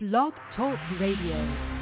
Blog Talk Radio.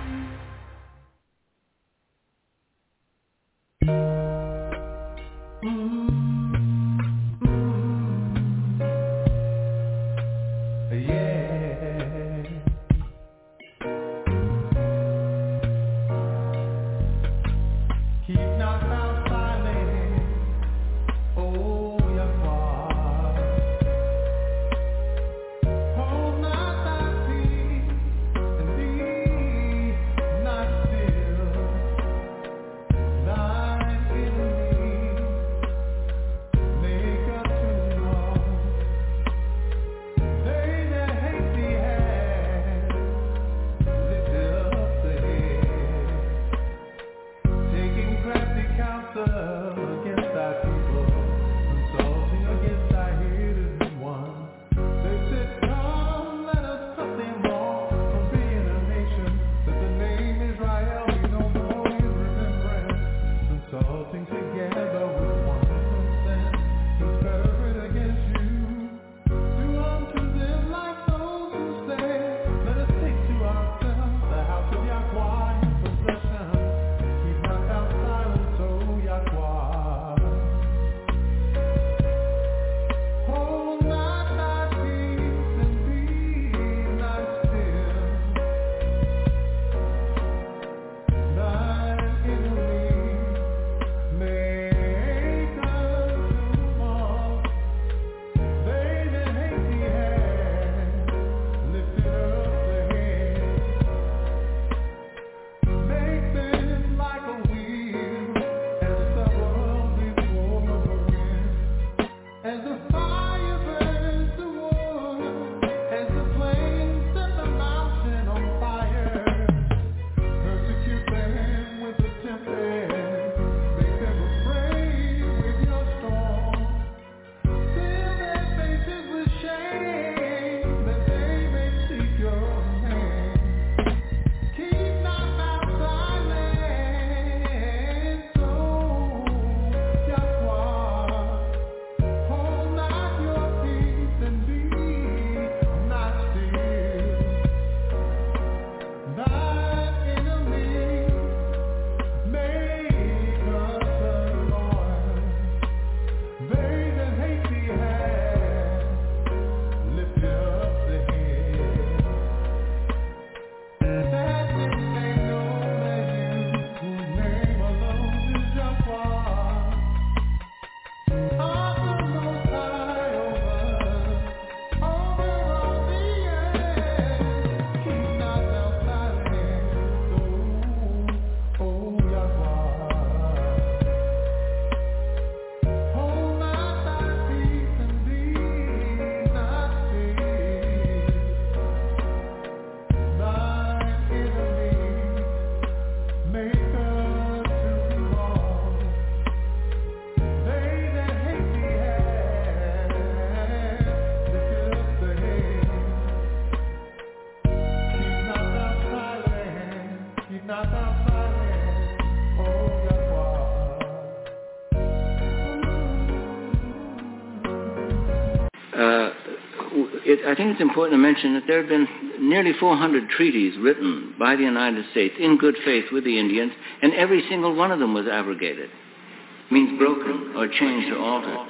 I think it's important to mention that there have been nearly 400 treaties written by the United States in good faith with the Indians, and every single one of them was abrogated. It means broken or changed or altered.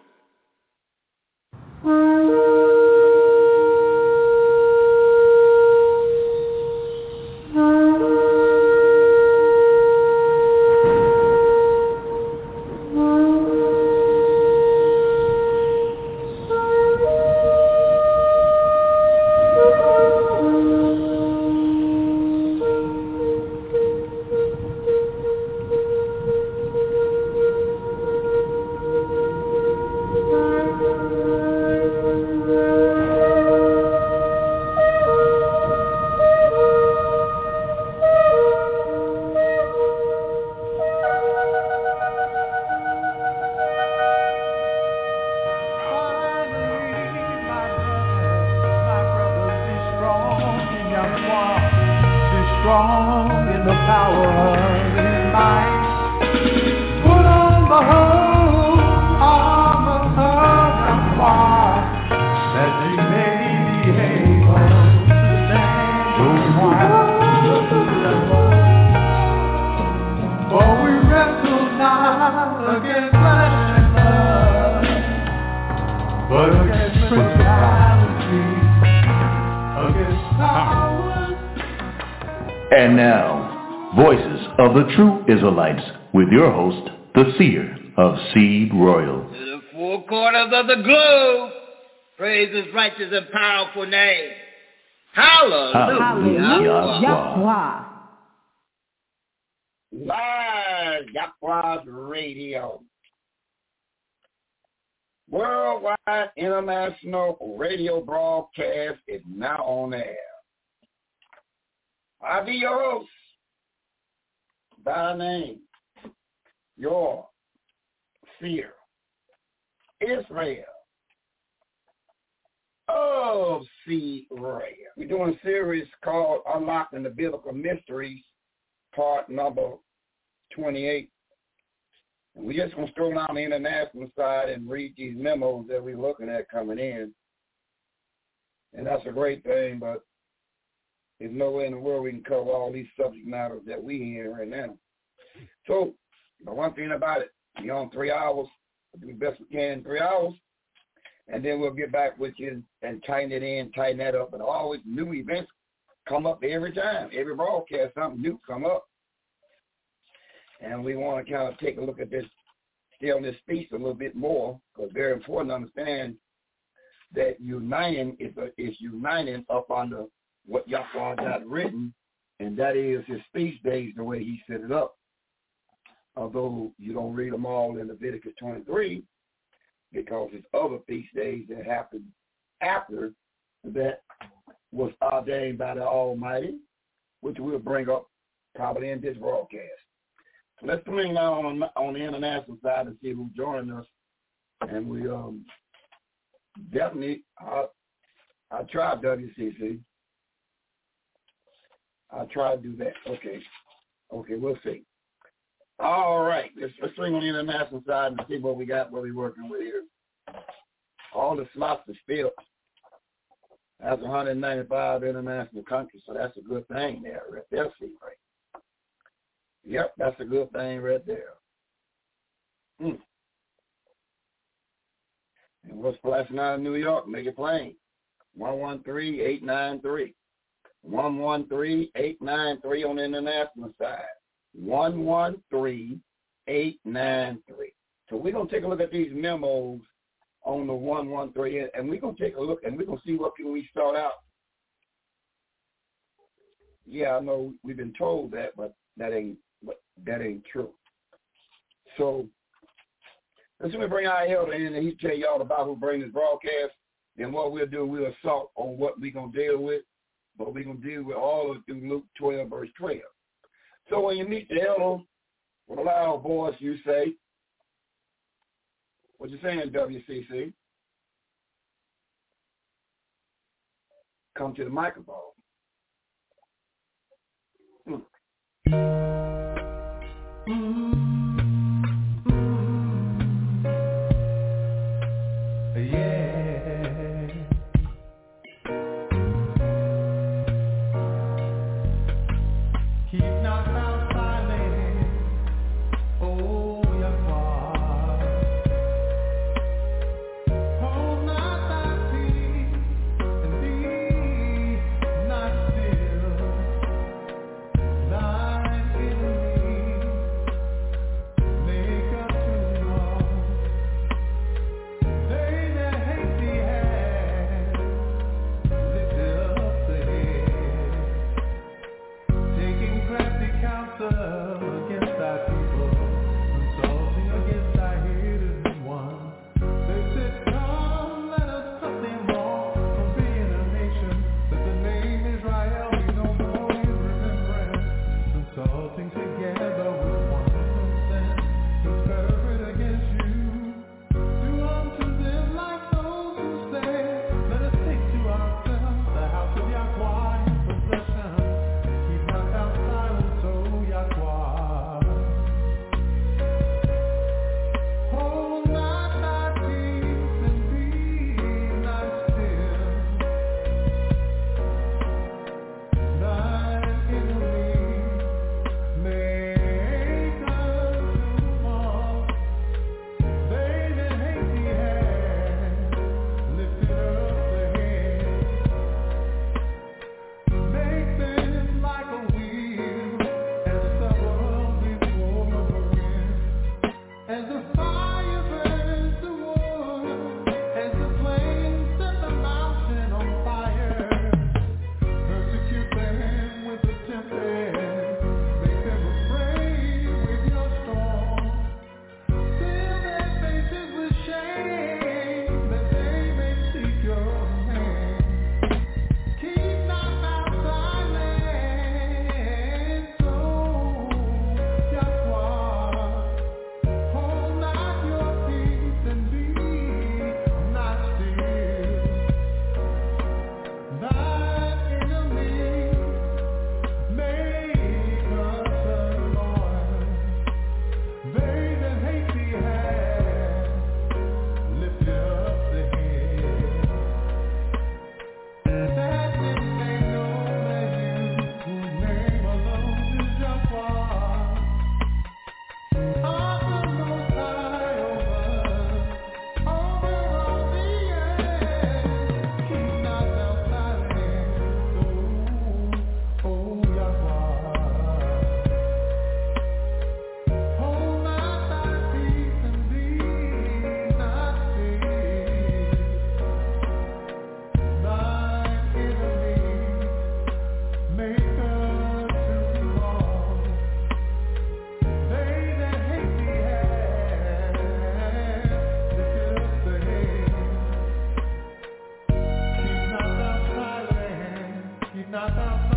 Strong in the power of his might. Put on the whole armor of God, that you may be able to stand. And now, Voices of the True Israelites with your host, the Seer of Seed Royal. To the four corners of the globe, praise His righteous and powerful name. Hallelujah. Live Yahweh Radio. Worldwide international radio broadcast is now on air. I be your host, by name, your seer, Israel of Seed Royal. We're doing a series called Unlocking the Biblical Mysteries, part number 28. And we're just going to stroll down the international side and read these memos that we're looking at coming in. And that's a great thing, but there's no way in the world we can cover all these subject matters that we in right now. So, the one thing about it, we're on 3 hours. We'll do the best we can in 3 hours. And then we'll get back with you and tighten it in, tighten that up. But always new events come up every time. Every broadcast, something new come up. And we want to kind of take a look at this, stillness speech a little bit more, because it's very important to understand that uniting is uniting up under what Yahweh got written, and that is his feast days the way he set it up. Although you don't read them all in Leviticus 23, because it's other feast days that happened after that was ordained by the Almighty, which we'll bring up probably in this broadcast. Let's come in now on the international side and see who's joining us. And we definitely, I tried WCC. I'll try to do that. Okay, we'll see. All right, let's swing on the international side and see what we got, what we're working with here. All the slots are filled. That's 195 international countries, so that's a good thing there, right there, see, right? Yep, that's a good thing right there. And what's flashing out of New York? Make it plain. 113-893. 113-893 on the international side. 113-893. So we're going to take a look at these memos on the 113, and we're going to take a look, and we're going to see what can we start out. Yeah, I know we've been told that, but that ain't true. So let's bring our elder in, and he tell y'all about who bring this broadcast. Then what we'll do, we'll assault on what we're going to deal with, but we're going to deal with all of it through Luke 12, verse 12. So when you meet the elder, with a loud voice, you say, what you saying, WCC? Come to the microphone. Light in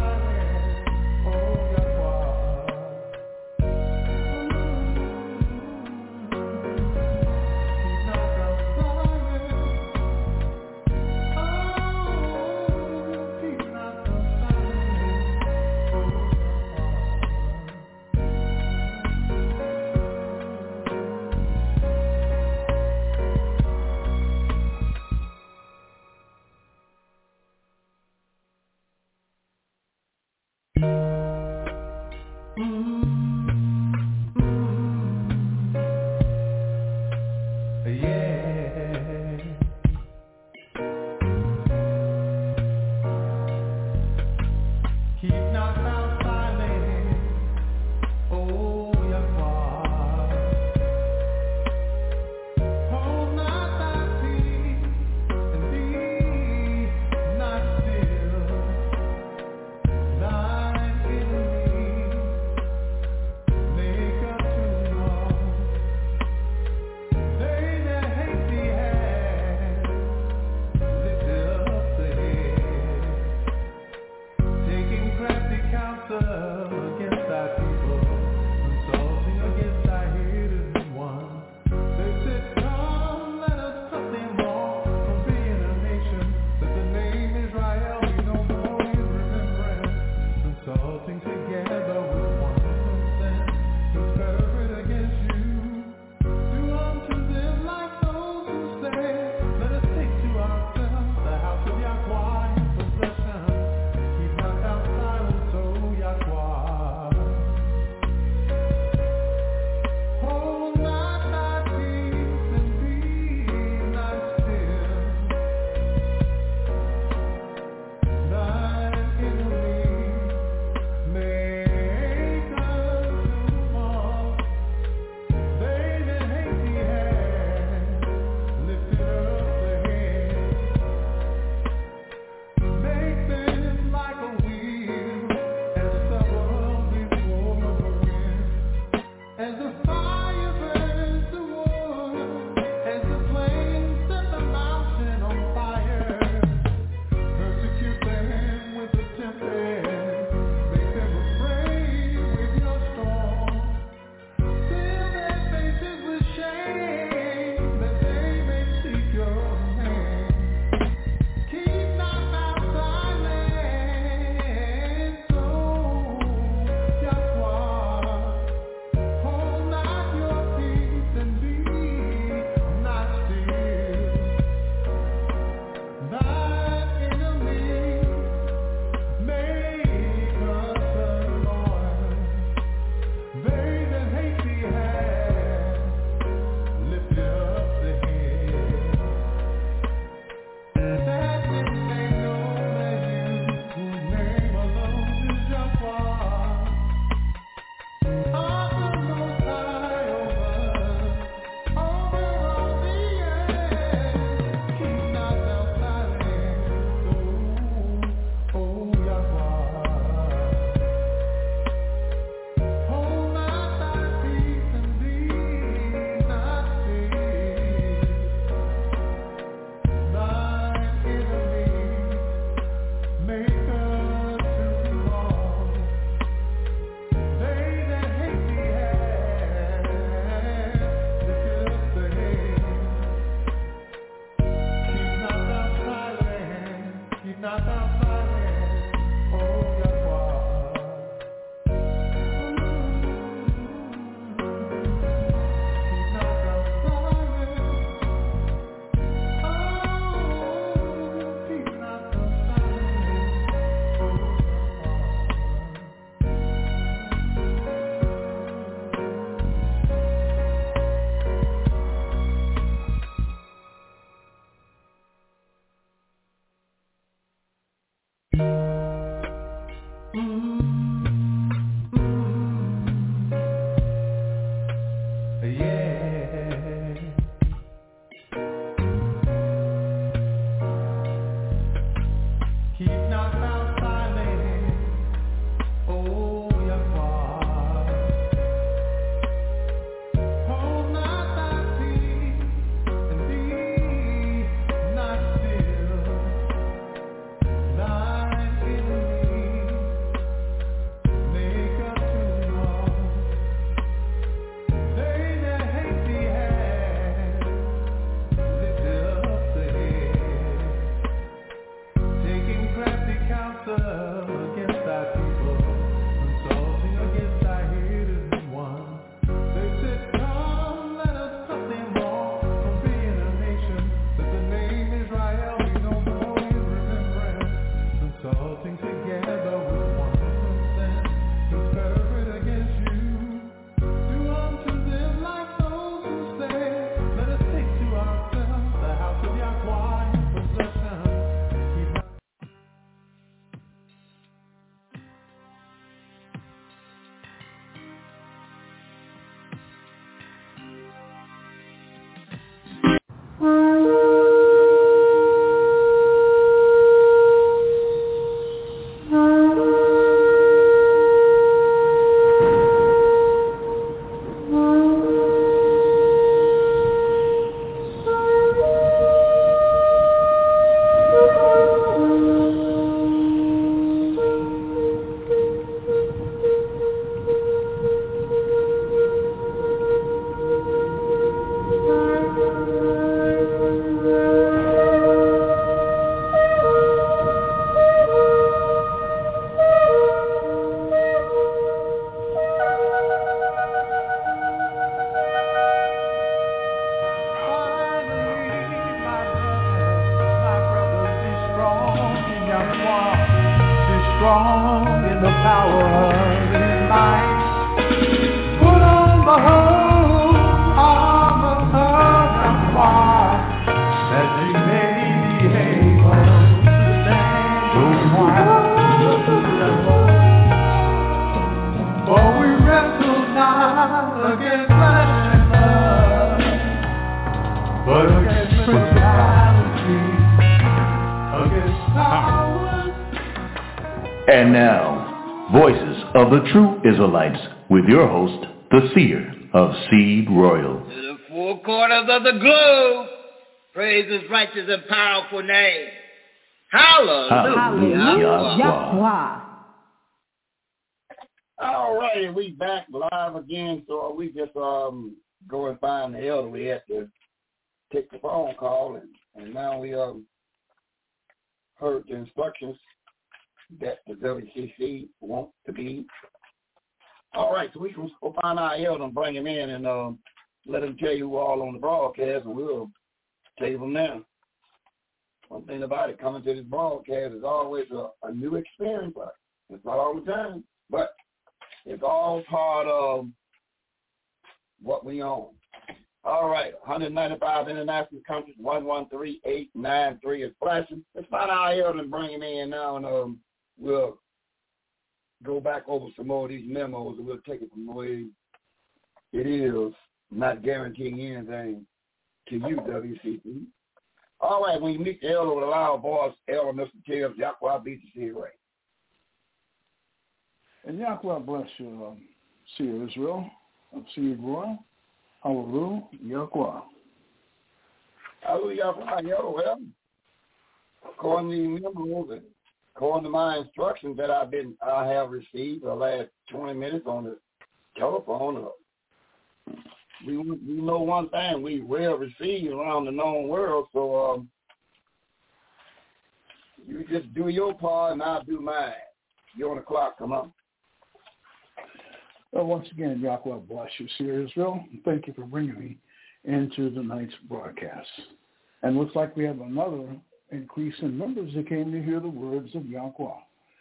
Thine enemy may And now, Voices of the True Israelites with your host, the Seer of Seed Royal. To the four corners of the globe, praise his righteous and powerful name. Hallelujah. Hallelujah. All righty, we back live again. So we just go and find the elder. We had to take the phone call, and now we heard the instructions that the WCC wants to be. All right, so we can go find our elder and bring him in and let him tell you who all on the broadcast, and we'll tell them now. One thing about it, coming to this broadcast is always a new experience, but it's not all the time. But it's all part of what we own. All right, 195 international countries, 113893 is flashing. Let's find our elder and bring him in now, and we'll go back over some more of these memos, and we'll take it from the way it is, not guaranteeing anything to you, WCC. All right, when you meet the elder with a loud voice, Elder Mr. Tibbs, Yahweh be the Seer Ray. And Yahweh bless you, Seer Israel, of Seed Royal. Hallelujah, Yahweh. Hallelujah, Yahweh. Well, according to the memos and according to my instructions that I have received the last 20 minutes on the telephone, we know one thing, we well received around the known world, so you just do your part and I'll do mine. You're on the clock, come on. Well, once again, Yahweh bless you, Seer Israel. Thank you for bringing me into tonight's broadcast. And looks like we have another increase in numbers that came to hear the words of Yahweh.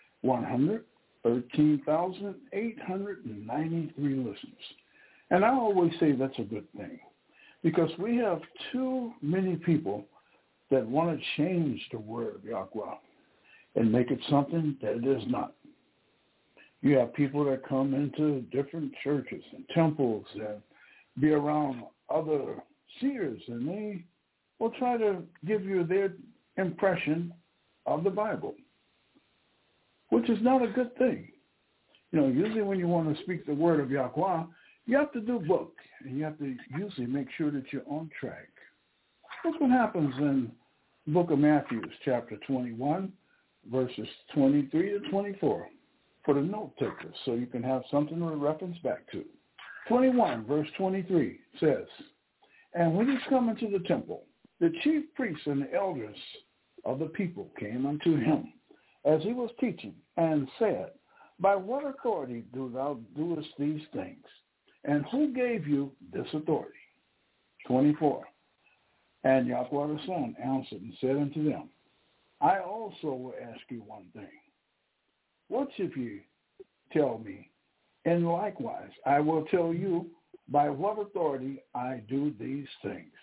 113,893 listeners. And I always say that's a good thing, because we have too many people that want to change the word of Yahweh and make it something that it is not. You have people that come into different churches and temples and be around other seers, and they will try to give you their impression of the Bible, which is not a good thing. You know, usually when you want to speak the word of Yahweh, you have to do both, and you have to usually make sure that you're on track. That's what happens in the book of Matthew, chapter 21, verses 23 to 24, for the note takers, so you can have something to reference back to. 21, verse 23 says, "And when he was come into the temple, the chief priests and the elders of the people came unto him, as he was teaching, and said, By what authority do thou doest these things? And who gave you this authority?" 24. And Yahweh the Son answered and said unto them, "I also will ask you one thing. What if you tell me? And likewise, I will tell you by what authority I do these things."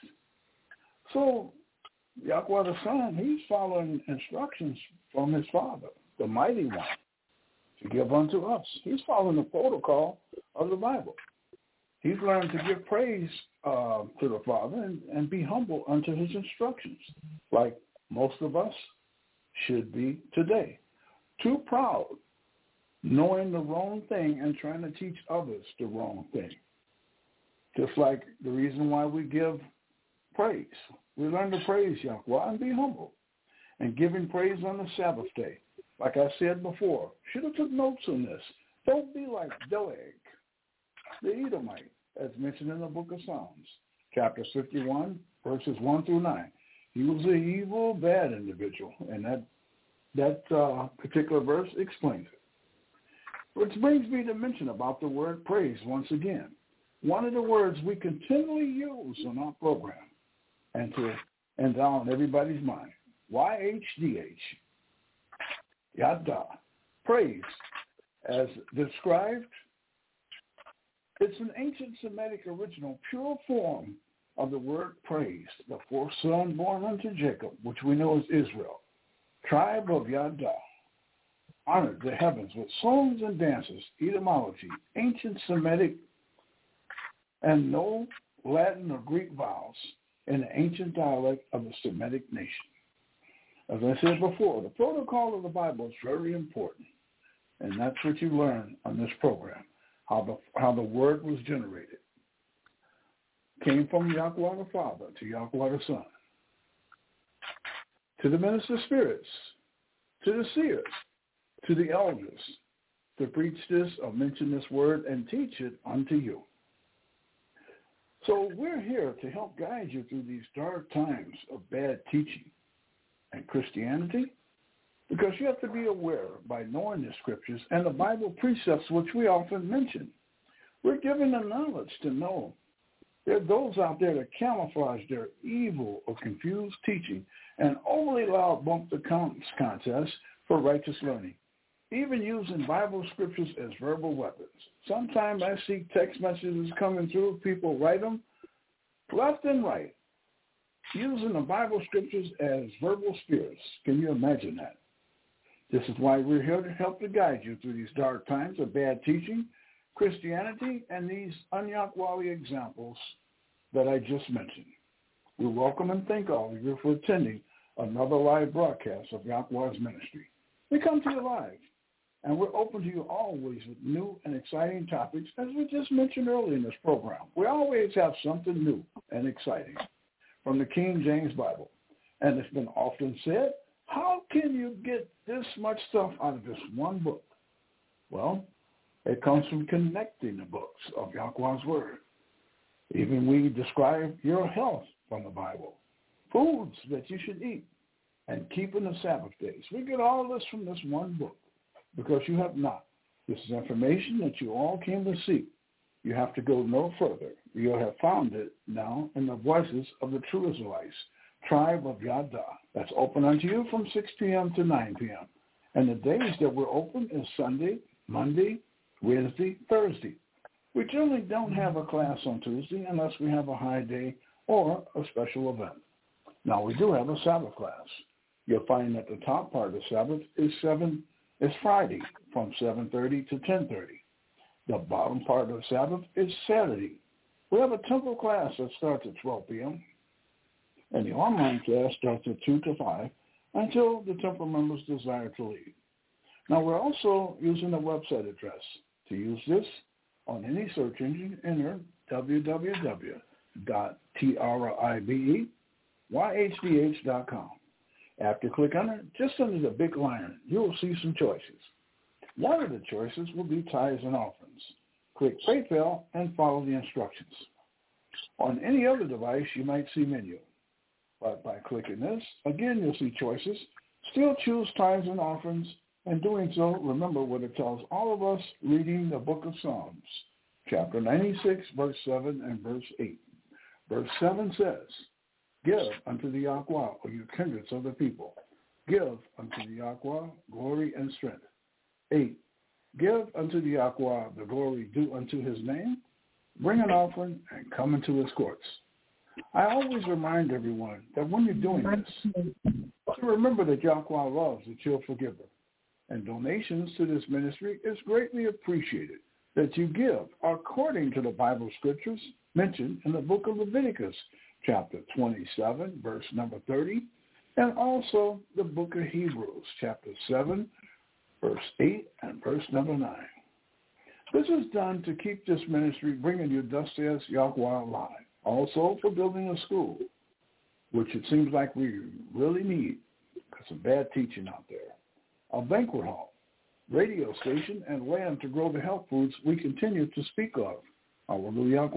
So Yahweh the Son, he's following instructions from his Father, the Mighty One, to give unto us. He's following the protocol of the Bible. He's learned to give praise to the Father and be humble unto his instructions, like most of us should be today. Too proud, knowing the wrong thing and trying to teach others the wrong thing. Just like the reason why we give praise. We learn to praise Yahweh and be humble. And giving praise on the Sabbath day. Like I said before, should have took notes on this. Don't be like Doeg, the Edomite, as mentioned in the book of Psalms, chapter 51, verses 1 through 9. He was an evil, bad individual, and that particular verse explains it. Which brings me to mention about the word praise once again. One of the words we continually use on our program and down everybody's mind, YHDH, Yada, praise, as described. It's an ancient Semitic original, pure form of the word praise, the fourth son born unto Jacob, which we know as Israel, tribe of Yada, honored the heavens with songs and dances, etymology, ancient Semitic, and no Latin or Greek vowels in the ancient dialect of the Semitic nation. As I said before, the protocol of the Bible is very important. And that's what you learn on this program, how the word was generated. Came from Yahweh the Father to Yahweh the Son, to the minister spirits, to the seers, to the elders, to preach this or mention this word and teach it unto you. So we're here to help guide you through these dark times of bad teaching and Christianity, because you have to be aware by knowing the scriptures and the Bible precepts, which we often mention. We're given the knowledge to know. There are those out there that camouflage their evil or confused teaching and overly loud bump the contest for righteous learning, even using Bible scriptures as verbal weapons. Sometimes I see text messages coming through, people write them left and right, using the Bible scriptures as verbal spears. Can you imagine that? This is why we're here to help to guide you through these dark times of bad teaching, Christianity, and these un-Yahweh examples that I just mentioned. We welcome and thank all of you for attending another live broadcast of Yahweh's ministry. We come to you live, and we're open to you always with new and exciting topics, as we just mentioned earlier in this program. We always have something new and exciting from the King James Bible. And it's been often said, how can you get this much stuff out of this one book? Well, it comes from connecting the books of Yahweh's Word. Even we describe your health from the Bible, foods that you should eat, and keeping the Sabbath days. We get all of this from this one book because you have not. This is information that you all came to seek. You have to go no further. You have found it now in the Voices of the True Israelites, Tribe of Yada. That's open unto you from 6 p.m. to 9 p.m. And the days that we're open is Sunday, Monday, Wednesday, Thursday. We generally don't have a class on Tuesday unless we have a high day or a special event. Now, we do have a Sabbath class. You'll find that the top part of Sabbath is Friday from 7:30 to 10:30. The bottom part of Sabbath is Saturday. We have a temple class that starts at 12 p.m. and the online class starts at 2 to 5 until the temple members desire to leave. Now, we're also using a website address. To use this on any search engine, enter www.tribeyhdh.com. After you click on it, just under the big lion, you will see some choices. One of the choices will be tithes and offerings. Click PayPal and follow the instructions. On any other device, you might see menu. But by clicking this, again, you'll see choices. Still choose tithes and offerings. And doing so, remember what it tells all of us reading the book of Psalms, chapter 96, verse 7 and verse 8. Verse 7 says, give unto the Yahweh, O you kindreds of the people. Give unto the Yahweh glory and strength. 8. Give unto the Yahweh the glory due unto his name. Bring an offering and come into his courts. I always remind everyone that when you're doing this, to remember that Yahweh loves a cheerful forgiver. And donations to this ministry is greatly appreciated that you give according to the Bible scriptures mentioned in the book of Leviticus, chapter 27, verse number 30, and also the book of Hebrews, chapter 7, verse 8, and verse number 9. This is done to keep this ministry bringing you thus says Yahweh alive. Also for building a school, which it seems like we really need because of bad teaching out there. A banquet hall, radio station, and land to grow the health foods we continue to speak of. Hallelujah.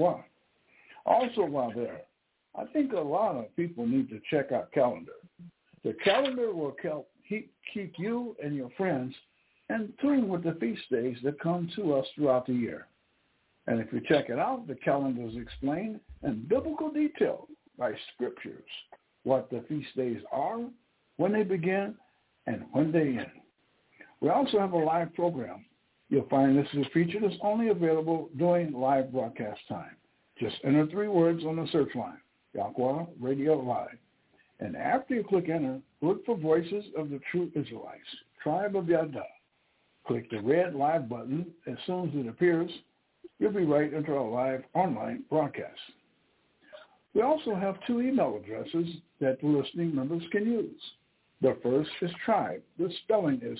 Also while there, I think a lot of people need to check out calendar. The calendar will help keep you and your friends in tune with the feast days that come to us throughout the year. And if you check it out, the calendar is explained in biblical detail by scriptures what the feast days are, when they begin, and when they end. We also have a live program. You'll find this is a feature that's only available during live broadcast time. Just enter 3 words on the search line, Yahweh Radio Live. And after you click enter, look for Voices of the True Israelites, Tribe of Yada. Click the red live button. As soon as it appears, you'll be right into our live online broadcast. We also have 2 email addresses that the listening members can use. The first is tribe. The spelling is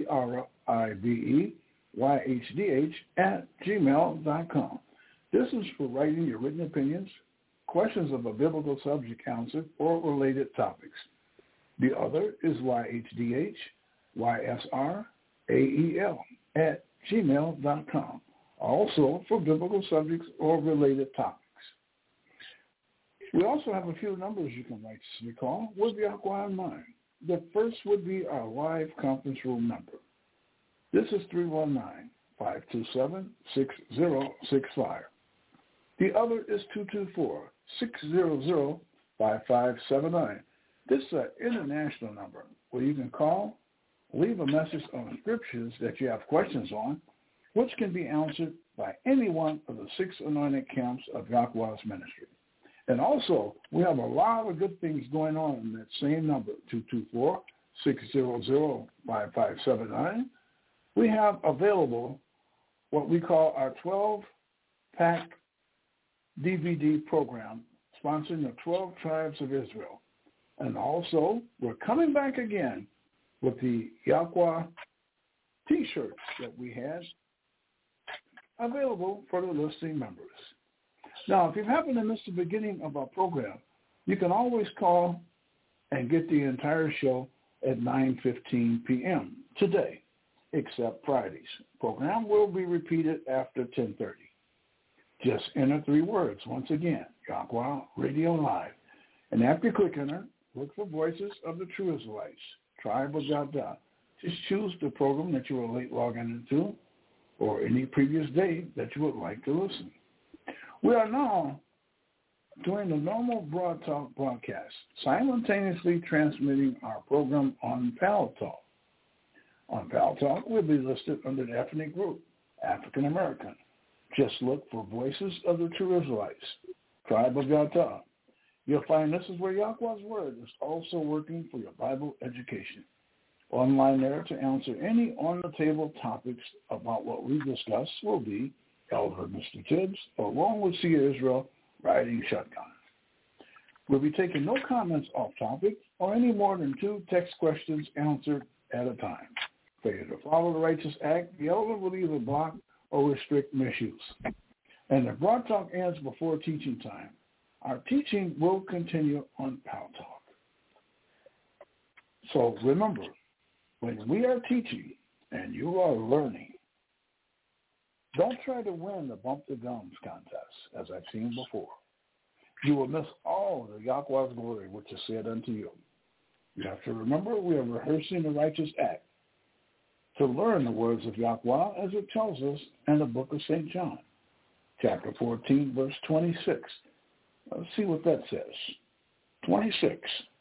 TRIBEYHDH@gmail.com. This is for writing your written opinions, questions of a biblical subject answered, or related topics. The other is YHDHYSRAEL@gmail.com, also for biblical subjects or related topics. We also have a few numbers you can write to call with Yahweh in mind. The first would be our live conference room number. This is 319-527-6065. The other is 224-600-5579. This is an international number where you can call, leave a message on scriptures that you have questions on, which can be answered by any one of the 6 anointed camps of Yahweh's ministry. And also, we have a lot of good things going on in that same number, 224-600-5579. We have available what we call our 12-pack DVD program, sponsoring the 12 tribes of Israel. And also, we're coming back again with the Yahweh T-shirts that we had available for the listening members. Now, if you happen to miss the beginning of our program, you can always call and get the entire show at 9:15 p.m. today, except Fridays. Program will be repeated after 10:30. Just enter 3 words, once again, Yahweh Radio Live. And after you click enter, look for Voices of the True Israelites, Tribe of Yahweh. Just choose the program that you were late logging into or any previous day that you would like to listen. We are now doing the normal Broad Talk broadcast, simultaneously transmitting our program on Pal Talk. On Pal Talk, we'll be listed under the ethnic group, African American. Just look for Voices of the True Israelites, Tribe of Yahweh. You'll find this is where Yahweh's Word is also working for your Bible education. Online there to answer any on-the-table topics about what we discuss will be Elder Mr. Tibbs, along with Seer Israel, riding shotgun. We'll be taking no comments off topic or any more than 2 text questions answered at a time. Failure to follow the Righteous Act, the elder will either block or restrict misuse. And if Broad Talk ends before teaching time, our teaching will continue on Pal Talk. So remember, when we are teaching and you are learning, don't try to win the Bump the Gums contest, as I've seen before. You will miss all the Yahweh's glory which is said unto you. You have to remember we are rehearsing the Righteous Act to learn the words of Yahweh as it tells us in the book of St. John, chapter 14, verse 26. Let's see what that says. 26.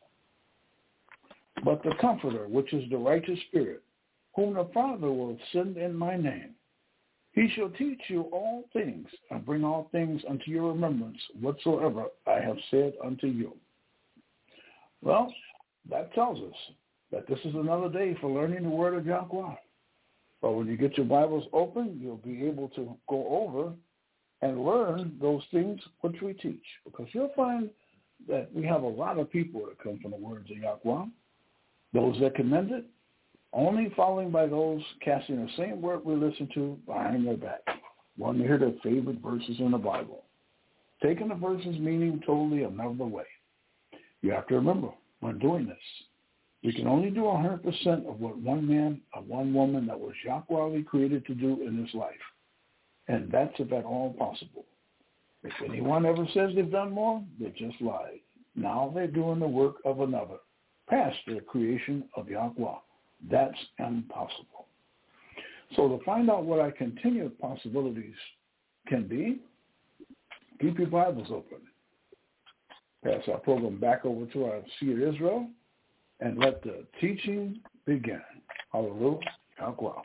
But the Comforter, which is the righteous Spirit, whom the Father will send in my name, he shall teach you all things and bring all things unto your remembrance whatsoever I have said unto you. Well, that tells us that this is another day for learning the word of Yahweh. But when you get your Bibles open, you'll be able to go over and learn those things which we teach. Because you'll find that we have a lot of people that come from the words of Yahweh. Those that commend it, only following by those casting the same word we listen to behind their back. Want to hear their favorite verses in the Bible. Taking the verses meaning totally another way. You have to remember, when doing this, we can only do 100% of what one man or one woman that was Yahweh created to do in this life. And that's if at all possible. If anyone ever says they've done more, they just lied. Now they're doing the work of another, past the creation of Yahweh. That's impossible. So to find out what our continued possibilities can be, keep your Bibles open. Pass our program back over to our Seer Israel and let the teaching begin. Hallelujah. Yahweh.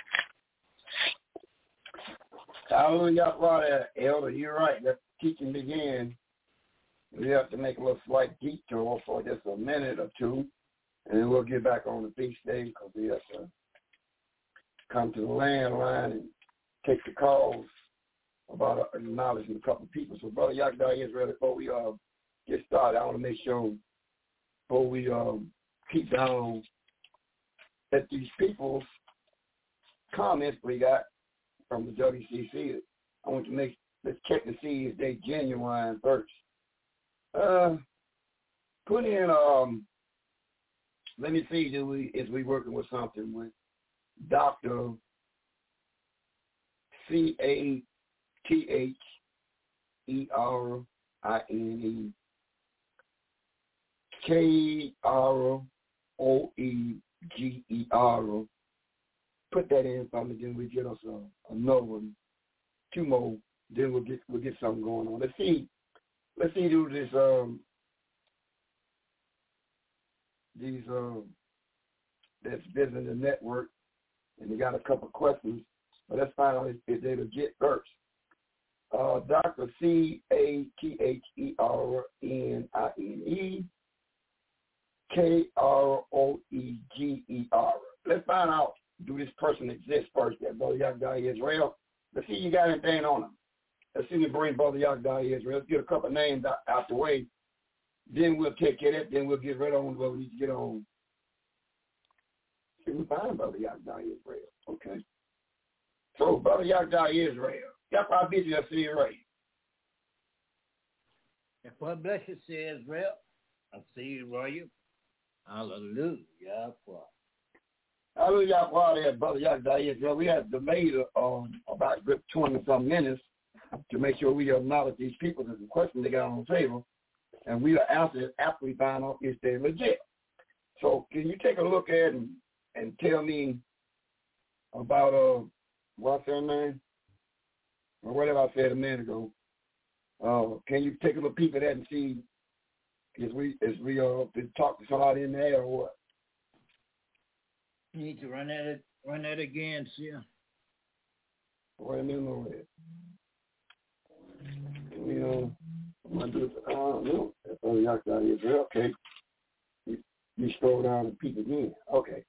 Hallelujah, Elder. You're right. Let the teaching begin. We have to make a little slight detour for just a minute or two, and then we'll get back on the feast day because we have to come to the landline and take the calls about acknowledging a couple of people. So, Brother Yahweh Israel, before we get started, I want to make sure before we keep down at these people's comments we got from the WCC. I want to let's check to see if they genuine first. Put in, let me see, is we working with something with Dr. CATHERINE KROEGER. Put that in for me, then we get us another one, two more, then we'll get something going on. Let's see do this that's visiting the network, and they got a couple questions, but let's find out if they legit first. Dr. CATHERINE KROEGER. Let's find out, do this person exist first, that Brother Yagdai Israel? Let's see you got anything on him. Let's see you bring Brother Yagdai Israel. Let's get a couple names out the way. Then we'll take care of it. Then we'll get right on what we need to get on. See, we find Brother Yagdai Israel. Okay. So, Brother Yagdai Israel. Yahweh bless you, see you right. Yahweh bless you, see Israel. I see you, Royal. Hallelujah, Yahweh. Hallelujah, Yahweh, Brother Yagdai Israel. We had delayed about 20-some minutes to make sure we acknowledge these people. There's a question they got on the table, and we will answer it after we find out if they're legit. So can you take a look at and tell me about, what's their name? Or whatever I said a minute ago. Can you take a look peep at that and see if we talk to somebody in there or what? You need to run that again, see. Wait a minute. I'm gonna do it. No, that's all y'all got here. Okay. You scroll down and peep again. Okay.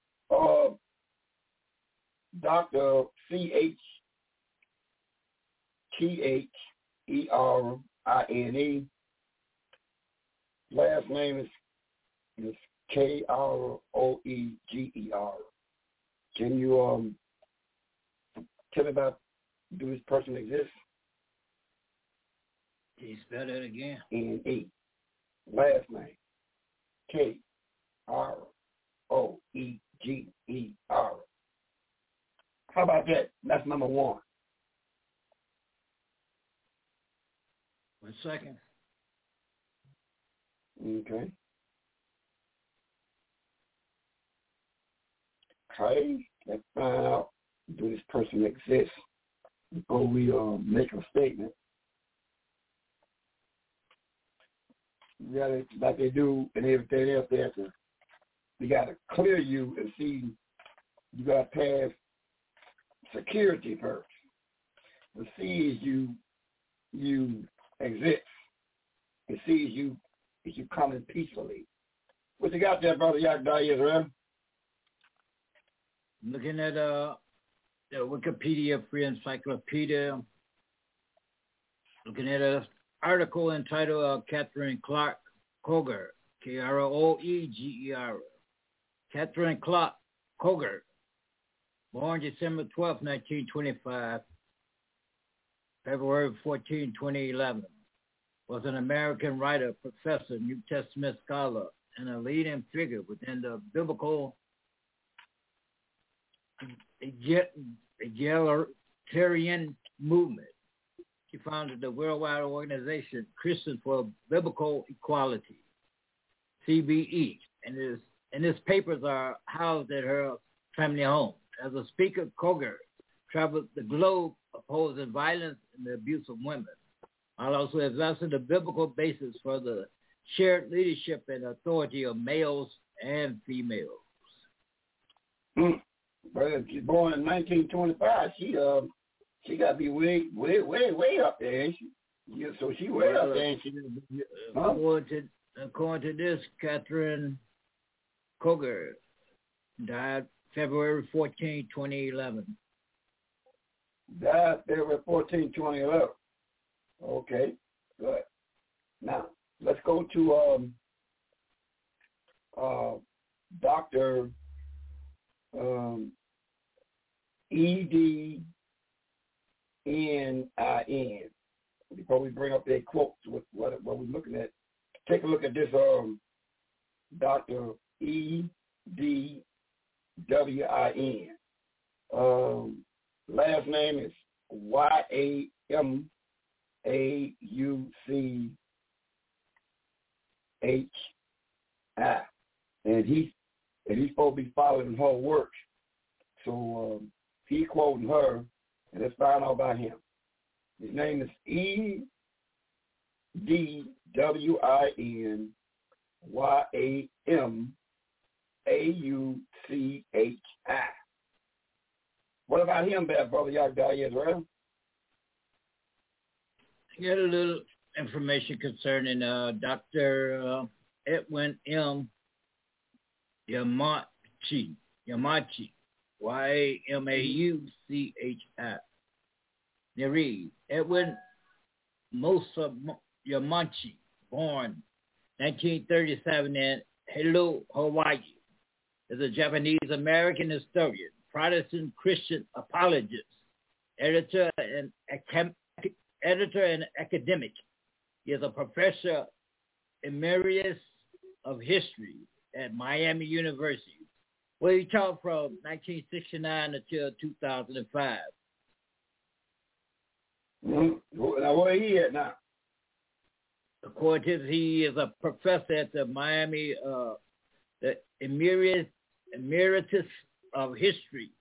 Dr. CATHERINE. Last name is KROEGER. Can you tell me about, do this person exist? Can you spell that again? N-E. Last name KROEGER. How about that? That's number one. 1 second. Okay. Okay. Let's find out, do this person exist before we make a statement. You gotta, like they do and everything else, we gotta clear you and see. You gotta pass security first. The C is you exist. The C is you coming peacefully. What you got there, Brother Yagdai Israel? Looking at the Wikipedia Free Encyclopedia. Looking at an article entitled Catherine Clark Koger, KROEGER. Catherine Clark Koger, born December 12, 1925, February 14, 2011, was an American writer, professor, New Testament scholar, and a leading figure within the biblical egalitarian movement. She founded the worldwide organization Christians for Biblical Equality, CBE, and his papers are housed at her family home. As a speaker, Koger traveled the globe opposing violence and the abuse of women, while also advancing the biblical basis for the shared leadership and authority of males and females. But she's born in 1925. She got to be way up there, ain't she? Yeah, so she way up there, ain't she? According to this, Catherine Koger died February 14, 2011. Died February 14, 2011. Okay, good. Now, let's go to Dr. EDNIN. Before we bring up their quotes with what we're looking at, take a look at this Dr. EDWIN. Last name is YAMAUCHI. And he's supposed to be following her work. So he quoting her, and let's find out about him. His name is EDWINYAMAUCHI. What about him, bad brother Yagdai Israel? I got a little information concerning Dr. Edwin M. Yamauchi, YAMAUCHI. They read, Edwin Mosa Yamauchi, born 1937 in Hilo, Hawaii, is a Japanese-American historian, Protestant Christian apologist, editor and academic. He is a professor emeritus of history at Miami University, where he taught from 1969 until 2005. Now, where he at now? According to he is a professor at the Miami, the emeritus of history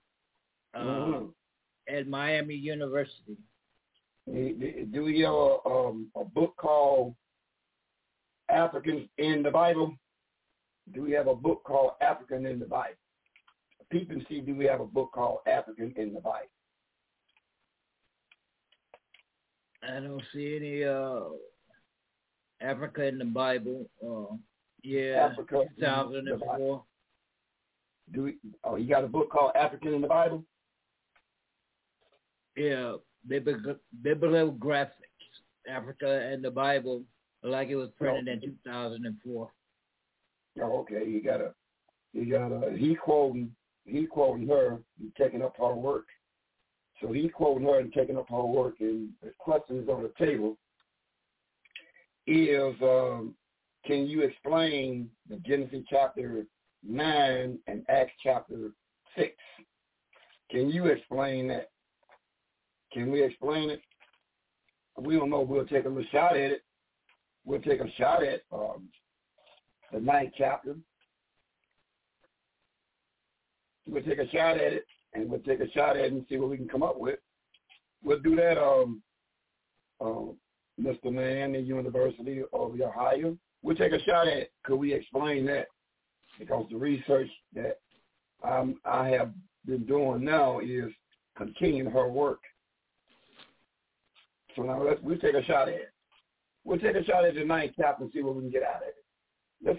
at Miami University. Do we have a book called Africans in the Bible? Do we have a book called African in the Bible? People see, do we have a book called African in the Bible? I don't see any Africa in the Bible. Africa 2004. You got a book called African in the Bible? Yeah, bibliographics, Africa and the Bible, like it was printed in 2004. Oh, okay. He quoting her, and taking up her work. So he quoting her and taking up her work, and the questions on the table is, can you explain the Genesis chapter 9 and Acts chapter 6? Can you explain that? Can we explain it? We don't know. We'll take a little shot at it. We'll take a shot at the 9th chapter. We'll take a shot at it, and we'll take a shot at it and see what we can come up with. We'll do that, Mr. Mann, the University of Ohio. We'll take a shot at it. Could we explain that? Because the research that I have been doing now is continuing her work. So now we'll take a shot at it. We'll take a shot at the 9th chapter and see what we can get out of it. Let's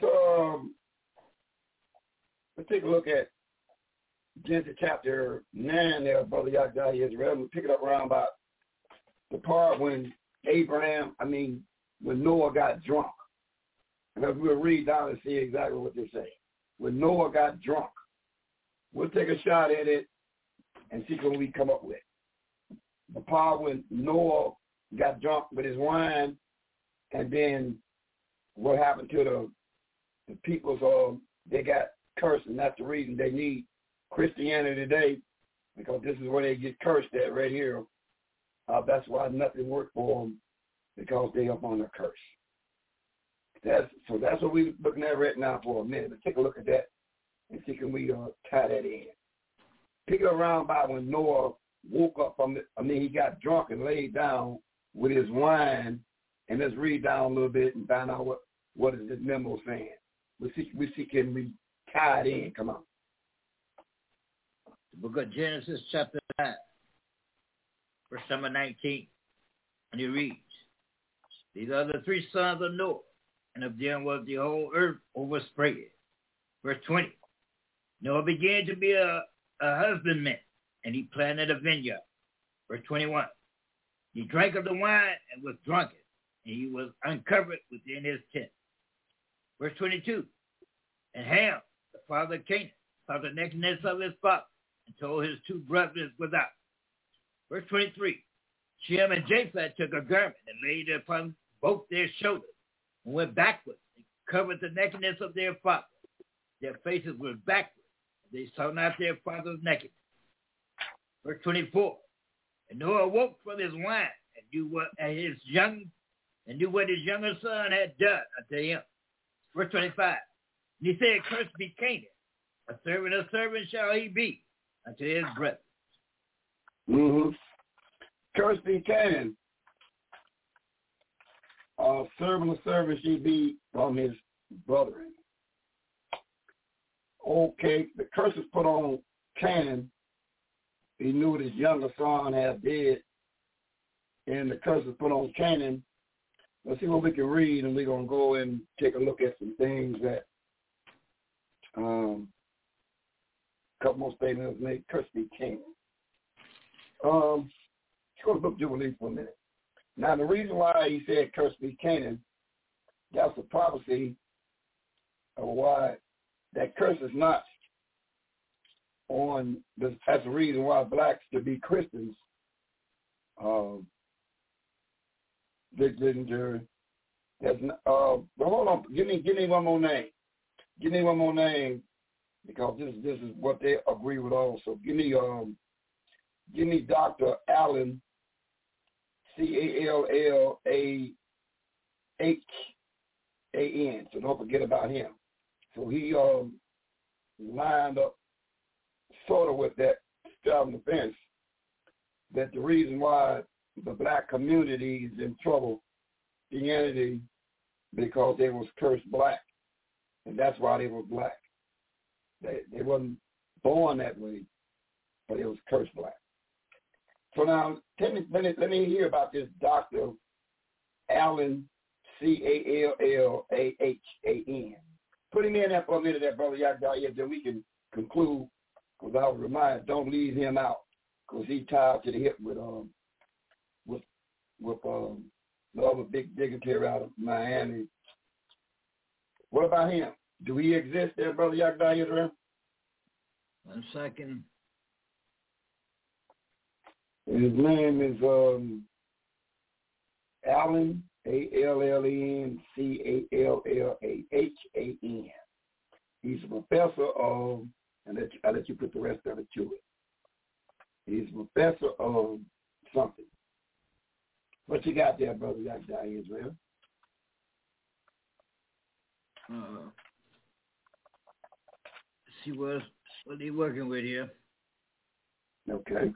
take a look at Genesis chapter 9 there, Brother Yagdai Israel. We'll pick it up around about the part when when Noah got drunk. Because we'll read down and see exactly what they say. When Noah got drunk, we'll take a shot at it and see what we come up with. The part when Noah got drunk with his wine, and then what happened to the people, they got cursed, and that's the reason they need Christianity today, because this is where they get cursed at right here. That's why nothing worked for them, because they up on the curse. That's what we're looking at right now for a minute. Let's take a look at that and see can we tie that in. Pick it around by when Noah woke up he got drunk and laid down with his wine, and let's read down a little bit and find out what is this memo saying. We see can we tie it in. Come on. The book of Genesis chapter 9, verse number 19, and it reads, these are the 3 sons of Noah, and of them was the whole earth overspread. Verse 20, Noah began to be a husbandman, and he planted a vineyard. Verse 21, he drank of the wine and was drunken, and he was uncovered within his tent. Verse 22, and Ham, the father of Canaan, saw the nakedness of his father, and told his two brothers without. Verse 23, Shem and Japheth took a garment and laid it upon both their shoulders and went backwards and covered the nakedness of their father. Their faces were backwards. They saw not their father's nakedness. Verse 24, and Noah awoke from his wine and knew what his younger son had done unto him. Verse 25, and he said, cursed be Canaan, a servant shall he be unto his brethren. Mm-hmm. Cursed be Canaan, a servant she be from his brethren. Okay, the curse is put on Canaan. He knew his younger son had dead, and the curse is put on Canaan. Let's see what we can read, and we're going to go and take a look at some things that a couple more statements made. Curse be Canaan. Let's go to Book of Jubilees for a minute. Now, the reason why he said curse be Canaan, that's a prophecy of why that curse is not on, that's the reason why blacks to be Christians. That's not, but hold on, give me one more name. Give me one more name, because this is what they agree with also. Give me Dr. Allen, Callalhan. So don't forget about him. So he lined up sort of with that straddling the fence, that the reason why the black community is in trouble, Christianity, because they was cursed black, and that's why they were black. They wasn't born that way, but it was cursed black. So now, let me hear about this Dr. Allen, Callalhan. Put him in there for a minute, there, Brother Yagdaya, then we can conclude. Because I was reminded, don't leave him out, because he tied to the hip with the other big dignitary out of Miami. What about him? Do he exist there, Brother Yagdaya? 1 second. His name is Allen, Allen, Callalhan. He's a professor of, and I'll let you put the rest of it to it. He's a professor of something. What you got there, Brother Yagdaya Israel? See what he working with here. Okay.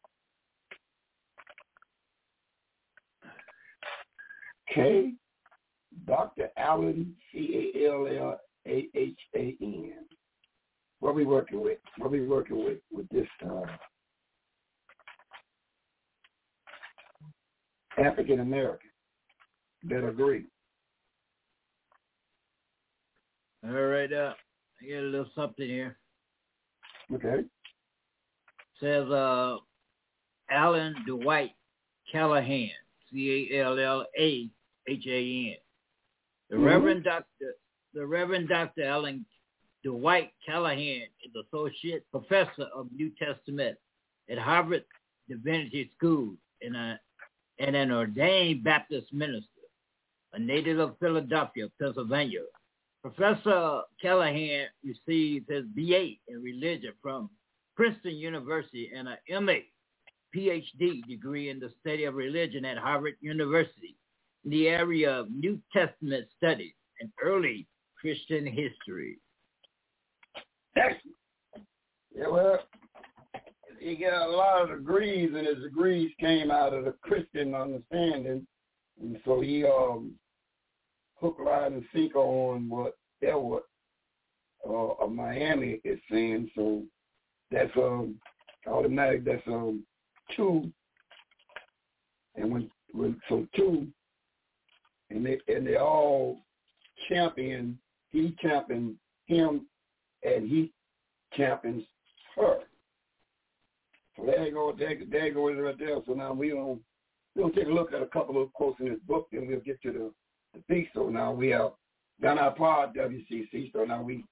Okay. Dr. Allen, Callalhan. What are we working with? What are we working with this African American that agree? All right, I get a little something here. Okay. Says Alan Dwight Callahan, Callahan. The Reverend Dr. Alan Dwight Callahan is Associate Professor of New Testament at Harvard Divinity School and an ordained Baptist minister, a native of Philadelphia, Pennsylvania. Professor Callahan received his BA in religion from Princeton University and an MA, PhD degree in the study of religion at Harvard University in the area of New Testament studies and early Christian history. Excellent. Yeah, well, he got a lot of degrees, and his degrees came out of the Christian understanding, and so he hook, line, and sinker on what Elwood of Miami is saying. So that's automatic. That's 2, and when so 2, and they all champion. He champions him, and he champions her. So there you go right there. So now we'll take a look at a couple of quotes in this book, and we'll get to the piece. So now we have done our part, WCC. So now we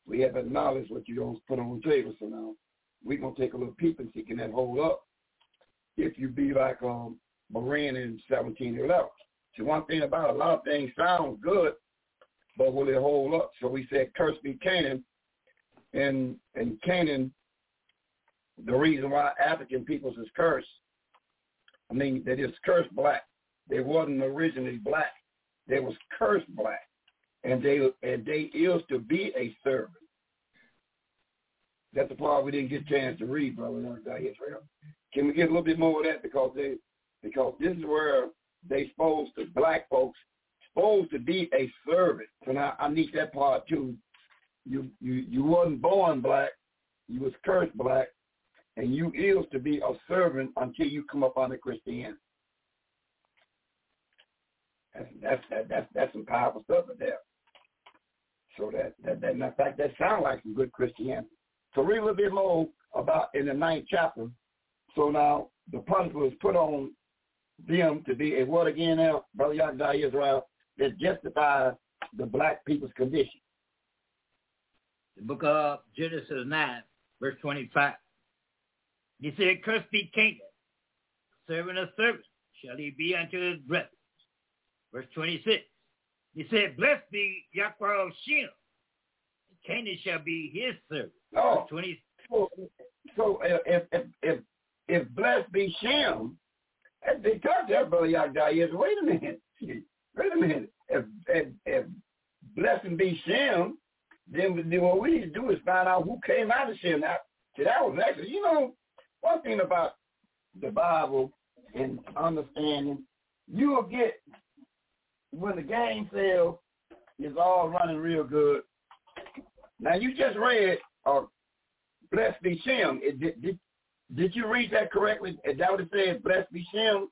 we have acknowledged what you don't put on the table. So now we're going to take a little peep and see can that hold up if you be like Moran in 1711. See, one thing about a lot of things sound good, but will it hold up? So we said, cursed be Canaan. And Canaan, the reason why African peoples is cursed, I mean, they just cursed black. They wasn't originally black. They was cursed black. And they is to be a servant. That's the part we didn't get a chance to read, brother. Israel. Can we get a little bit more of that? Because this is where they supposed to, black folks, supposed to be a servant. So now I need that part too. You wasn't born black. You was cursed black. And you is to be a servant until you come up under Christianity. That's some powerful stuff there. So that in fact, that sounds like some good Christianity. So read a little bit more about in the 9th chapter. So now the punishment was put on them to be a what again now, Brother Yahweh Israel, that justifies the black people's condition. The book of Genesis 9, verse 25. He said, cursed be Canaan, servant of servants shall he be unto his brethren. Verse 26. He said, blessed be Yahweh of Shem, and Canaan shall be his servant. Oh, Verse 20. So if blessed be Shem, that's big concept, Brother Yahweh. Wait a minute. If blessed be Shem, then what we need to do is find out who came out of Shem. Now, see, that was actually, one thing about the Bible and understanding, you will get, when the game sales is all running real good. Now, you just read, blessed be Shem. Did you read that correctly? Is that what it says, blessed be Shem?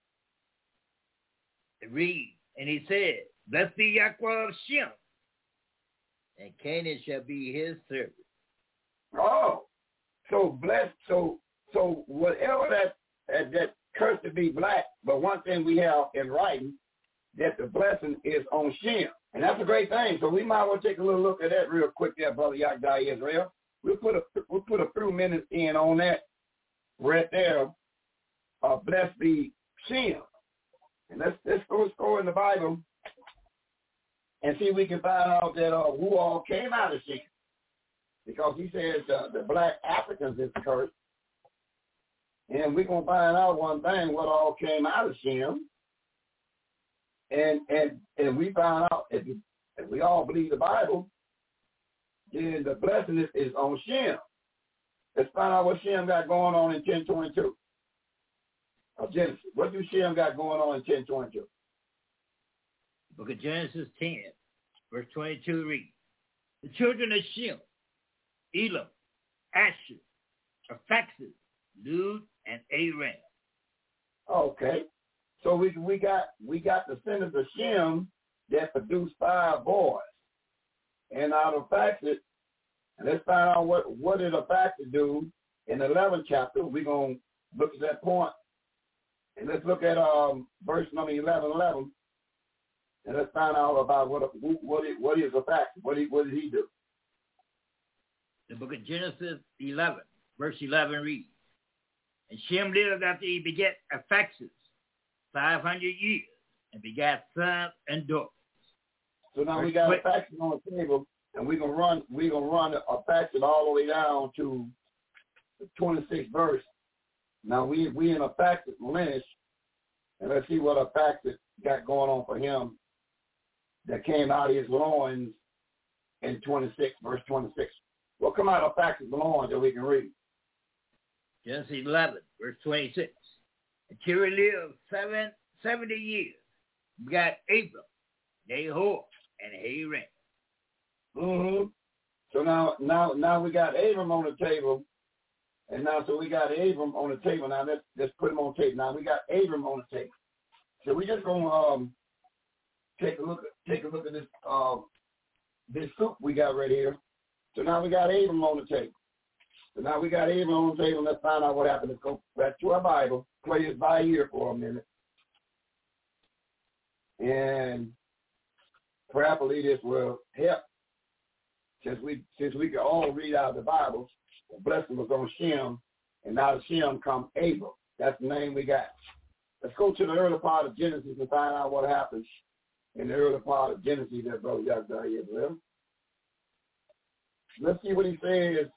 Read, and he said, blessed be Yahweh of Shem, and Canaan shall be his servant. Oh, so blessed, so whatever that curse to be black, but one thing we have in writing, that the blessing is on Shem. And that's a great thing. So we might well take a little look at that real quick there, Brother Yahweh Israel. We'll put a few minutes in on that right there. Blessed be Shem. And let's go in the Bible and see if we can find out that who all came out of Shem. Because he says the black Africans is cursed. And we're going to find out one thing, what all came out of Shem. And we found out, if we all believe the Bible, then the blessing is on Shem. Let's find out what Shem got going on in 10:22. Of Genesis. What do Shem got going on in 10:22? Book of Genesis 10, verse 22 reads, the children of Shem, Elam, Asher, Arphaxad, Lud, and Aram. Okay. So we got the descendants of Shem that produced 5 boys. And out of Arphaxad, and let's find out what did Arphaxad do in the 11th chapter. We're going to look at that point. And let's look at verse number 11. And let's find out about what is Arphaxad. What did he do? The book of Genesis 11, verse 11 reads, and Shem lived after he begat Arphaxad 500 years, and begat sons and daughters. So now we got Arphaxad on the table, and we're gonna run Arphaxad all the way down to the 26th verse. Now we in Arphaxad lineage, and let's see what Arphaxad got going on for him that came out of his loins in 26, verse 26. Well, come out of Arphaxad's loins that we can read. Genesis 11, verse 26. And Terah lived 70 years. We got Abram, Nahor, and Haran. Mm-hmm. So now we got Abram on the table. And now, so we got Abram on the table. Now, let's put him on the table. Now, we got Abram on the table. So we're just going to take a look at this soup we got right here. So now we got Abram on the table. So now we got Abram on the table. Let's find out what happened. Let's go back to our Bible. Play this by ear for a minute. And prayerfully this will help since we can all read out of the Bible, the blessing was on Shem, and out of Shem come Abram. That's the name we got. Let's go to the early part of Genesis and find out what happens in the early part of Genesis that Brother Yahweh is with. Let's see what he says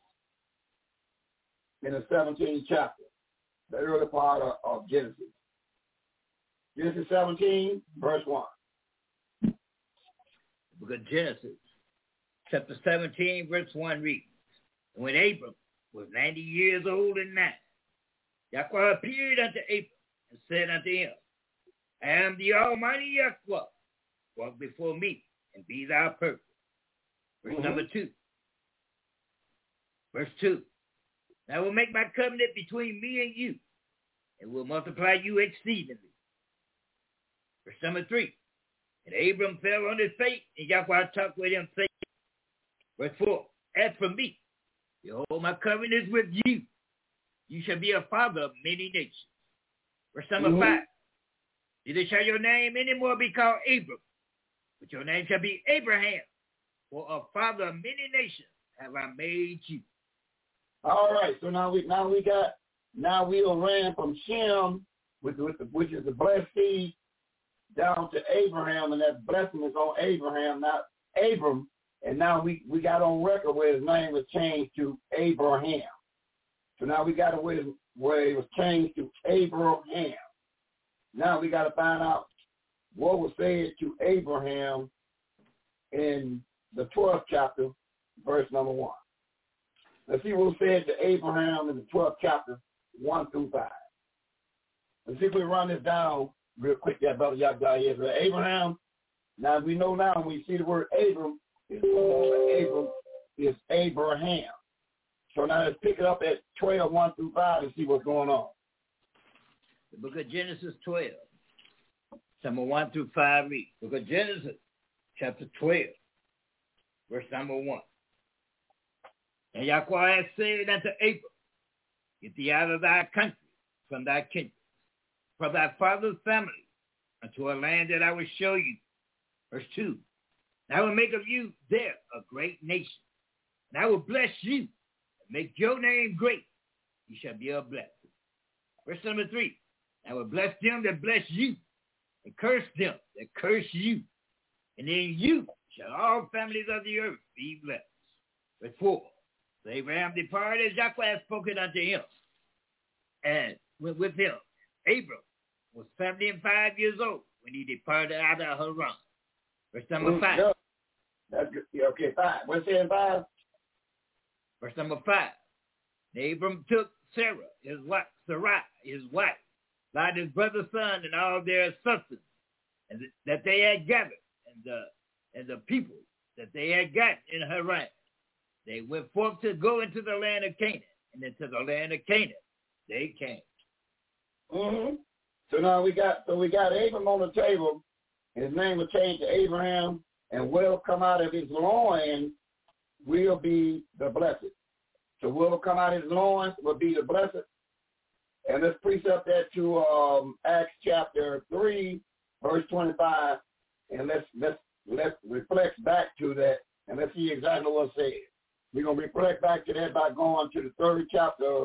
in the 17th chapter, the early part of Genesis. Genesis 17, verse 1. The book of Genesis, chapter 17, verse 1 reads, and when Abram was 90 years old and 9, Yahweh appeared unto Abram and said unto him, I am the Almighty Yahweh. Walk before me and be thou perfect. Verse number 2. Verse 2. And I will make my covenant between me and you, and will multiply you exceedingly. Verse number 3. And Abram fell on his face, and Yahweh talked with him, saying, verse 4. As for me, behold, my covenant is with you. You shall be a father of many nations. Verse number 5. Neither shall your name any more be called Abram, but your name shall be Abraham, for a father of many nations have I made you. All right, so now we ran from Shem, which is the blessed seed, down to Abraham, and that blessing is on Abraham, not Abram, and now we got on record where his name was changed to Abraham. So now we got where it was changed to Abraham. Now we got to find out what was said to Abraham in the 12th chapter, verse number 1. Let's see what was said to Abraham in the 12th chapter, 1 through 5. Let's see if we run this down real quick, that Brother Yahweh is. Abraham, now we know now when we see the word Abram, Abram is Abraham. So now let's pick it up at 12, 1 through 5 and see what's going on. The book of Genesis 12, number 1 through 5 read. Book of Genesis, chapter 12, verse number 1. And Yahweh has said unto Abram, get thee out of thy country, from thy kindred, from thy father's family, unto a land that I will show you. Verse 2. And I will make of you there a great nation, and I will bless you, and make your name great. You shall be a blessing. Verse number 3. I will bless them that bless you, and curse them that curse you. And in you shall all families of the earth be blessed. Verse 4. So Abraham departed as Yahweh had spoken unto him, and went with him. Abram was 75 years old when he departed out of Haran. Verse number 5. No. That's good. Yeah, okay, 5. What's it in 5? Verse number 5. And Abram took Sarah, his wife, Sarai, his wife, Lot his brother's son, and all their substance, and that they had gathered, and the people that they had gotten in Haran. They went forth to go into the land of Canaan, and into the land of Canaan they came. So now we got Abram on the table. His name was changed to Abraham, and will come out of his loins will be the blessed. So will come out of his loins will be the blessed. And let's precept that to Acts chapter 3, verse 25, and let's reflect back to that, and let's see exactly what's said. We're gonna reflect back to that by going to the third chapter.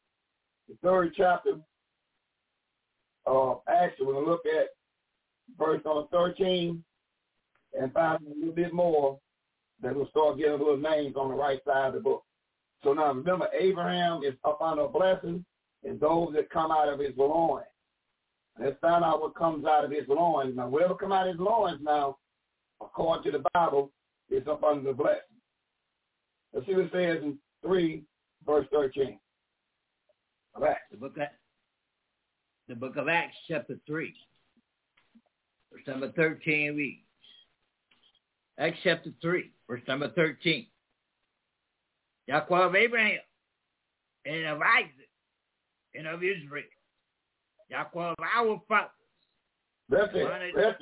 Actually, we're gonna look at verse number 13 and find a little bit more. Then we'll start getting little names on the right side of the book. So now remember, Abraham is up on a blessing, and those that come out of his loins. Let's find out what comes out of his loins. Now, whatever come out of his loins now, according to the Bible, is up under the blessing. Let's see what it says in 3, verse 13. Of Acts. The book of Acts, chapter 3, verse number 13 reads. Acts chapter 3, verse number 13. Yahweh of Abraham, and of Isaac, and of Israel. Yahweh of our fathers. Right there.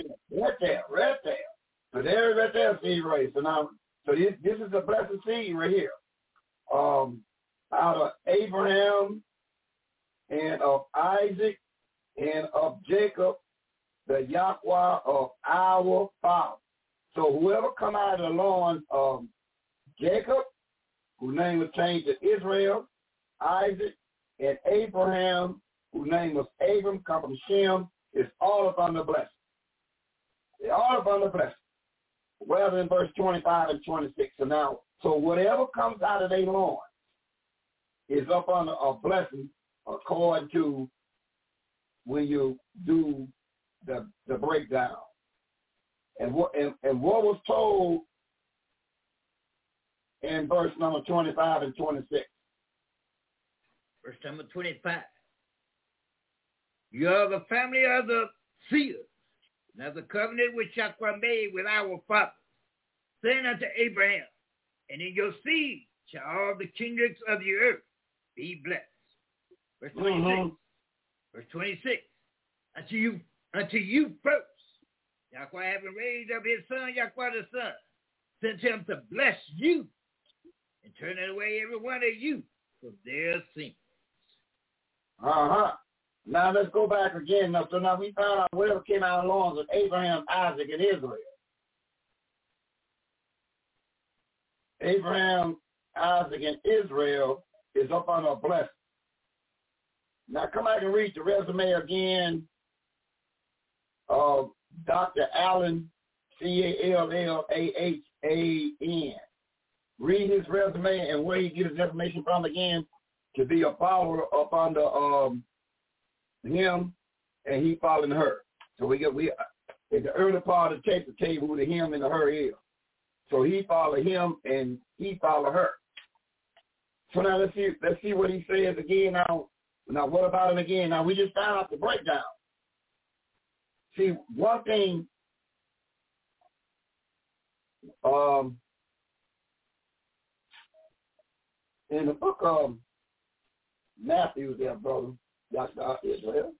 So there's right there, seed race. So now, this is a blessed seed right here. Out of Abraham, and of Isaac, and of Jacob, the Yahweh of our fathers. So whoever come out of the loins of Jacob, whose name was changed to Israel, Isaac, and Abraham, whose name was Abram, come from Shem, is all upon the blessing. They're all upon the blessing. Rather in verse 25 and 26. So whatever comes out of their loins is up on a blessing according to when you do the breakdown. And what was told in verse number 25 and 26. Verse number 25. You are the family of the seers. Now the covenant which Yahweh made with our fathers, saying unto Abraham, and in your seed shall all the kingdoms of the earth be blessed. Verse 26. Mm-hmm. Verse 26. Unto you first, Yahweh having raised up his son, Yahweh the Son, sent him to bless you and turn away every one of you from their sins. Uh-huh. Now let's go back again. So now we found out whatever came out of the loins of Abraham, Isaac, and Israel. Abraham, Isaac, and Israel is up on a blessing. Now come back and read the resume again of Dr. Allen, Callalhan. Read his resume and where he gets his information from again to be a follower up under him, and he following her. So we in the early part of the tape to tell you who the him and the her is. So he followed him and he followed her. So now let's see what he says again. Now what about him again? Now we just found out the breakdown. See, one thing in the book of Matthew there, brother, Dr. Israel,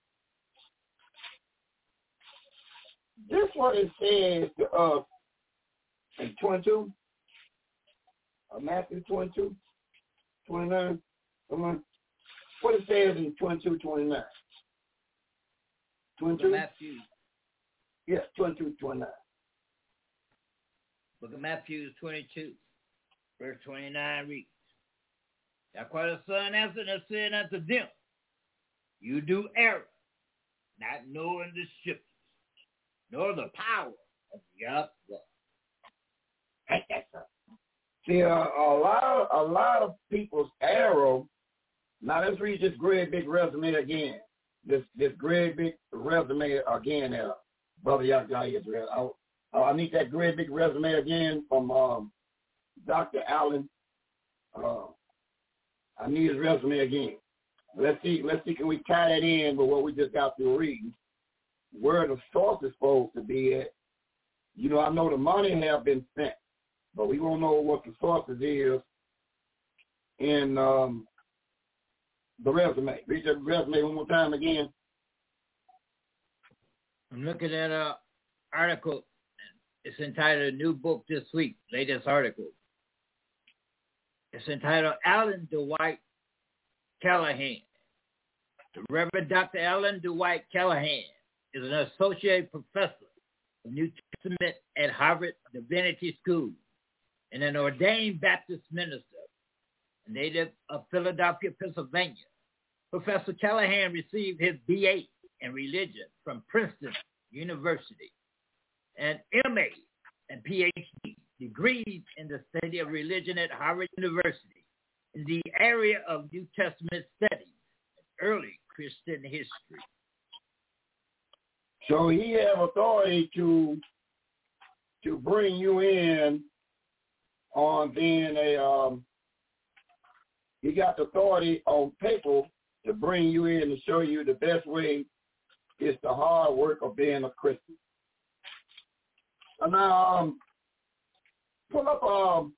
this what it says to us in 22, Matthew 22, 29, come on. What it says in 22, 29. 22? Matthew. Yes, 22, 29. Book of Matthew 22, verse 29 reads, Yahweh the Son answered and said unto them, you do err, not knowing the scriptures, nor the power of Yahweh. See, a lot of people's arrow. Now let's read this great big resume again. This great big resume again, Brother Yahweh Israel. I need that great big resume again from Dr. Allen. I need his resume again. Let's see, can we tie that in with what we just got through reading? Where the source is supposed to be at. You know, I know the money have been spent, but we won't know what the sources is in the resume. Read that resume one more time again. I'm looking at an article. It's entitled New Book This Week, latest article. It's entitled Allen Dwight Callahan. The Reverend Dr. Allen Dwight Callahan is an associate professor of New Testament at Harvard Divinity School and an ordained Baptist minister, a native of Philadelphia, Pennsylvania. Professor Callahan received his B.A. in religion from Princeton University and M.A. and Ph.D. degrees in the study of religion at Harvard University in the area of New Testament studies and early Christian history. So he have authority to bring you in on being he got the authority on paper to bring you in and show you the best way is the hard work of being a Christian. And now pull up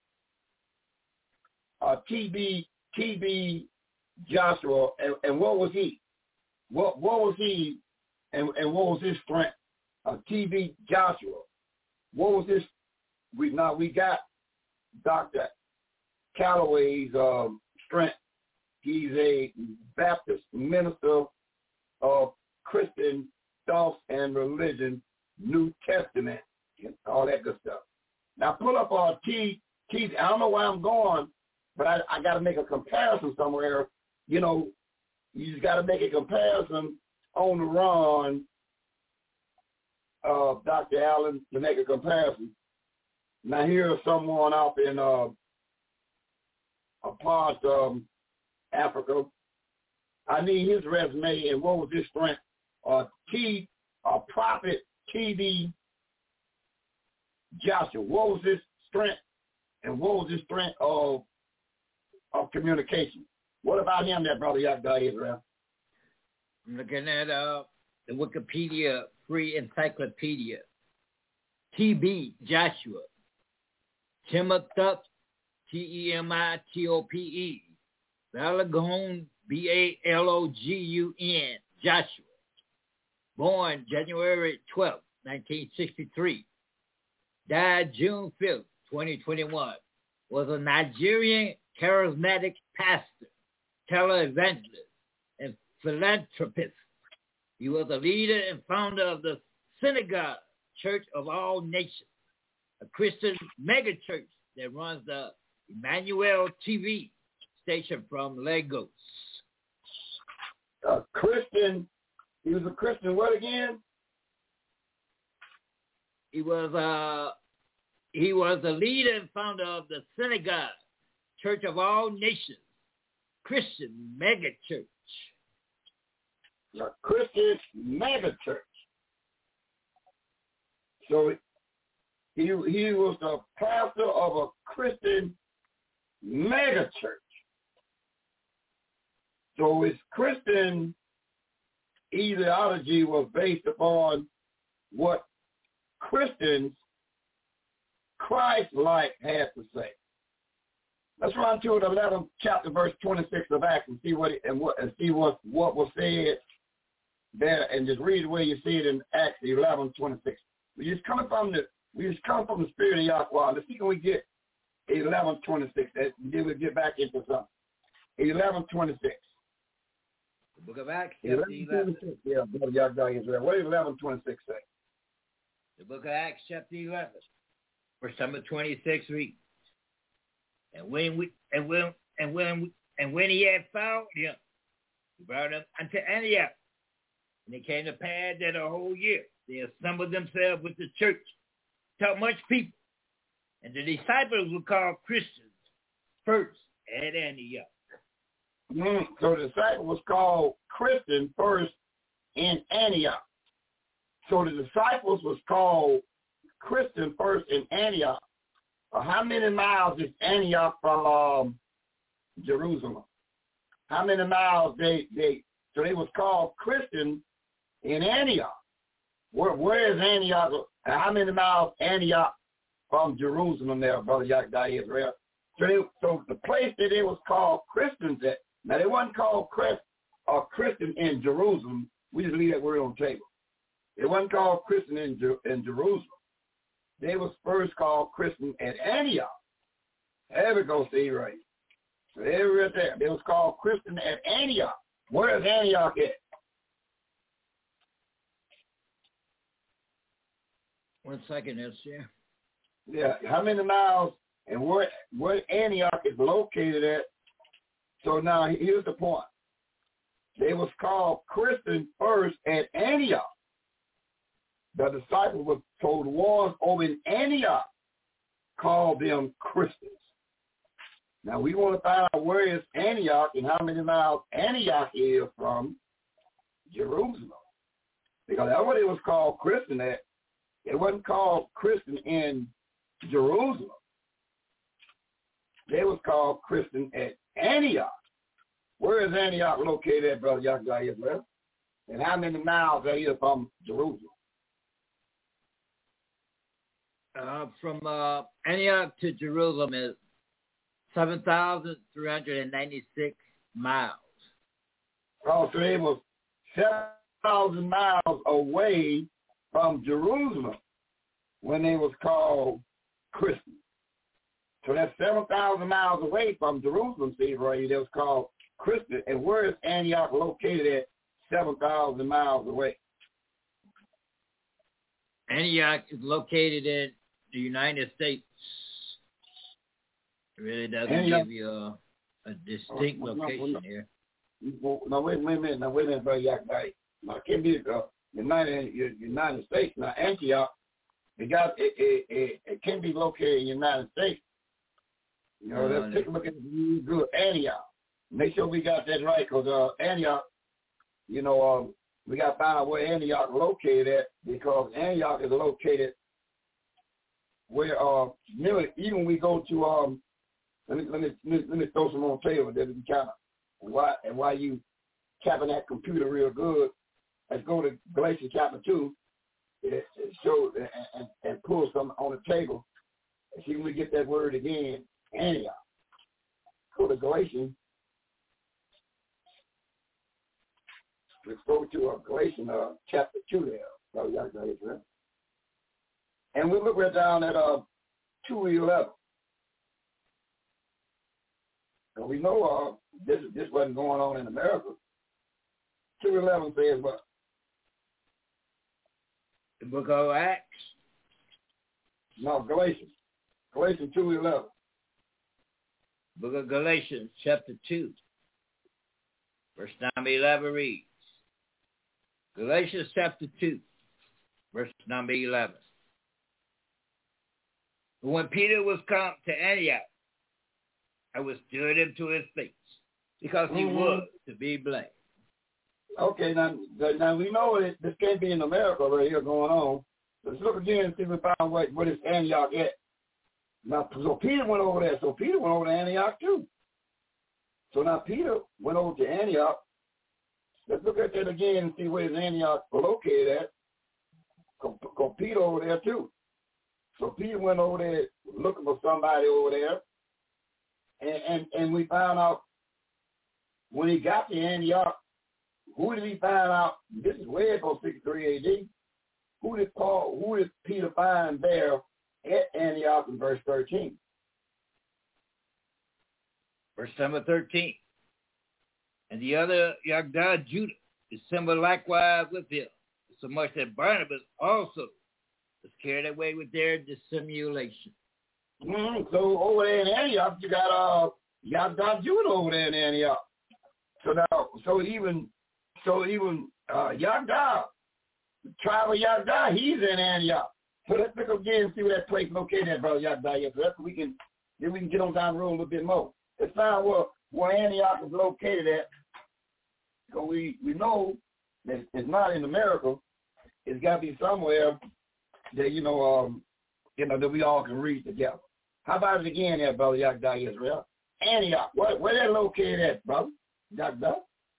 T.B. Joshua and what was he? What was he and what was his strength? T.B. Joshua. What was his? We got Dr. Calloway's strength. He's a Baptist minister of Christian thoughts and religion, New Testament, and all that good stuff. Now pull up our Keith, I don't know where I'm going, but I got to make a comparison somewhere. You know, you just got to make a comparison on the run, Dr. Allen, to make a comparison. Now, here's someone out in a part of Africa. I need his resume and what was his strength. Prophet T.D. Joshua. What was his strength and what was his strength of communication? What about him, that brother Yagda Israel? I'm looking at the Wikipedia Free Encyclopedia. T.B. Joshua. Timothope, Temitope. Balogun, Balogun, Joshua. Born January 12, 1963. Died June 5th, 2021. Was a Nigerian charismatic pastor, televangelist, and philanthropist. He was a leader and founder of the Synagogue Church of All Nations, a Christian megachurch that runs the Emmanuel TV station from Lagos. He was a Christian what again? He was a leader and founder of the Synagogue Church of All Nations, Christian megachurch. A Christian megachurch. So he was the pastor of a Christian megachurch. So his Christian ideology was based upon what Christians Christ-like had to say. Let's run to the 11th chapter, verse 26 of Acts, and see what was said there, and just read where you see it in Acts 11:26. We're just coming from the spirit of Yahweh. Let's see if we get 11:26, and then we'll get back into something. 11:26. The book of Acts, chapter 11. Yeah, brother Yahweh Israel. What does 11:26 say? The book of Acts, chapter 11, verse number 26 reads, And when he had found him, he brought him unto Antioch. And it came to pass that a whole year they assembled themselves with the church, taught much people, and the disciples were called Christians first at Antioch. So the disciple was called Christian first in Antioch. So the disciples was called Christian first in Antioch. How many miles is Antioch from Jerusalem? How many miles they was called Christian in Antioch? Where is Antioch? How many miles Antioch from Jerusalem there, brother Yahweh Israel? So the place that it was called Christians at, now they wasn't called Christian in Jerusalem. We just leave that word on the table. It wasn't called Christian in Jerusalem. They was first called Christian at Antioch. There we go, see right. So they were right there. They was called Christian at Antioch. Where is Antioch at? 1 second, SJ. Yeah, how many miles and where Antioch is located at? So now here's the point. They was called Christian first at Antioch. The disciples were told ones over in Antioch called them Christians. Now we want to find out where is Antioch and how many miles Antioch is from Jerusalem. Because that's what it was called Christian at. It wasn't called Christian in Jerusalem. They was called Christian at Antioch. Where is Antioch located at, brother Yahweh Israel? And how many miles are here from Jerusalem? From Antioch to Jerusalem is 7,396 miles. Oh, so it was 7,000 miles away from Jerusalem when they was called Christians. So that's 7,000 miles away from Jerusalem, see, right? That was called Christian. And where is Antioch located at 7,000 miles away? Antioch is located in the United States. It really doesn't give you a distinct location here. No, wait a minute, brother Yakdai. Now, it can be United States. Now, Antioch, it can be located in the United States. You know, let's take a look at the good Antioch. Make sure we got that right, because Antioch, you know, we got to find out where Antioch is located at, because Antioch is located where even we go to let me throw some on the table that we kind of why you tapping that computer real good. Let's go to Galatians chapter 2. It shows and pull some on the table. And see when we get that word again, Antioch. Go to Galatians. Let's go to Galatians chapter 2 there. And we look right down at 2:11. And we know this wasn't going on in America. 2:11 says what? The book of Acts? No, Galatians. Galatians 2:11. Book of Galatians, chapter 2, verse number 11 reads, Galatians chapter 2, verse number 11. When Peter was come to Antioch, I withstood him to his face, because he was to be blamed. Okay, now we know this can't be in America right here going on. Let's look again and see if we find what is Antioch at. Now, so Peter went over there. So Peter went over to Antioch too. So now Peter went over to Antioch. Let's look at that again and see where is Antioch located at. Go Peter over there too. So Peter went over there looking for somebody over there. And we found out when he got to Antioch, who did he find out? This is way before 63 AD. Who did Peter find there at Antioch in verse 13? Verse number 13. And the other Yagdah Judah assembled likewise with him, so much that Barnabas also was carried away with their dissimulation. So over there in Antioch, you got Yagdah Judah over there in Antioch. So even Yagdah, tribe of Yagdah, he's in Antioch. So let's look again and see where that place located at, brother Yagdah. So that's we can get on down the road a little bit more. Let's find where Antioch is located at. So we know that it's not in America. It's got to be somewhere that that we all can read together. How about it again there, brother Yagdah Israel? Antioch. Where that located at, brother Yagdah?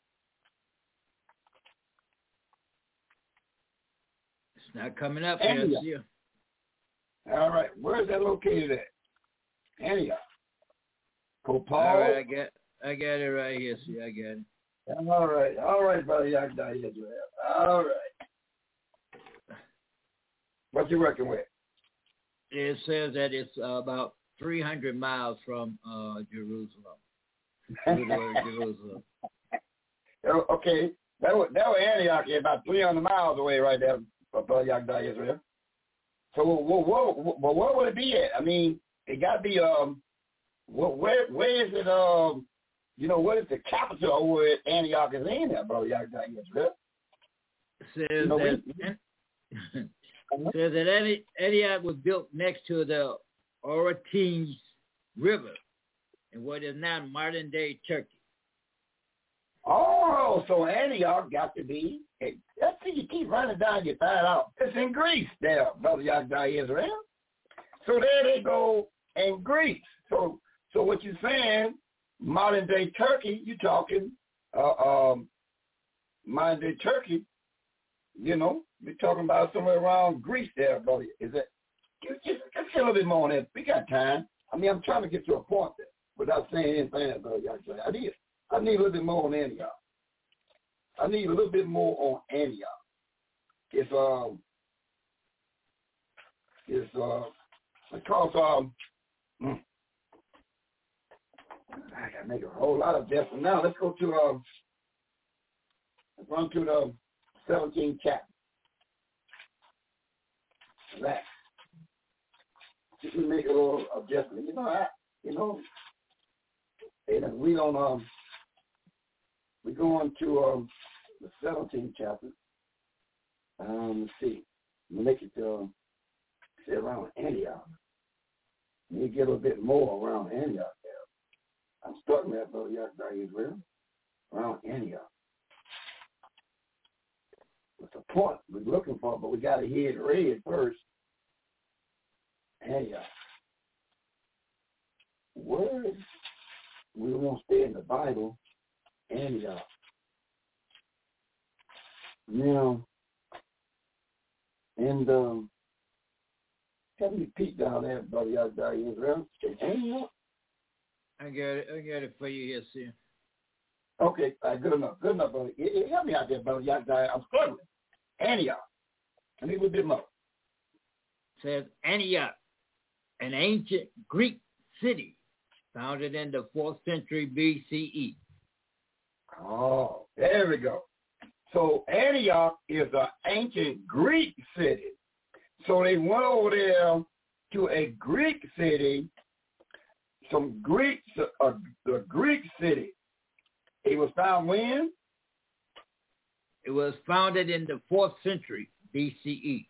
It's not coming up here. All right. Where is that located at? Antioch. Paul. All right, I got it right here. See, I got it. All right, brother Yagdah Israel. All right. What you reckon with? It says that it's about 300 miles from Jerusalem. Jerusalem. Okay, that was Antioch, about 300 miles away right there, brother Yagdah Israel. So what would it be at? I mean, it got to be where is it? What is the capital over at Antioch is in there, brother Yagdah Israel? Says that Antioch was built next to the Orontes River in what is now modern-day Turkey. Oh, so Antioch got to be, let's see, you keep running down, you find out. It's in Greece there, brother Yagdah Israel. So there they go in Greece. So what you're saying, modern-day Turkey, you're talking modern-day Turkey, we're talking about somewhere around Greece there, brother. Is it? Let's get a little bit more on that. We got time. I mean, I'm trying to get to a point there without saying anything, brother. I need a little bit more on Antioch. It's because I gotta make a whole lot of adjustments. Now let's go to let's run to the 17th chapter. That. Just make a little adjustment. we don't, we go on to the 17th chapter. Let's see. Make it say around Antioch. You get a little bit more around Antioch there. I'm starting with Brother Yahweh Israel. Around Antioch. That's the point we're looking for, but we got to hear it read first. Antioch. Where is, we won't stay in the Bible, Antioch. Now, and have you peeked down there, Brother Yahweh Israel? Antioch? I got it for you, yes, sir. Okay, good enough, brother. Help me out there, Brother Yahweh. I'm struggling. Antioch. I need a little bit more. Says Antioch, an ancient Greek city founded in the 4th century BCE. Oh, there we go. So Antioch is an ancient Greek city. So they went over there to a Greek city, the Greek city. It was found when? It was founded in the 4th century BCE.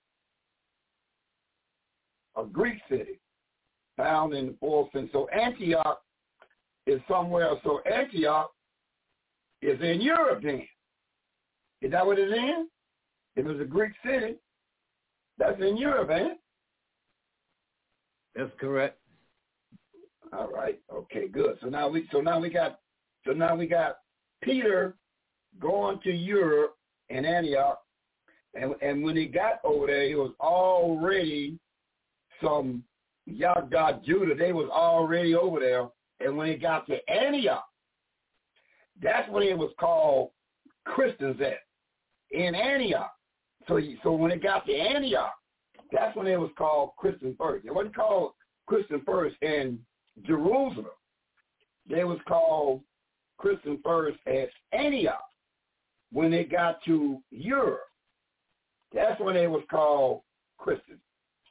A Greek city found in the 4th century. So Antioch is somewhere. So Antioch is in Europe then. Is that what it's in? If it was a Greek city, that's in Europe, ain't it? That's correct. All right. Okay, good. So now we got Peter going to Europe and Antioch, and when he got over there, it was already some Yahweh Judah. They was already over there, and when he got to Antioch, that's when it was called Christians at in Antioch. So when it got to Antioch, that's when it was called Christian first. It wasn't called Christian first in Jerusalem. They was called Christian first at Antioch. When they got to Europe, that's when it was called Christian.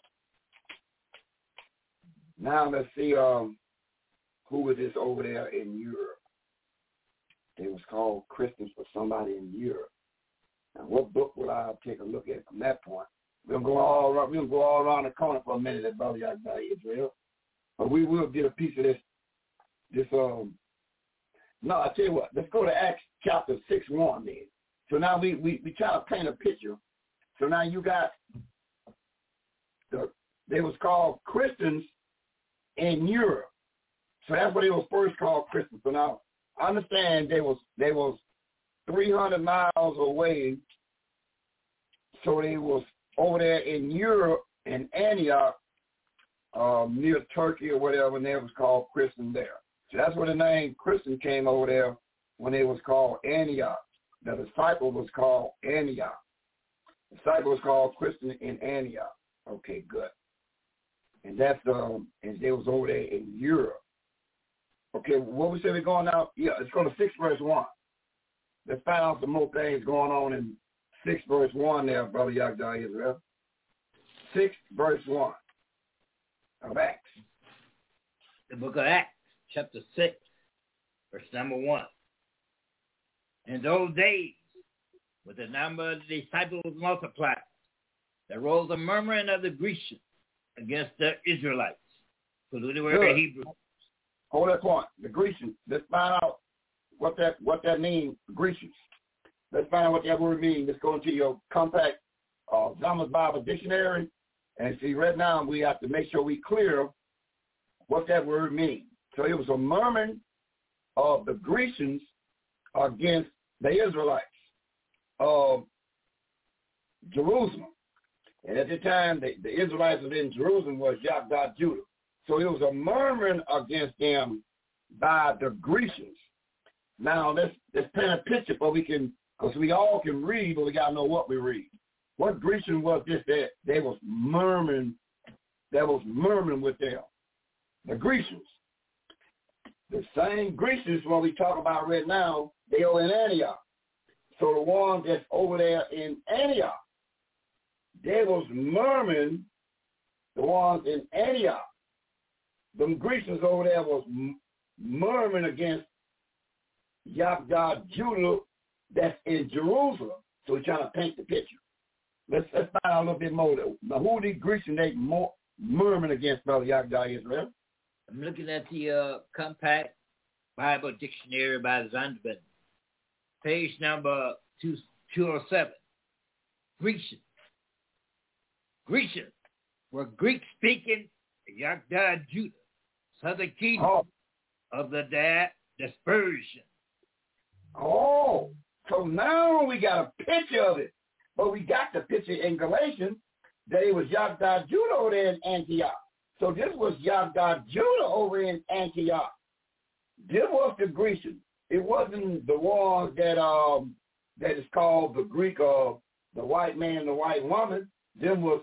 Now let's see who was this over there in Europe. They was called Christians for somebody in Europe. Now, what book will I take a look at from that point? We'll go all around the corner for a minute at Brother Yahweh Israel. But we will get a piece of this. No, I tell you what. Let's go to Acts chapter 6:1 then. So now we try to paint a picture. So now you got they was called Christians in Europe. So that's what they was first called Christians. So now I understand they was 300 miles away. So they was over there in Europe in Antioch, near Turkey or whatever, and they was called Christian there. So that's where the name Christian came over there when it was called Antioch. The disciple was called Antioch. The disciple was called Christian in Antioch. Okay, good. And that's and they was over there in Europe. Okay, what we say we're going now? Yeah, let's go to 6 verse 1. Let's find out some more things going on in 6 verse 1 there, Brother Yahweh Israel. 6 verse 1 of Acts. The book of Acts, chapter 6, verse number 1. In those days, with the number of the disciples multiplied, there rose a murmuring of the Grecians against the Israelites, because they were Hebrews. Hold that point. The Grecians. Let's find out what that means, Grecians. Let's find out what that word means. Let's go into your compact Zama's Bible dictionary and see right now we have to make sure we clear what that word means. So it was a murmuring of the Grecians against the Israelites of Jerusalem. And at the time, the Israelites that in Jerusalem was Yahweh Judah. So it was a murmuring against them by the Grecians. Now, let's paint a picture but we can, because we all can read, but we got to know what we read. What Grecian was this that they was murmuring, with them? The Grecians. The same Grecians what we talk about right now, they are in Antioch. So the ones that's over there in Antioch, they was murmuring, the ones in Antioch. them Grecians over there was murmuring against Yahgah Judah that's in Jerusalem. So we're trying to paint the picture. Let's find out a little bit more. Now, who are these Grecians they murmuring against, Brother Yahgah Israel? I'm looking at the Compact Bible Dictionary by Zondervan, page number 207. Grecians were Greek-speaking Yahgah Judah, southern kingdom of the dispersion. Oh, so now we got a picture of it. But we got the picture in Galatians that it was Yahgah Judah over there in Antioch. So this was Yahgah Judah over in Antioch. This was the Grecians. It wasn't the ones that is called the Greek of the white man and the white woman. Them was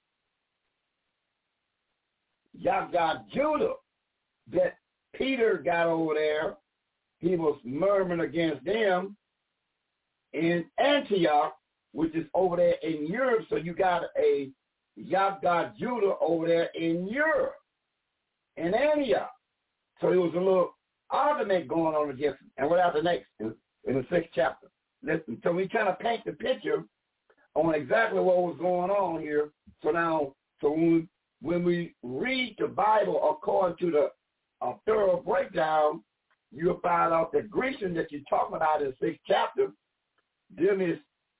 Yahgah Judah that Peter got over there. He was murmuring against them in Antioch, which is over there in Europe. So you got a Yahgah Judah over there in Europe, in Antioch. So there was a little argument going on against him. And what happened next in the 6th chapter? Listen, so we kind of paint the picture on exactly what was going on here. So now, when we read the Bible according to the thorough breakdown, you'll find out the Grecian that you're talking about in the 6th chapter, them is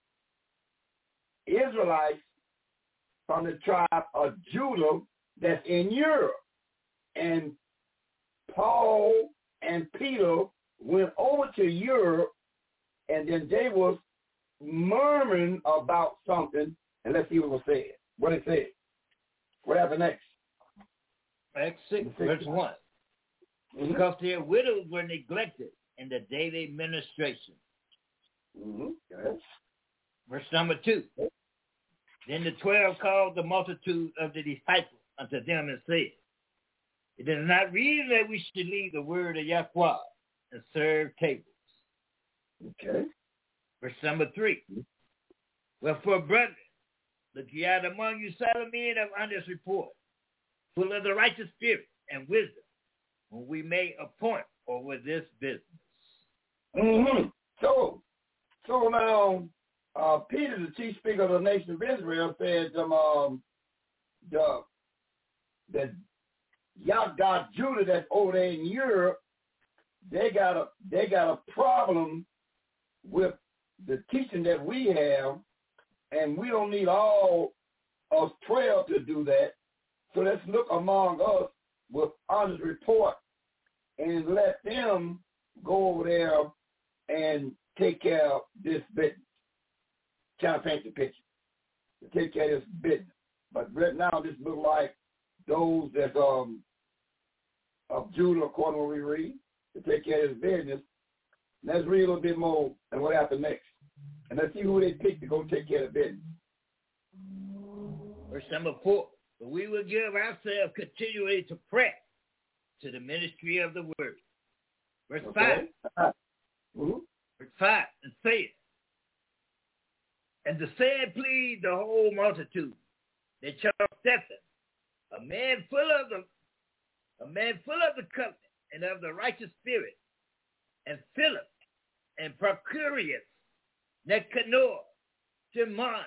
Israelites from the tribe of Judah that's in Europe. And Paul and Peter went over to Europe, and then they was murmuring about something, and let's see what it said. What it said. What happened next? Acts 6, verse 1. Mm-hmm. Because their widows were neglected in the daily ministration. Mm-hmm. Yes. Verse number 2. Then the 12 called the multitude of the disciples unto them and said, it is not reason that we should leave the word of Yahweh and serve tables. Okay. Verse number 3. Wherefore, brethren, look ye out among you 7 men of honest report, full of the righteous spirit and wisdom, whom we may appoint over this business. Mm-hmm. So now, Peter, the chief speaker of the nation of Israel, said that Yahgah Judah that's over there in Europe, they got a problem with the teaching that we have, and we don't need all of 12 to do that. So let's look among us with honest report and let them go over there and take care of this business. Trying to paint the picture. To take care of this business. But right now, this looks like those that of Judah, according to what we read, to take care of his business. Let's read a little bit more and what happened next. And let's see who they pick to go take care of the business. Verse number 4. But we will give ourselves continually to prayer, to the ministry of the word. Verse 5. Mm-hmm. Verse 5, and saith, and the said pleased the whole multitude, that Charles Stephen, a man full of the covenant and of the righteous spirit, and Philip, and Procurius, Nicanor, Timon,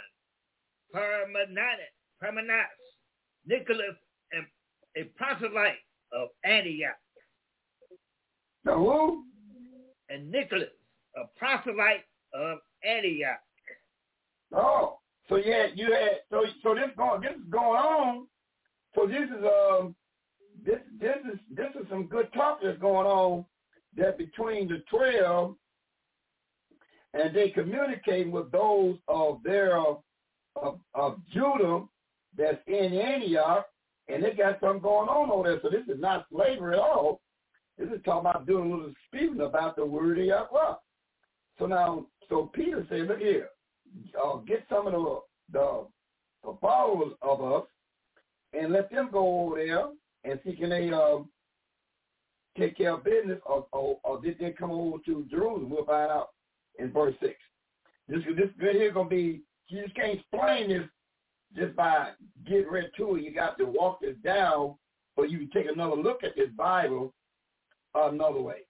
Parmenas, Nicholas, and a proselyte of Antioch. Now who? And Nicholas, a proselyte of Antioch. Oh, so you had so this is going on. So this is some good talk that's going on that between the 12, and they communicating with those of Judah that's in Antioch, and they got something going on over there. So this is not slavery at all. This is talking about doing a little speaking about the word of Yahweh. So Peter said, look here. Get some of the followers of us and let them go over there and see can they take care of business or did they come over to Jerusalem? We'll find out in verse 6. This right here going to be, you just can't explain this just by getting right to it. You got to walk this down or you can take another look at this Bible another way.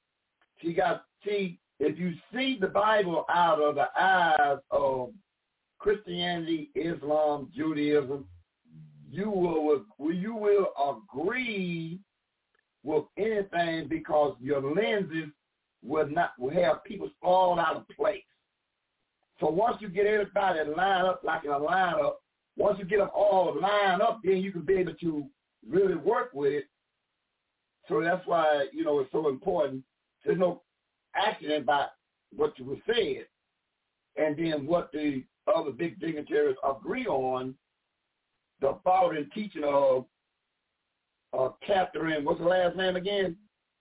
If you see the Bible out of the eyes of Christianity, Islam, Judaism, you will agree with anything because your lenses will have people fall out of place. So once you get everybody lined up like in a lineup, once you get them all lined up, then you can be able to really work with it. So that's why, it's so important. There's no accident about what you were said, and then what the other big dignitaries agree on, the following teaching of Catherine, what's the last name again?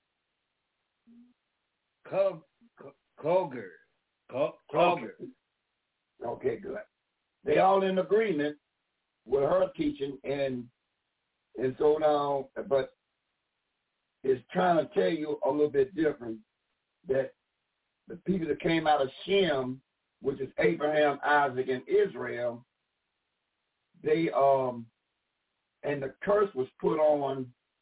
Kroger. Okay, good. They all in agreement with her teaching, and so now, but it's trying to tell you a little bit different, that the people that came out of Shem, which is Abraham, Isaac, and Israel, they and the curse was put on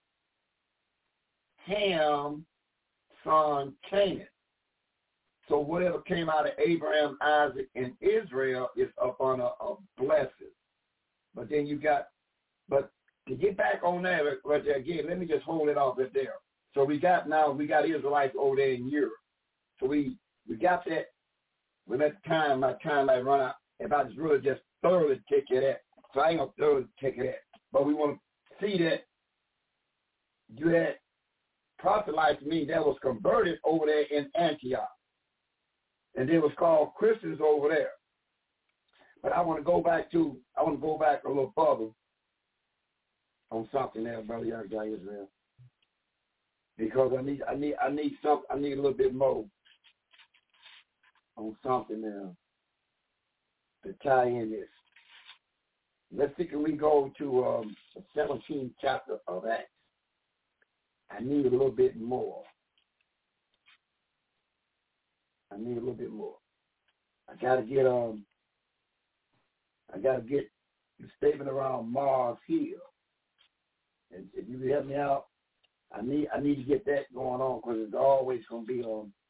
Ham, son Canaan. So whatever came out of Abraham, Isaac, and Israel is upon a blessing. But then but to get back on that right there again, let me just hold it off right there. So we got Israelites over there in Europe. So we got that. When my time might run out, if I just really just thoroughly take care of that. So I ain't gonna thoroughly take care of that. But we want to see that you had proselytes to me that was converted over there in Antioch. And they was called Christians over there. But I want to go back a little further on something there, Brother Yahya Israel. Because I need a little bit more on something there to tie in this. Let's see, can we go to the 17th chapter of Acts? I need a little bit more. I gotta get the statement around Mars Hill. And if you can help me out, I need to get that going on, because there's always gonna be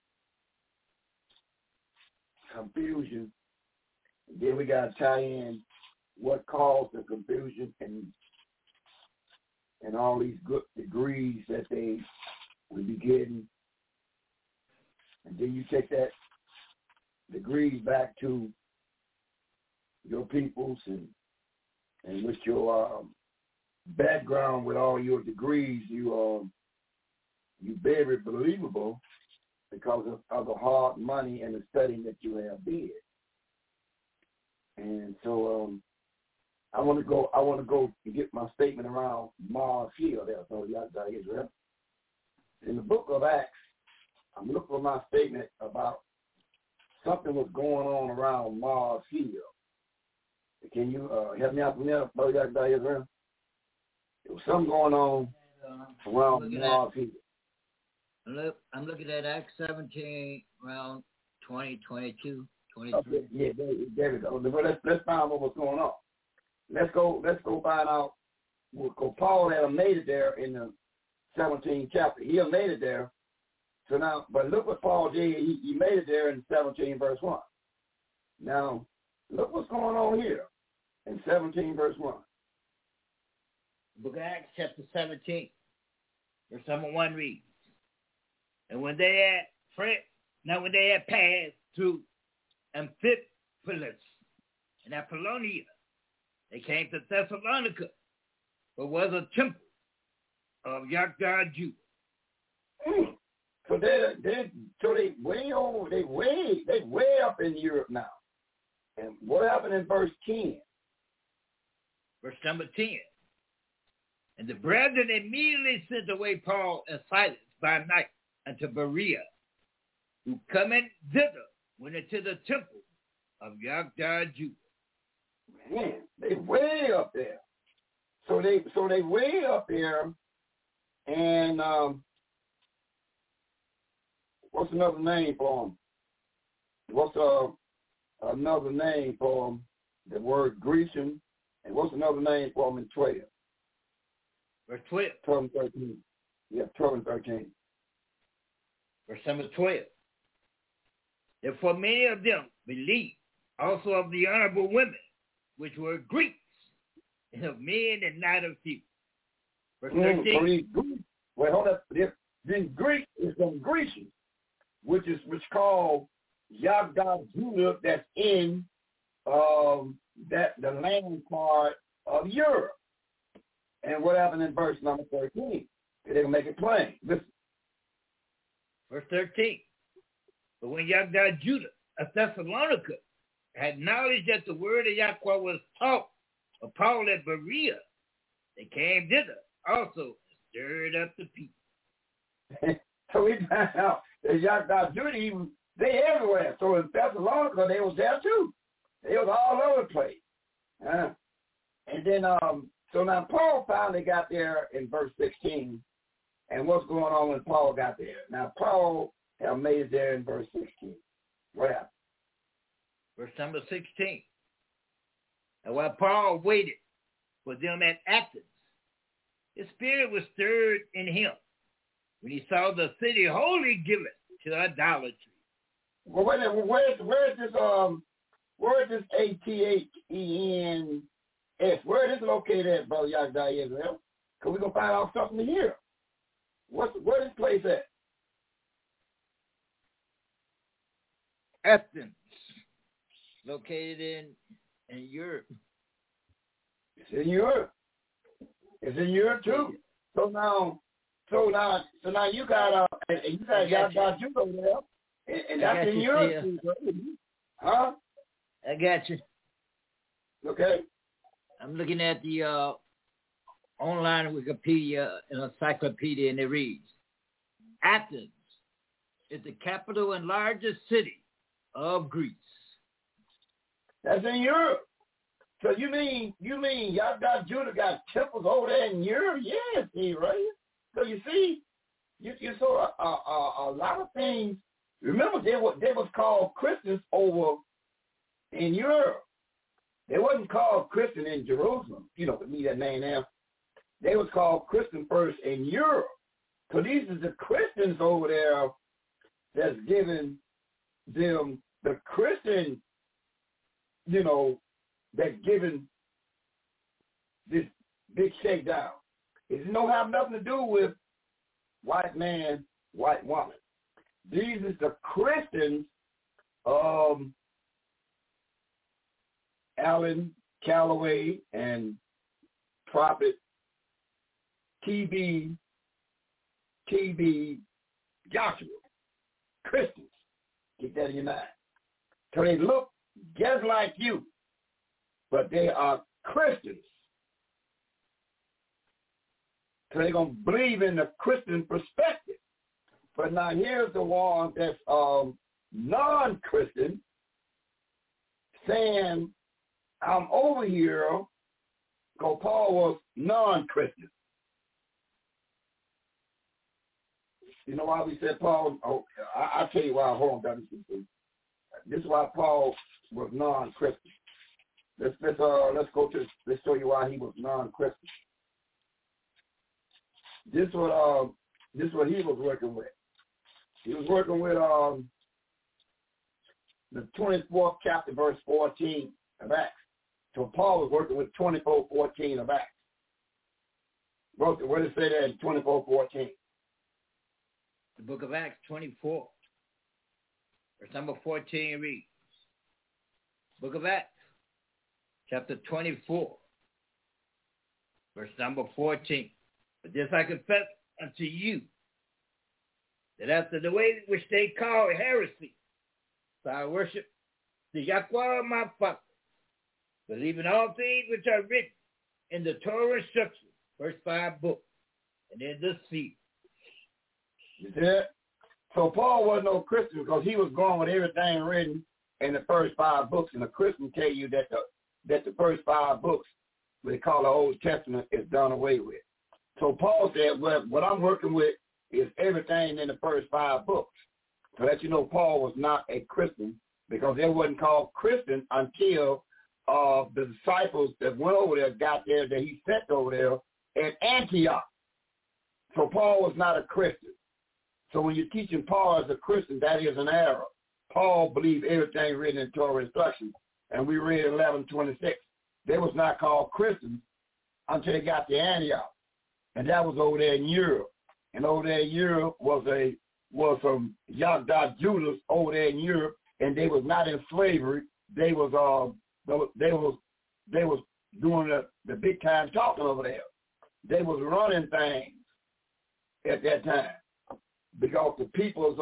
confusion. And then we gotta tie in what caused the confusion and all these good degrees that they will be getting. And then you take that degrees back to your peoples and with your background with all your degrees, you very believable because of the hard money and the studying that you have did. And so I want to go and get my statement around Mars Hill there. So Yahya Israel. In the book of Acts, I'm looking for my statement about something was going on around Mars Hill. Can you help me out from there, Brother Yahya Israel? There was something going on around Mars Hill. I'm looking at Acts 17, around 20, 22, 23. Okay, yeah, there we go. Let's find out what was going on. Let's go find out. Because Paul had made it there in the 17th chapter. He had made it there. So now, but look what Paul did. He made it there in 17 verse 1. Now, look what's going on here in 17 verse 1. Book of Acts chapter 17, verse number 1 reads, and when they had passed through Amphipolis and Apollonia, they came to Thessalonica, where was a temple of Yahweh Judah. So they way up in Europe now. And what happened in verse 10? Verse number 10. And the brethren immediately sent away Paul and Silas by night unto Berea, who coming thither went into the temple of Yahweh Judah. Man, they way up there. So they way up there, and what's another name for them? What's another name for them? The word Grecian, and what's another name for them in 12? Verse 12. 12 and 13. Yeah, 12 and 13. Verse number 12. Therefore many of them believed, also of the honorable women, which were Greeks, and of men and not of few. Verse 13. Wait, hold up. Then Greek is from Grecian, which called Yagda Judah, that's in the land part of Europe. And what happened in verse number 13? They're going to make it plain. Listen. Verse 13. But when Yagda Judah of Thessalonica had knowledge that the word of Yahweh was taught of Paul at Berea, they came thither also and stirred up the people. So we found out that Yagda Judah, they everywhere. So in Thessalonica, they was there too. They was all over the place. And then, so now Paul finally got there in verse 16. And what's going on when Paul got there? Now, Paul had made it there in verse 16. What happened? Verse number 16. And while Paul waited for them at Athens, his spirit was stirred in him when he saw the city wholly given to idolatry. Well, wait a minute. Where is this ATHENS? Where is it located at, Brother Yagda Israel? Because we're going to find out something here. Where this place at? Athens, located in Europe. It's in Europe. It's in Europe too. So now you got Yagda Judah over there, and that's in Europe too, huh? I got you. Okay. I'm looking at the online Wikipedia encyclopedia, and it reads, Athens is the capital and largest city of Greece. That's in Europe. So you mean Yagda Judah got temples over there in Europe? Yes, right? So you see, you saw a lot of things. Remember, they was called Christians over in Europe. They wasn't called Christian in Jerusalem. You know, to me that name there. They was called Christian first in Europe. So these are the Christians over there that's giving them the Christian, that's giving this big shakedown. It don't have nothing to do with white man, white woman. These is the Christians, Alan Calloway and Prophet TB Joshua. Christians. Keep that in your mind. So they look just like you, but they are Christians. So they're going to believe in the Christian perspective. But now here's the one that's non-Christian saying, I'm over here, because Paul was non-Christian. You know why we said Paul? Oh, I'll tell you why. Hold on, WCC. This is why Paul was non-Christian. Let's go to. Let's show you why he was non-Christian. This is what he was working with. He was working with the 24th chapter, verse 14 of Acts. So Paul was working with 24:14 of Acts. What does it say there in 24:14? The book of Acts 24, verse number 14 reads, book of Acts, chapter 24, verse number 14. But this I confess unto you, that after the way which they call heresy, so I worship the Yahweh my Father, believing all things which are written in the Torah instructions, first 5 books, and in the seal. You see that? So Paul wasn't no Christian because he was going with everything written in the first 5 books. And a Christian tell you that the first 5 books, what they call the Old Testament, is done away with. So Paul said, well, what I'm working with is everything in the first 5 books. So that Paul was not a Christian because they wasn't called Christian until the disciples that went over there got there, that he sent over there, at Antioch. So Paul was not a Christian. So when you're teaching Paul as a Christian, that is an error. Paul believed everything written in Torah instructions. And we read 11:26. They was not called Christians until they got to Antioch. And that was over there in Europe. And over there in Europe was some Yagdad Judas over there in Europe, and they was not in slavery. They was doing the big time talking over there. They was running things at that time because the people's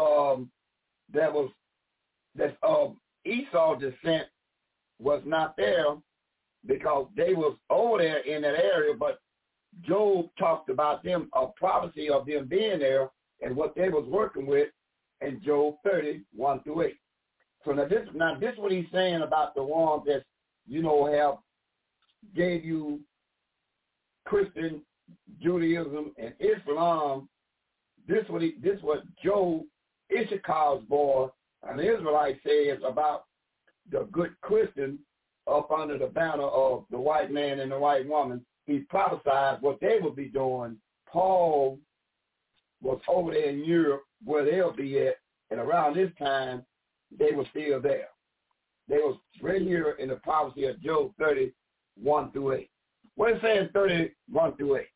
Esau descent was not there because they was over there in that area, but Job talked about them, a prophecy of them being there and what they was working with in Job 30:1-8. So now this is what he's saying about the ones that, have gave you Christian, Judaism, and Islam. This what Job, Issachar's boy, an Israelite, says about the good Christian up under the banner of the white man and the white woman. He prophesied what they would be doing. Paul was over there in Europe where they'll be at, and around this time, they were still there. They was right here in the prophecy of Job 30:1-8. What is it saying 31-8?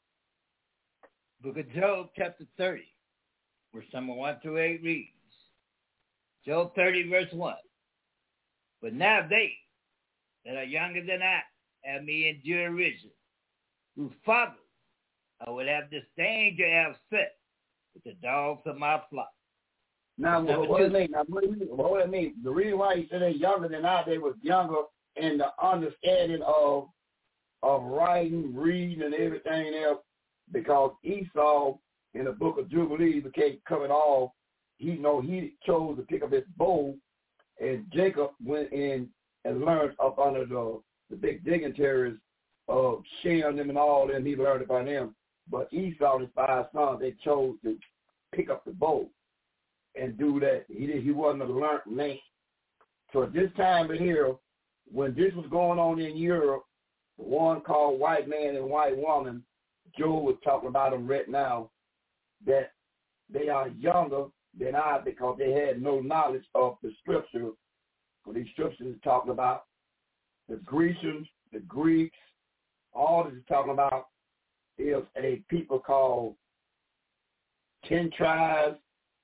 Book of Job, chapter 30, verse number 1-8 reads, Job 30, verse 1. But now they that are younger than I have me endure riches, whose fathers I would have disdained to have set with the dogs of my flock. Now, what does it mean? The reason why he said they're younger than I, they was younger in the understanding of writing, reading, and everything else, because Esau in the book of Jubilees became covered all. He chose to pick up his bow, and Jacob went in and learned up under the big dignitaries of Shem and all them. He learned about them. But Esau, his 5 sons, they chose to pick up the bow and do that. He wasn't a learned man. So at this time in here, when this was going on in Europe, the one called white man and white woman, Joe was talking about them right now, that they are younger than I because they had no knowledge of the scripture. So these scriptures are talking about the Grecians, the Greeks. All this is talking about is a people called 10 tribes.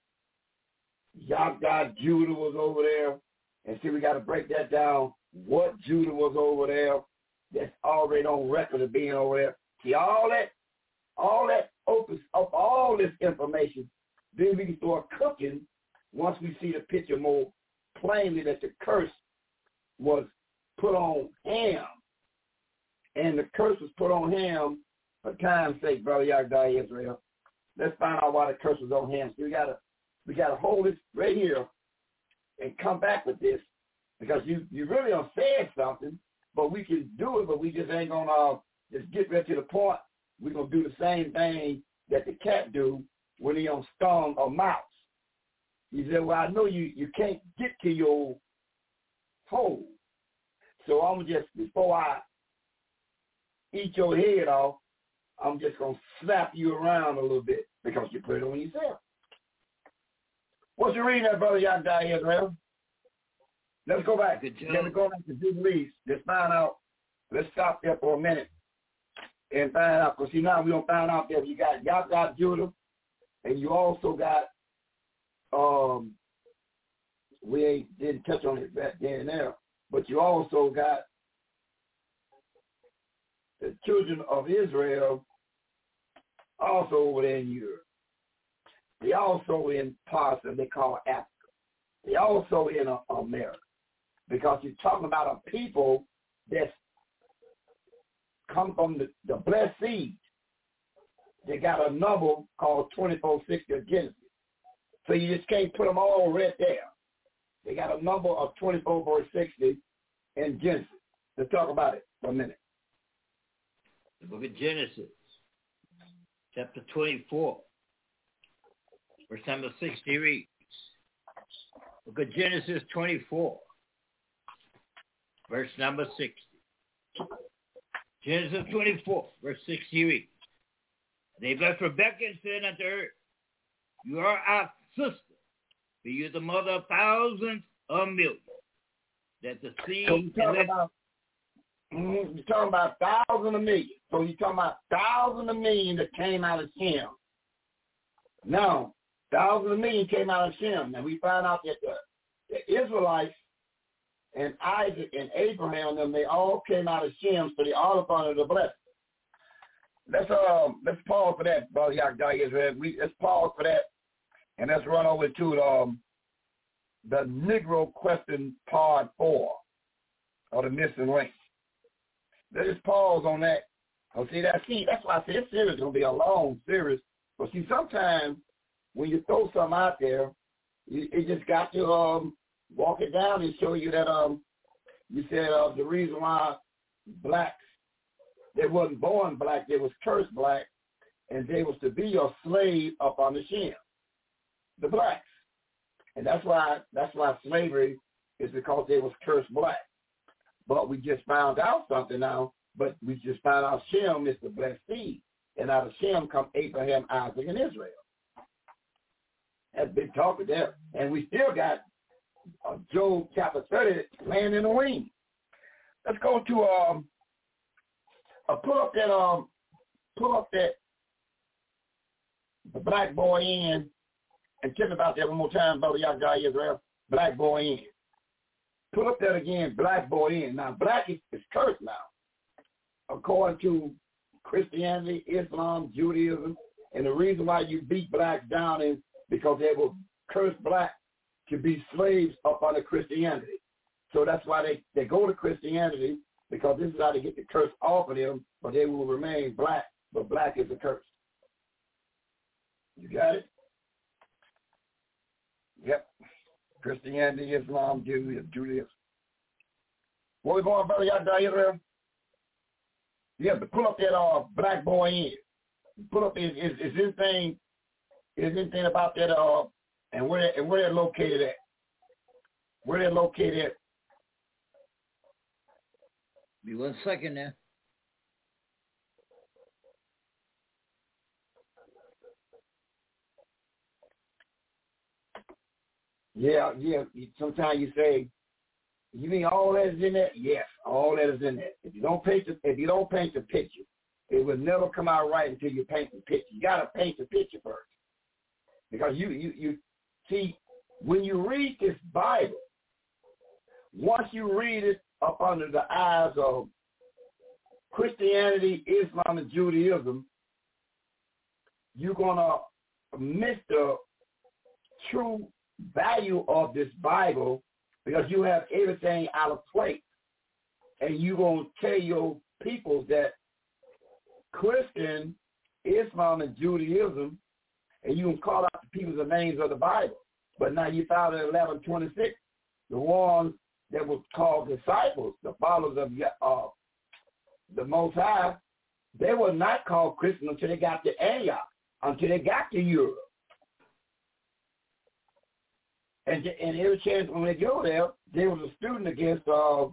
Yagdad Judah was over there. And see, we got to break that down. What Judah was over there that's already on record of being over there. See, all that opens up all this information. Then we can start cooking once we see the picture more plainly that the curse was put on Ham. And the curse was put on Ham for time's sake, brother Yagdad Israel. Let's find out why the curse was on Ham. So we gotta hold this right here and come back with this, because you really done said something, but we can do it, but we just ain't gonna just get right to the point. We're gonna do the same thing that the cat do when he on stung a mouse. He said, well, I know you can't get to your hole. So I'm just, before I eat your head off, I'm just going to slap you around a little bit because you put it on yourself. What you reading there, Brother Yagdad Israel? Let's go back. Let's go back to Jubilees. Let's find out. Let's stop there for a minute and find out. Because see, now we're going to find out that you got Yagdad Judah, and you also got, we didn't touch on it back then and there, but you also got the children of Israel also over there in Europe. They also in parts that they call Africa. They also in America. Because you're talking about a people that's come from the blessed seed. They got a number called 2460 of Genesis. So you just can't put them all right there. They got a number of 24 verse 60 in Genesis. Let's talk about it for a minute. The book of Genesis, chapter 24, verse number 60 reads. Book of Genesis 24, verse number 60. Genesis 24, verse 60 reads. They blessed Rebekah and said unto her, you are our sister, for you are the mother of thousands of millions. That the seed... So you're talking about thousands of millions. So you're talking about thousands of millions that came out of Shem. Now, thousands of millions came out of Shem. Now we find out that the Israelites and Isaac and Abraham, they all came out of Shem, so they all up under the blessing. Let's pause for that, brother Yahweh Israel. Let's pause for that, and let's run over to the Negro question part 4, or the missing link. Let's just pause on that. Oh, that's why I say this series is going to be a long series. But see, sometimes when you throw something out there, it just got to walk it down and show you that you said the reason why blacks, they wasn't born black, they was cursed black, and they was to be a slave up on the Shem, the blacks. And that's why slavery is because they was cursed black. But we just found out something now, but we just found out Shem is the blessed seed. And out of Shem come Abraham, Isaac, and Israel. That's big talk there. And we still got Job chapter 30 laying in the wing. Let's go to pull up that the black boy in, and tell me about that one more time, brother Yahweh Israel. Black boy in. Pull up that again, black boy in. Now, black is cursed now, according to Christianity, Islam, Judaism, and the reason why you beat blacks down is because they were cursed black to be slaves up under Christianity. So that's why they go to Christianity, because this is how they get the curse off of them, but they will remain black, but black is a curse. You got it? Yep. Christianity, Islam, Judaism. Where we going, brother? Y'all down here? Yeah, but pull up that black boy in. Pull up is anything about that and where they're located at? Where they're located at? Be 1 second there. Yeah. Sometimes you say, you mean all that is in there? Yes, all that is in there. If you don't paint the picture, it will never come out right until you paint the picture. You got to paint the picture first, because you see, when you read this Bible, once you read it up under the eyes of Christianity, Islam, and Judaism, you're gonna miss the true value of this Bible, because you have everything out of place. And you're going to tell your people that Christian, Islam, and Judaism, and you can call out the people the names of the Bible. But now you found in 11:26, the ones that was called disciples, the followers of the Most High, they were not called Christians until they got to Antioch, until they got to Europe. And every chance when they go there, they was a student against the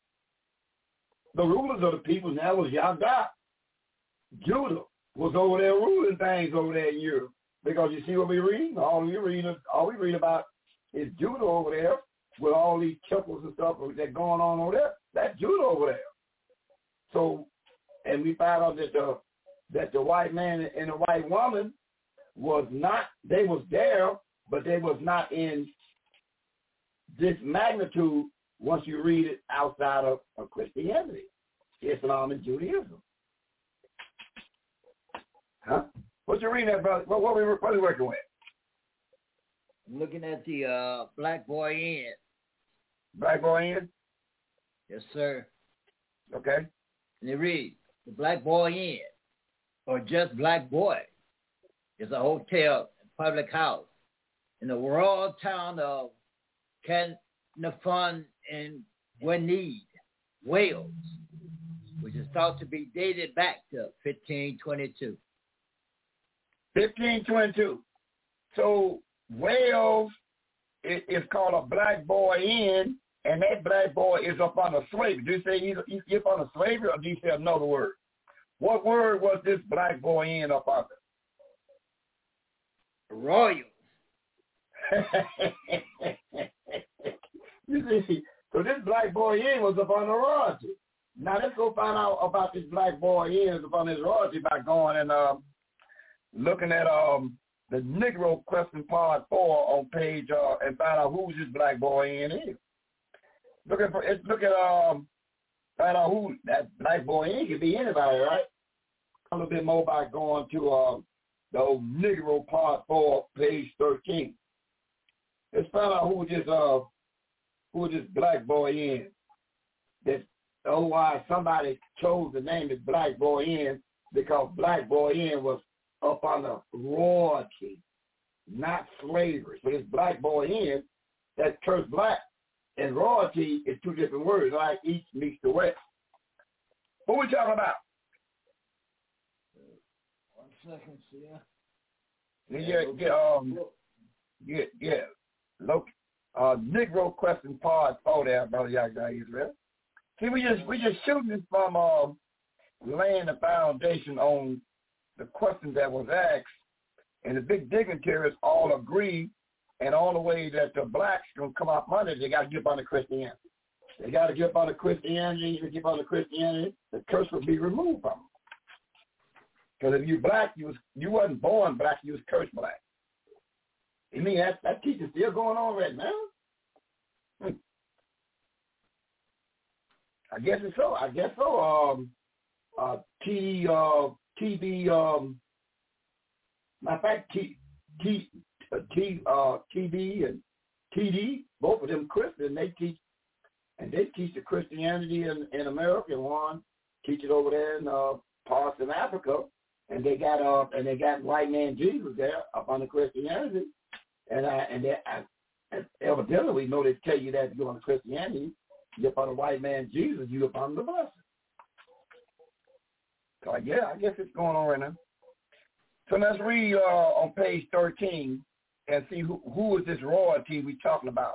rulers of the people, and that was Yahweh. Judah was over there ruling things over there in Europe. Because you see what we read? All we read about is Judah over there with all these temples and stuff that going on over there. That's Judah over there. So, and we found out that the white man and the white woman was not, they was there, but they was not in this magnitude once you read it outside of Christianity, Islam, and Judaism. Huh? What you reading at, brother? What are we working with? I'm looking at the Black Boy Inn. Black Boy Inn? Yes, sir. Okay. And it reads, the Black Boy Inn, or just Black Boy, is a hotel and public house in the rural town of Carnarvon in Gwynedd, Wales, which is thought to be dated back to 1522. 1522. So Wales is called a Black Boy Inn, and that black boy is up on a slavery. Do you say he's up on a slavery, or do you say another word? What word was this black boy in up under? Royal. You see, so this black boy in was up on the royalty. Now let's go find out about this black boy in up on his royalty by going and looking at the Negro question part 4 on page and find out who this black boy in is. Look at find out who that black boy in could be anybody, right? A little bit more by going to the old Negro part 4, page 13. Let's find out who this black boy in. That why somebody chose the name of black boy in because black boy in was up on the royalty, not slavery. So this black boy in, that curse black and royalty is two different words, like east meets the west. Who we talking about? 1 second, sir. Look, Negro question part 4 there, Brother Yagda Israel. See, we just shooting this from laying the foundation on the question that was asked, and the big dignitaries all agree, and all the way that the blacks gonna come up under, they got to give up on the Christianity. They got to give up on the Christianity. If you give up on the Christianity, the curse will be removed from them. Because if you black, you wasn't born black, you was cursed black. You mean that teaching's still going on right now? I guess it's so. Matter of fact, TB and TD, both of them Christian, they teach the Christianity in America, and one teach it over there in parts of Africa, and they got white man Jesus there up on the Christianity, and evidently we know they tell you that if you're on the Christianity, you're up on the white man Jesus, you're up on the blessing. So I guess it's going on right now. So let's read on page 13 and see who is this royalty we talking about.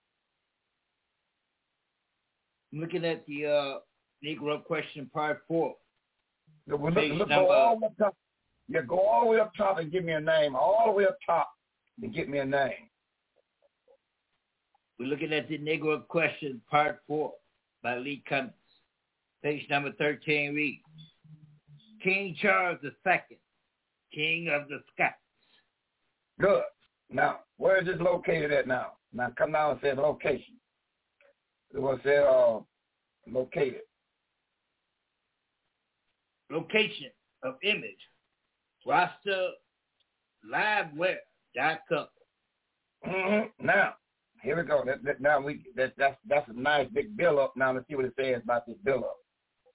Looking at the Negro question part 4. Go all the way up top. Yeah, go all the way up top and give me a name. All the way up top and get me a name. We're looking at the Negro question part 4 by Lee Cummings. Page number 13 reads, King Charles II, King of the Scots. Good. Now, where is this located at now? Now, come down and say location. It was said located. Location of image. Roster liveware.com. Mm-hmm. Now, here we go. That's a nice big bill up. Now let's see what it says about this bill up.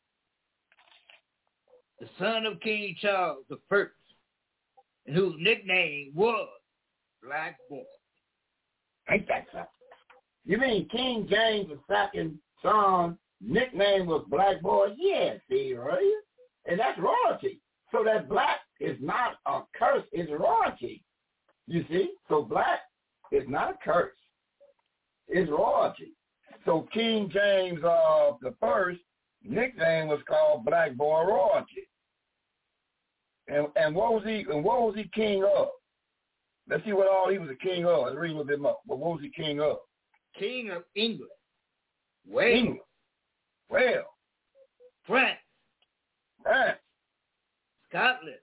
The son of King Charles I, and whose nickname was Black Boy. Ain't that something? You mean King James II's son nickname was Black Boy? Yeah, see, right? And that's royalty. So that black is not a curse, it's royalty. You see? So black is not a curse. It's royalty. So King James the first nickname was called Black Boy Royalty. And what was he king of? Let's see what all he was a king of. Let's read a little bit more. But what was he king of? King of England, Wales, France, Scotland,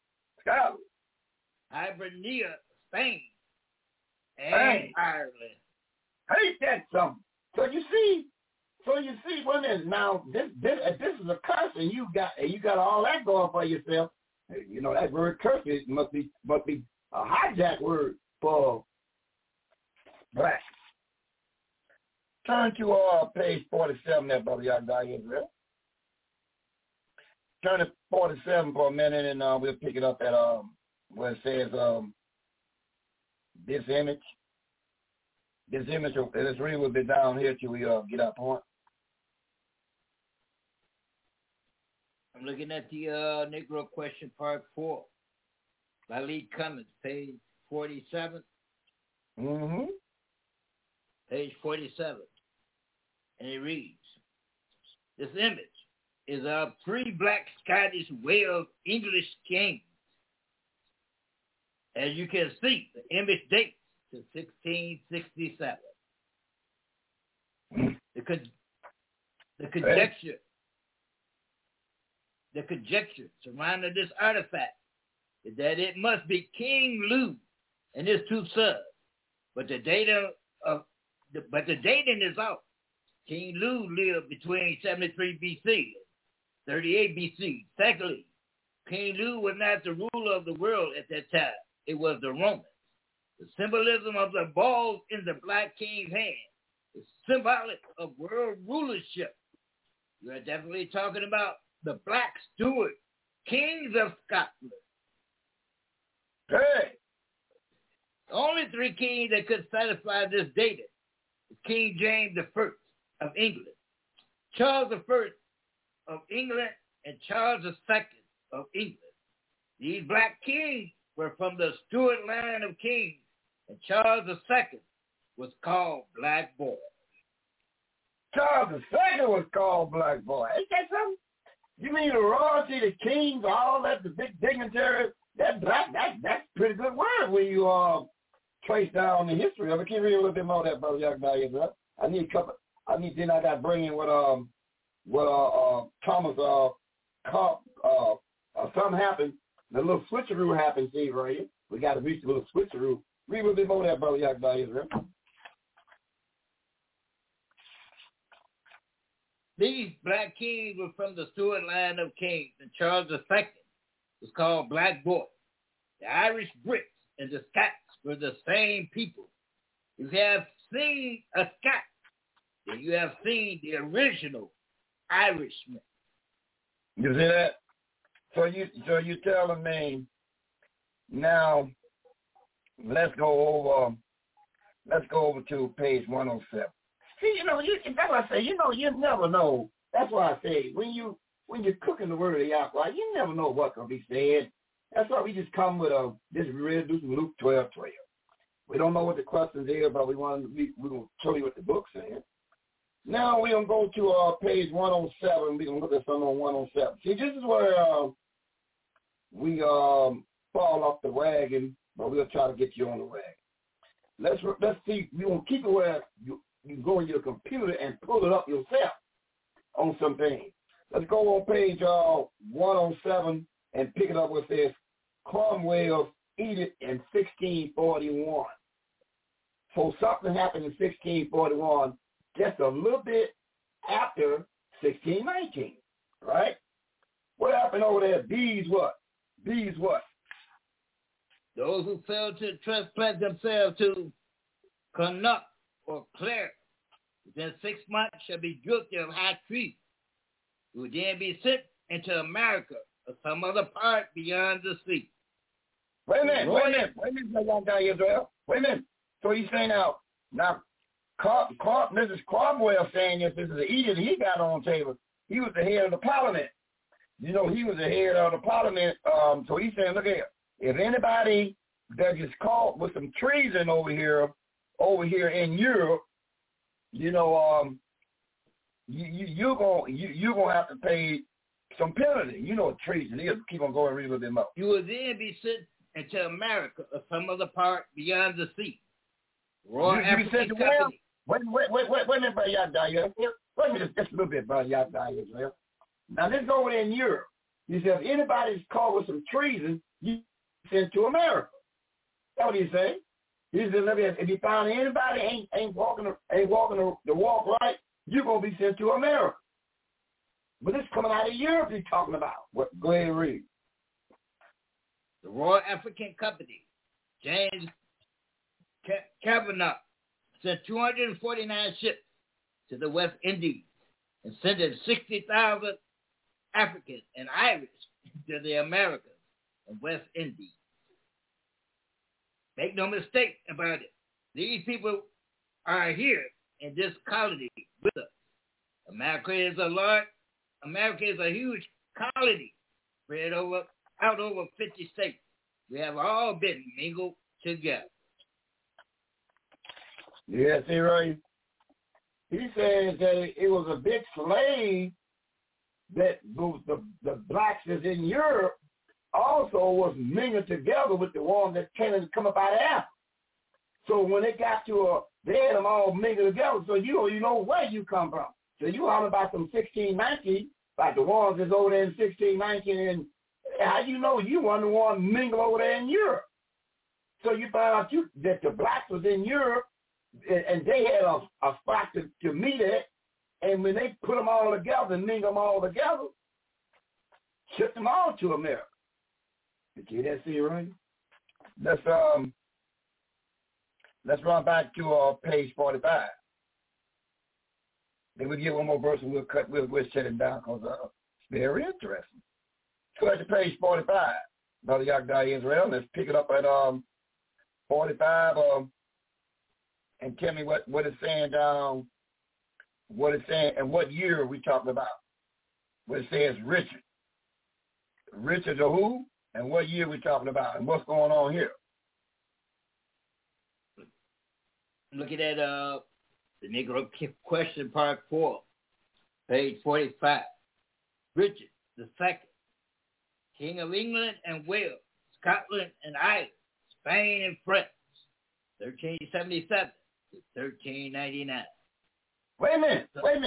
Hibernia, Spain, and Ireland. Ain't that something? So you see, when there's now this is a curse, and you got all that going for yourself. You know that word curse must be a hijack word for black. Turn to page 47 there, Brother Yagda Israel. Turn to 47 for a minute, and we'll pick it up at where it says this image. Let's read a little bit down here till we get our point. I'm looking at the Negro question part 4 by Lee Cummings, page 47. Mm-hmm. Page 47. And it reads, this image is of 3 black Scottish Wales English kings. As you can see, the image dates to 1667. The conjecture surrounding this artifact is that it must be King Lu and his 2 sons, but the dating is off. King Lu lived between 73 BC and 38 BC. Secondly, King Lu was not the ruler of the world at that time. It was the Romans. The symbolism of the balls in the Black King's hand is symbolic of world rulership. You are definitely talking about the Black Stuart, kings of Scotland. Hey! The only 3 kings that could satisfy this data is King James I of England, Charles I of England, and Charles II of England. These black kings were from the Stuart line of kings, and Charles II was called Black Boy. Charles II was called Black Boy. Ain't that something? You mean the royalty, the kings, all that, the big dignitaries, that's a pretty good word when you trace down the history of it. Can you read a little bit more of that, Brother Yakdai? I need a couple. Then I got to bring in what Thomas something happened. The little switcheroo happened, Steve, right here. We got to reach the little switcheroo. Read a little bit more of that, Brother Yakdai Israel. These black kings were from the Stuart line of kings, and Charles II was called Black Boy. The Irish Brits and the Scots were the same people. If you have seen a Scot, then you have seen the original Irishman. You see that? So you telling me now? Let's go over to page 107. See, that's what I say. You never know. That's why I say when you're cooking the word of Yahweh, you never know what's gonna be said. That's why we just come with this read do some Luke 12:12. We don't know what the questions are, but we're gonna show you what the book's saying. Now we're gonna go to page 107. We're gonna look at something on 107. See, this is where we fall off the wagon, but we'll try to get you on the wagon. Let's see. We gonna keep it where you go on your computer and pull it up yourself on some things. Let's go on page 107 and pick it up where it says Cromwell's edict in 1641. So something happened in 1641, just a little bit after 1619, right? What happened over there? These what? Those who fail to transplant themselves to Connaught or Clare within 6 months shall be guilty of high treason. Who would then be sent into America or some other part beyond the sea. Wait a minute, Israel. Wait a minute. So he's saying now Mrs. Cromwell saying this is the edict he got on the table. He was the head of the parliament. He was the head of the parliament. So he's saying, look here, if anybody that gets caught with some treason over here in Europe, you're gonna have to pay some penalty. Treason is. Keep on going, read a little bit more. You will then be sent into America or some other part beyond the sea. Royal African Company. Wait a minute, brother Yakdai. Wait a minute, just a little bit, brother Yakdai Israel. Now let's go over there in Europe. He said if anybody's caught with some treason, you sent to America. That's what he's saying. He said if you find anybody ain't walking the walk right, you're gonna be sent to America. But this coming out of Europe he's talking about. Go ahead and read. The Royal African Company, James Kavanagh, sent 249 ships to the West Indies and sent 60,000 Africans and Irish to the Americas and West Indies. Make no mistake about it. These people are here in this colony with us. America is a huge colony spread out over 50 states. We have all been mingled together. Yeah, see, right? He says that it was a big slave that the blacks that's in Europe also was mingled together with the ones that came to come up out of Africa. So when they got to they had them all mingled together. So you know where you come from. So you all about some 1619, like the ones that's over there in 1619, and how you know you weren't the one mingled over there in Europe. So you find out that the blacks was in Europe, and they had a spot to meet at, and when they put them all together and mingle them all together, shipped them all to America. You that see right? Let's run back to page 45. Then we'll get one more verse and we'll shut it down because it's very interesting. Go back to page 45, Brother Yagdai Israel. Let's pick it up at 45 and tell me what it's saying down, what it's saying, and what year are we talking about. What it says Richard. Richard or who? And what year we talking about, and what's going on here? Looking at the Negro question, part 4, page 45. Richard II, King of England and Wales, Scotland and Ireland, Spain and France, 1377 to 1399. Wait a minute,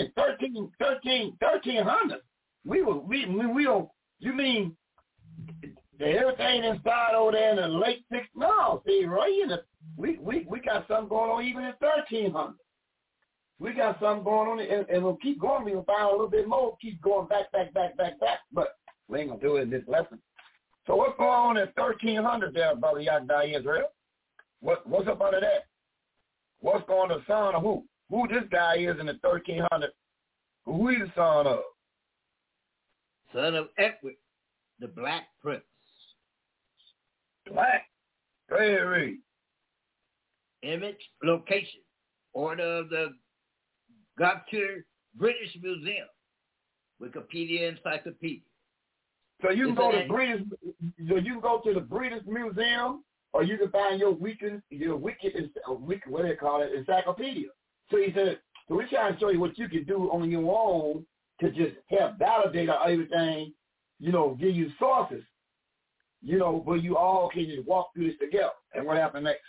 1300. We don't. You mean everything inside over there in the late 6th? No, see, right? We got something going on even in 1300. We got something going on, and we'll keep going. We'll find a little bit more. Keep going back. But we ain't gonna do it in this lesson. So what's going on in 1300 there, Brother Yagdai Israel? What's up under that? What's going on, the son of who? Who this guy is in the 1300? Who he the son of? Son of Edward, the Black Prince. Black? Go ahead, read. Image, location, order of the Gothic British Museum, Wikipedia Encyclopedia. So you can go to the British Museum, or you can find your wicked what do they call it, encyclopedia. So he said, so we're trying to show you what you can do on your own to just help validate everything, give you sources, where you all can just walk through this together. And what happened next?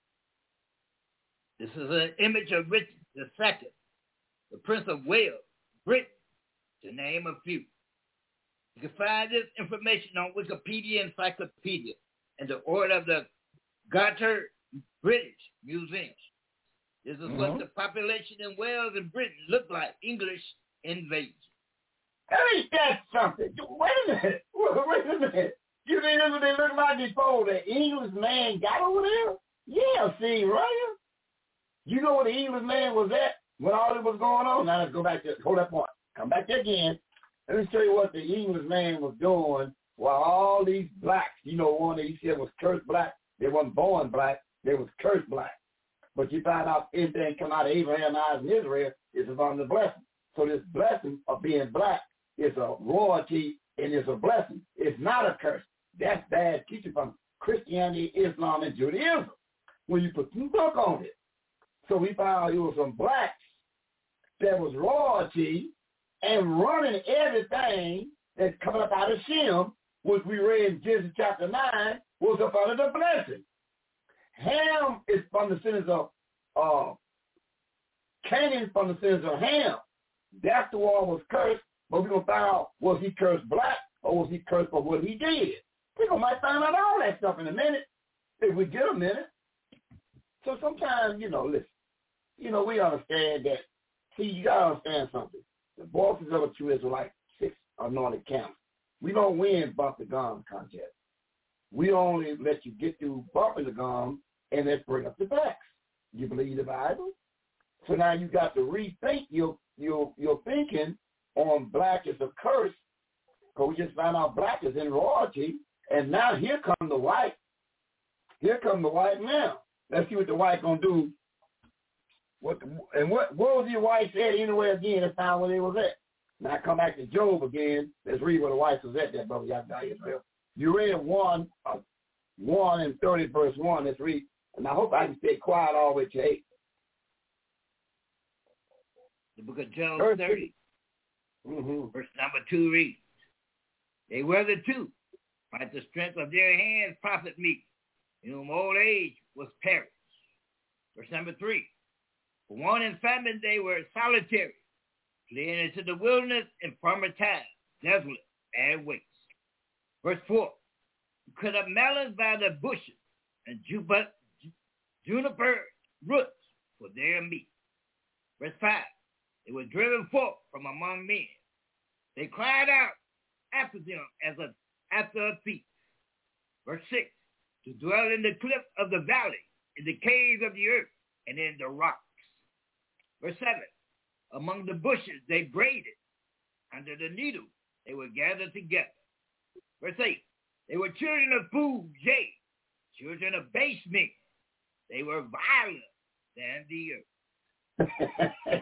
This is an image of Richard II, the Prince of Wales, Britain, to name a few. You can find this information on Wikipedia Encyclopedia and the order of the Gothic British Museum. This is what the population in Wales and Britain looked like, English invasion. Ain't that something? Wait a minute. You mean that's what they look like before the English man got over there? Yeah, see, right? You know where the English man was at when all this was going on? Now let's go back to, hold that point. Come back there again. Let me show you what the English man was doing while all these blacks, one that he said was cursed black. They wasn't born black. They was cursed black. But you find out anything come out of Abraham, Isaac, and Israel is upon the blessing. So this blessing of being black is a royalty and it's a blessing. It's not a curse. That's bad teaching from Christianity, Islam, and Judaism when you put some book on it. So we found it was some blacks that was royalty and running everything that's coming up out of Shem, which we read in Genesis chapter 9, was up under the blessing. Ham is from the sins of Canaan, from the sins of Ham. That's the one was cursed, but we're going to find out, was he cursed black or was he cursed for what he did? We're going to might find out all that stuff in a minute, if we get a minute. So sometimes, listen, we understand that. See, you got to understand something. The bosses of a true Israelite, 6 anointed camps. We don't win bump the gum contest. We only let you get through bumping the gum and let's bring up the facts. You believe the Bible? So now you got to rethink your thinking on black is a curse, because we just found out black is in royalty, and now here come the white. Here come the white now. Let's see what the white gonna do. What was the white said anyway again? That's not where they was at. Now come back to Job again. Let's read where the white was at there, Brother Yagdai Israel. You read 1 and 30 verse 1. Let's read. And I hope I can stay quiet all the way to 8. The book of Job 30. Mm-hmm. Verse number 2 reads, they were the two, might the strength of their hands profit me, in whom old age was perished. Verse number 3, for want and famine they were solitary, fleeing into the wilderness in former times, desolate and waste. Verse 4, cut up melons by the bushes and juniper roots for their meat. Verse 5, they were driven forth from among men. They cried out after them as after a thief. Verse 6, to dwell in the cliff of the valley, in the caves of the earth, and in the rocks. Verse 7, among the bushes they braided, under the needle they were gathered together. Verse 8, they were children of fools, yea, children of base men. They were violent than the earth.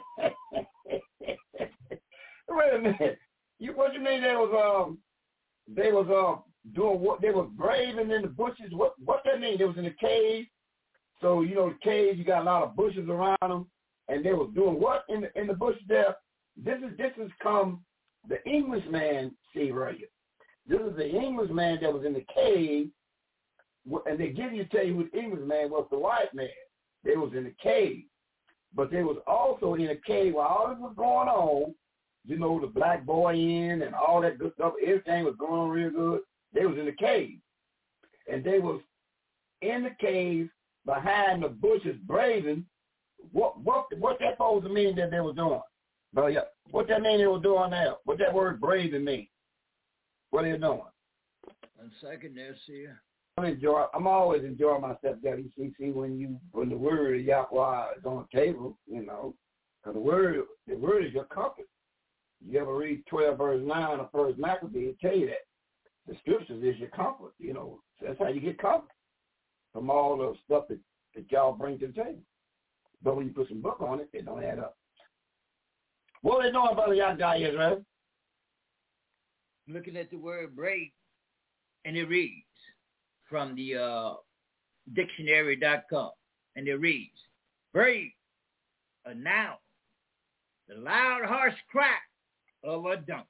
Wait a minute. What you mean they was doing what? They was braving in the bushes. What that mean? They was in the cave. So the cave, you got a lot of bushes around them, and they was doing what in the bushes there? This is come the Englishman. See right here. This is the Englishman that was in the cave, and they tell you who the Englishman was. The white man. They was in the cave, but they was also in a cave while all this was going on. The black boy in and all that good stuff. Everything was going on real good. They was in the cave, and they was in the cave behind the bushes, braving. What that supposed to mean that they was doing? But yeah, what that mean they were doing now? What that word braving mean? What are you doing? 1 second there, see. I'm always enjoying myself, WCC, when the word of Yahweh is on the table, because the word is your compass. You ever read 12 verse 9 of First Maccabee, it tell you that. The scriptures is your comfort, So that's how you get comfort from all the stuff that y'all bring to the table. But when you put some book on it, it don't add up. What are they doing, Brother Yahweh Israel? Looking at the word brave, and it reads from the dictionary.com, and it reads, brave, a noun, the loud, harsh cry of a donkey.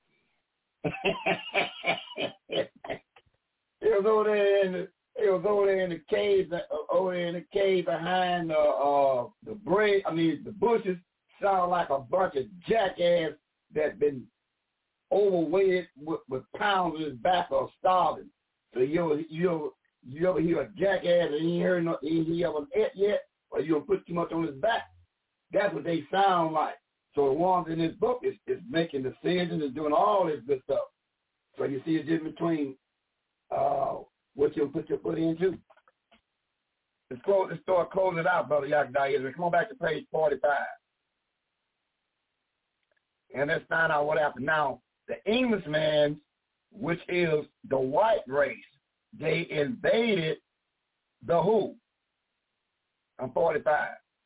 It was over there in the cave behind the bushes. Sound like a bunch of jackass that been overweight with pounds in his back or starving. So you ever hear a jackass and he haven't ate yet, or you don't put too much on his back? That's what they sound like. So the ones in this book is making decisions and doing all this good stuff. So you see the difference between what you'll put your foot into. Let's start closing it out, Brother Yahweh. Come on back to page 45. And let's find out what happened. Now, the Englishman, which is the white race, they invaded the who? I'm 45.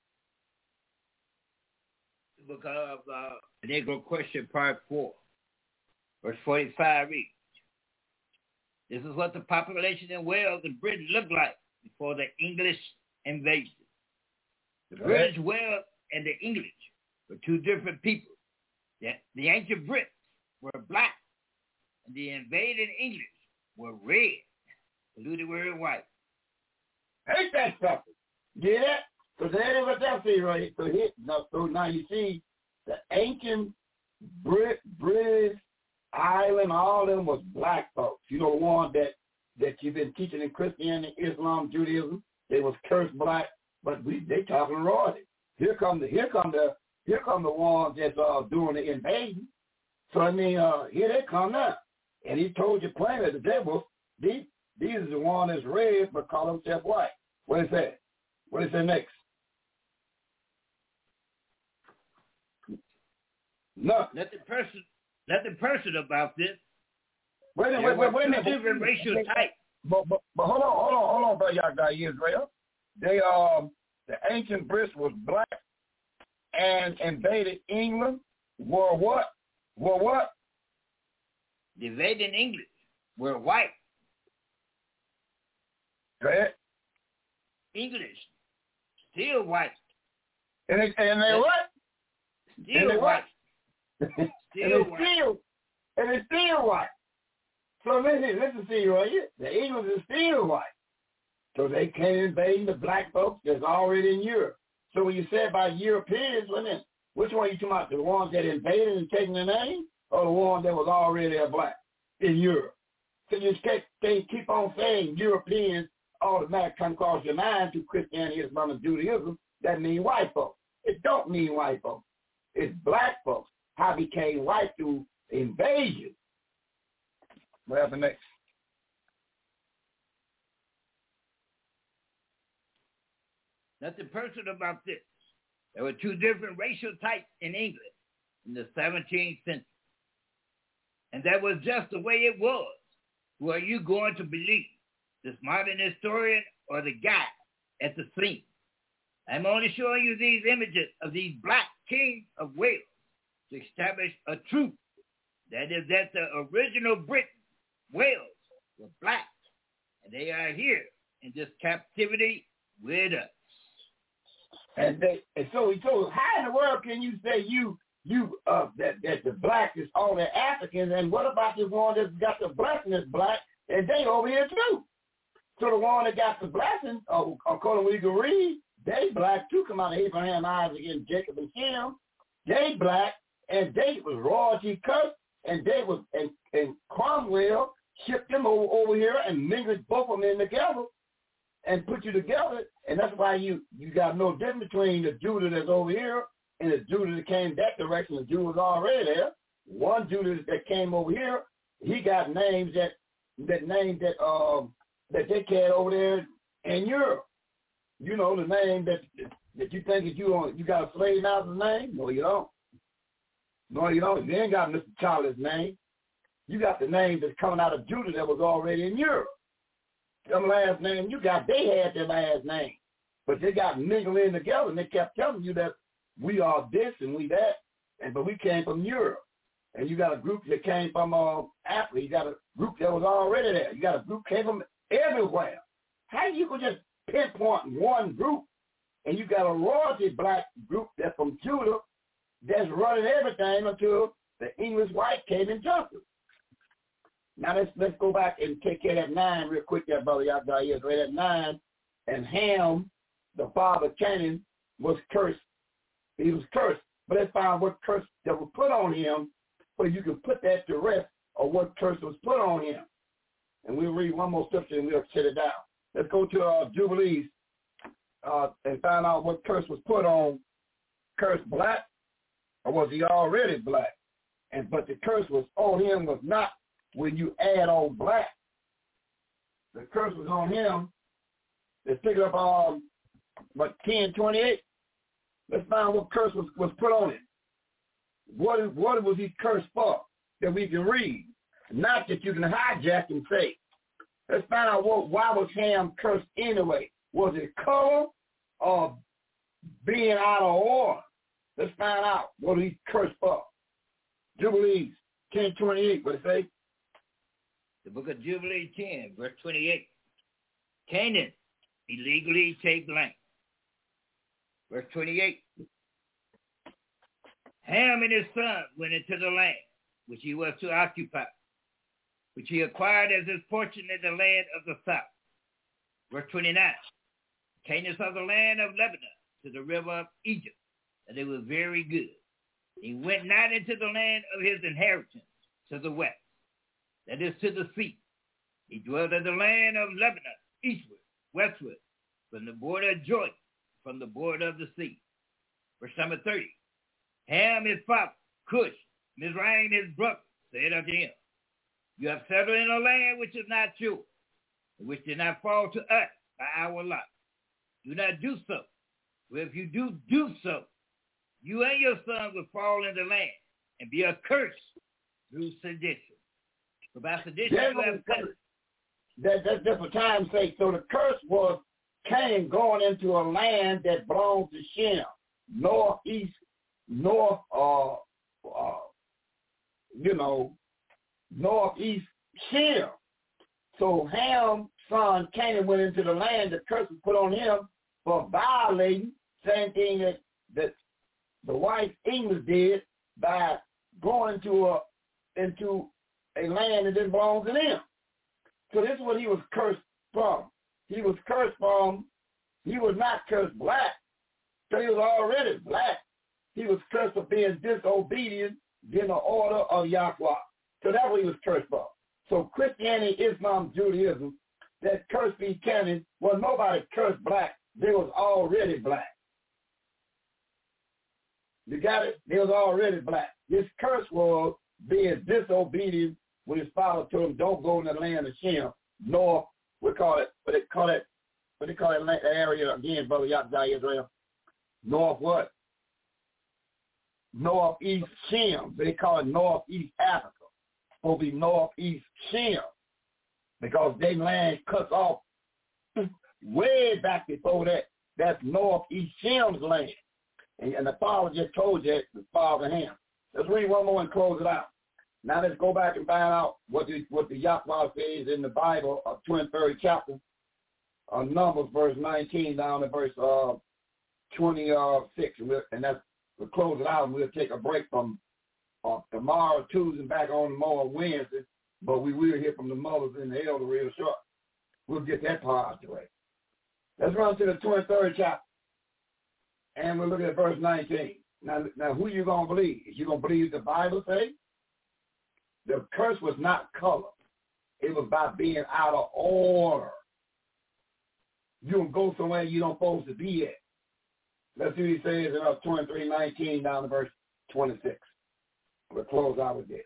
The book of the Negro Question, Part 4, verse 45 reads, this is what the population in Wales and Britain looked like before the English invasion. The British Wales and the English were two different people. The ancient Brits were black, and the invading English were red. Polluted were white. Ain't that something? Get it? So that is what that says right here. So now you see the ancient British island, all of them was black folks. The one that you've been teaching in Christianity, Islam, Judaism. They was cursed black, but they talking royalty. Here come the ones that's doing the invasion. So here they come now. And he told you plainly the devil, these are the ones that's red but call themselves white. What is that? What is that next? No. Nothing personal about this. Wait a minute. Different racial type. But hold on, brother Yahweh Israel. The ancient Brits was black and invaded England. Were what? The invading English were white. Go ahead. English, still white. And they what? Still white. and it's still white. So listen to you right here. The English is still white. So they can't invade the black folks that's already in Europe. So when you say about Europeans, which one are you talking about? The ones that invaded and taken the name, or the ones that was already a black in Europe? So you can't keep on saying Europeans automatically come across your mind through Christianity, Islam, and Judaism. That means white folks. It don't mean white folks. It's black folks. How became white through invasion. What happened next? Nothing personal about this. There were two different racial types in England in the 17th century. And that was just the way it was. Who are you going to believe? This modern historian or the guy at the scene? I'm only showing you these images of these black kings of Wales to establish a truth. That is that the original Britain, Wales, were black. And they are here in this captivity with us. And so he told us, how in the world can you say that the black is all the Africans, and what about the one that's got the blessing is black, and they over here too? So the one that got the blessing, according to what we can read, they black too, come out of Abraham, Isaac, and Jacob and Shem. They black, and they was royalty cursed, and they was and Cromwell shipped them over here and mingled both of them in together and put you together, and that's why you got no difference between the Judah that's over here and the Judah that came that direction. The Judah was already there. One Judah that came over here, he got names that they carried over there in Europe. You know, the name that you think that you got a slave master's name? No, you don't. No, you don't. You ain't got Mr. Charlie's name. You got the name that's coming out of Judah that was already in Europe. Them last name you got, they had their last name. But they got mingled in together, and they kept telling you that we are this and we that, but we came from Europe. And you got a group that came from Africa. You got a group that was already there. You got a group that came from everywhere. How you could just pinpoint one group, and you got a royalty black group that's from Judah that's running everything until the English white came and jumped us. Now let's go back and take care of that 9 real quick there, brother. Y'all got here. Right at 9, and Ham, the father of Canaan, was cursed. He was cursed. But let's find what curse that was put on him, so you can put that to rest, or what curse was put on him. And we'll read one more scripture and we'll set it down. Let's go to Jubilees and find out what curse was put on. Curse black, or was he already black? But the curse was on him was not when you add on black. The curse was on him. Let's pick it up 10:28. Let's find what curse was put on it. What was he cursed for that we can read? Not that you can hijack and say. Let's find out why was Ham cursed anyway? Was it color or being out of order? Let's find out what he cursed for. Jubilees 10:28, what it say? The book of Jubilee 10, verse 28. Canaan illegally take land. Verse 28. Ham and his son went into the land which he was to occupy, which he acquired as his portion in the land of the south. Verse 29. Canaan saw the land of Lebanon to the river of Egypt, and it was very good. He went not into the land of his inheritance to the west, that is to the sea. He dwelt in the land of Lebanon, eastward, westward, from the border of Jordan, from the border of the sea. Verse number 30. Ham his father, Cush, Mizraim his brother, said unto him, you have settled in a land which is not yours, and which did not fall to us by our lot. Do not do so. For if you do so, you and your son will fall in the land and be accursed through sedition. So by sedition, you have cursed. That's just for time's sake. So the curse was Cain going into a land that belongs to Shem, northeast Shem. So Ham's son Canaan went into the land. The curse was put on him for violating, same thing that the white English did by going into a land that didn't belong to them. So this is what he was cursed from. He was cursed from, he was not cursed black, so he was already black. He was cursed for being disobedient in the order of Yahweh. So that's what he was cursed for. So Christianity, Islam, Judaism, that curse be canon, well, nobody cursed black. They was already black. You got it? They was already black. This curse was being disobedient when his father told him, don't go in the land of Shem, nor, what they call that area again, Brother Yahweh Israel? North what? Northeast Shem. They call it Northeast Africa. Supposed to be Northeast Shem. Because they land cuts off way back before that. That's Northeast Shem's land. And the father just told you the father Ham. Let's read one more and close it out. Now let's go back and find out what the Yahweh says in the Bible, 23rd chapter, Numbers, verse 19 down to verse 26. And that's, we'll close it out and we'll take a break from tomorrow, Tuesday, back on tomorrow, Wednesday. But we will hear from the mothers and the elder real short. We'll get that part out the way. Let's run to the 23rd chapter. And we'll look at verse 19. Now who you going to believe? You going to believe the Bible say? The curse was not color. It was by being out of order. You can go somewhere you don't supposed to be at. Let's see what he says in 23:19 down to verse 26. We'll close out with this.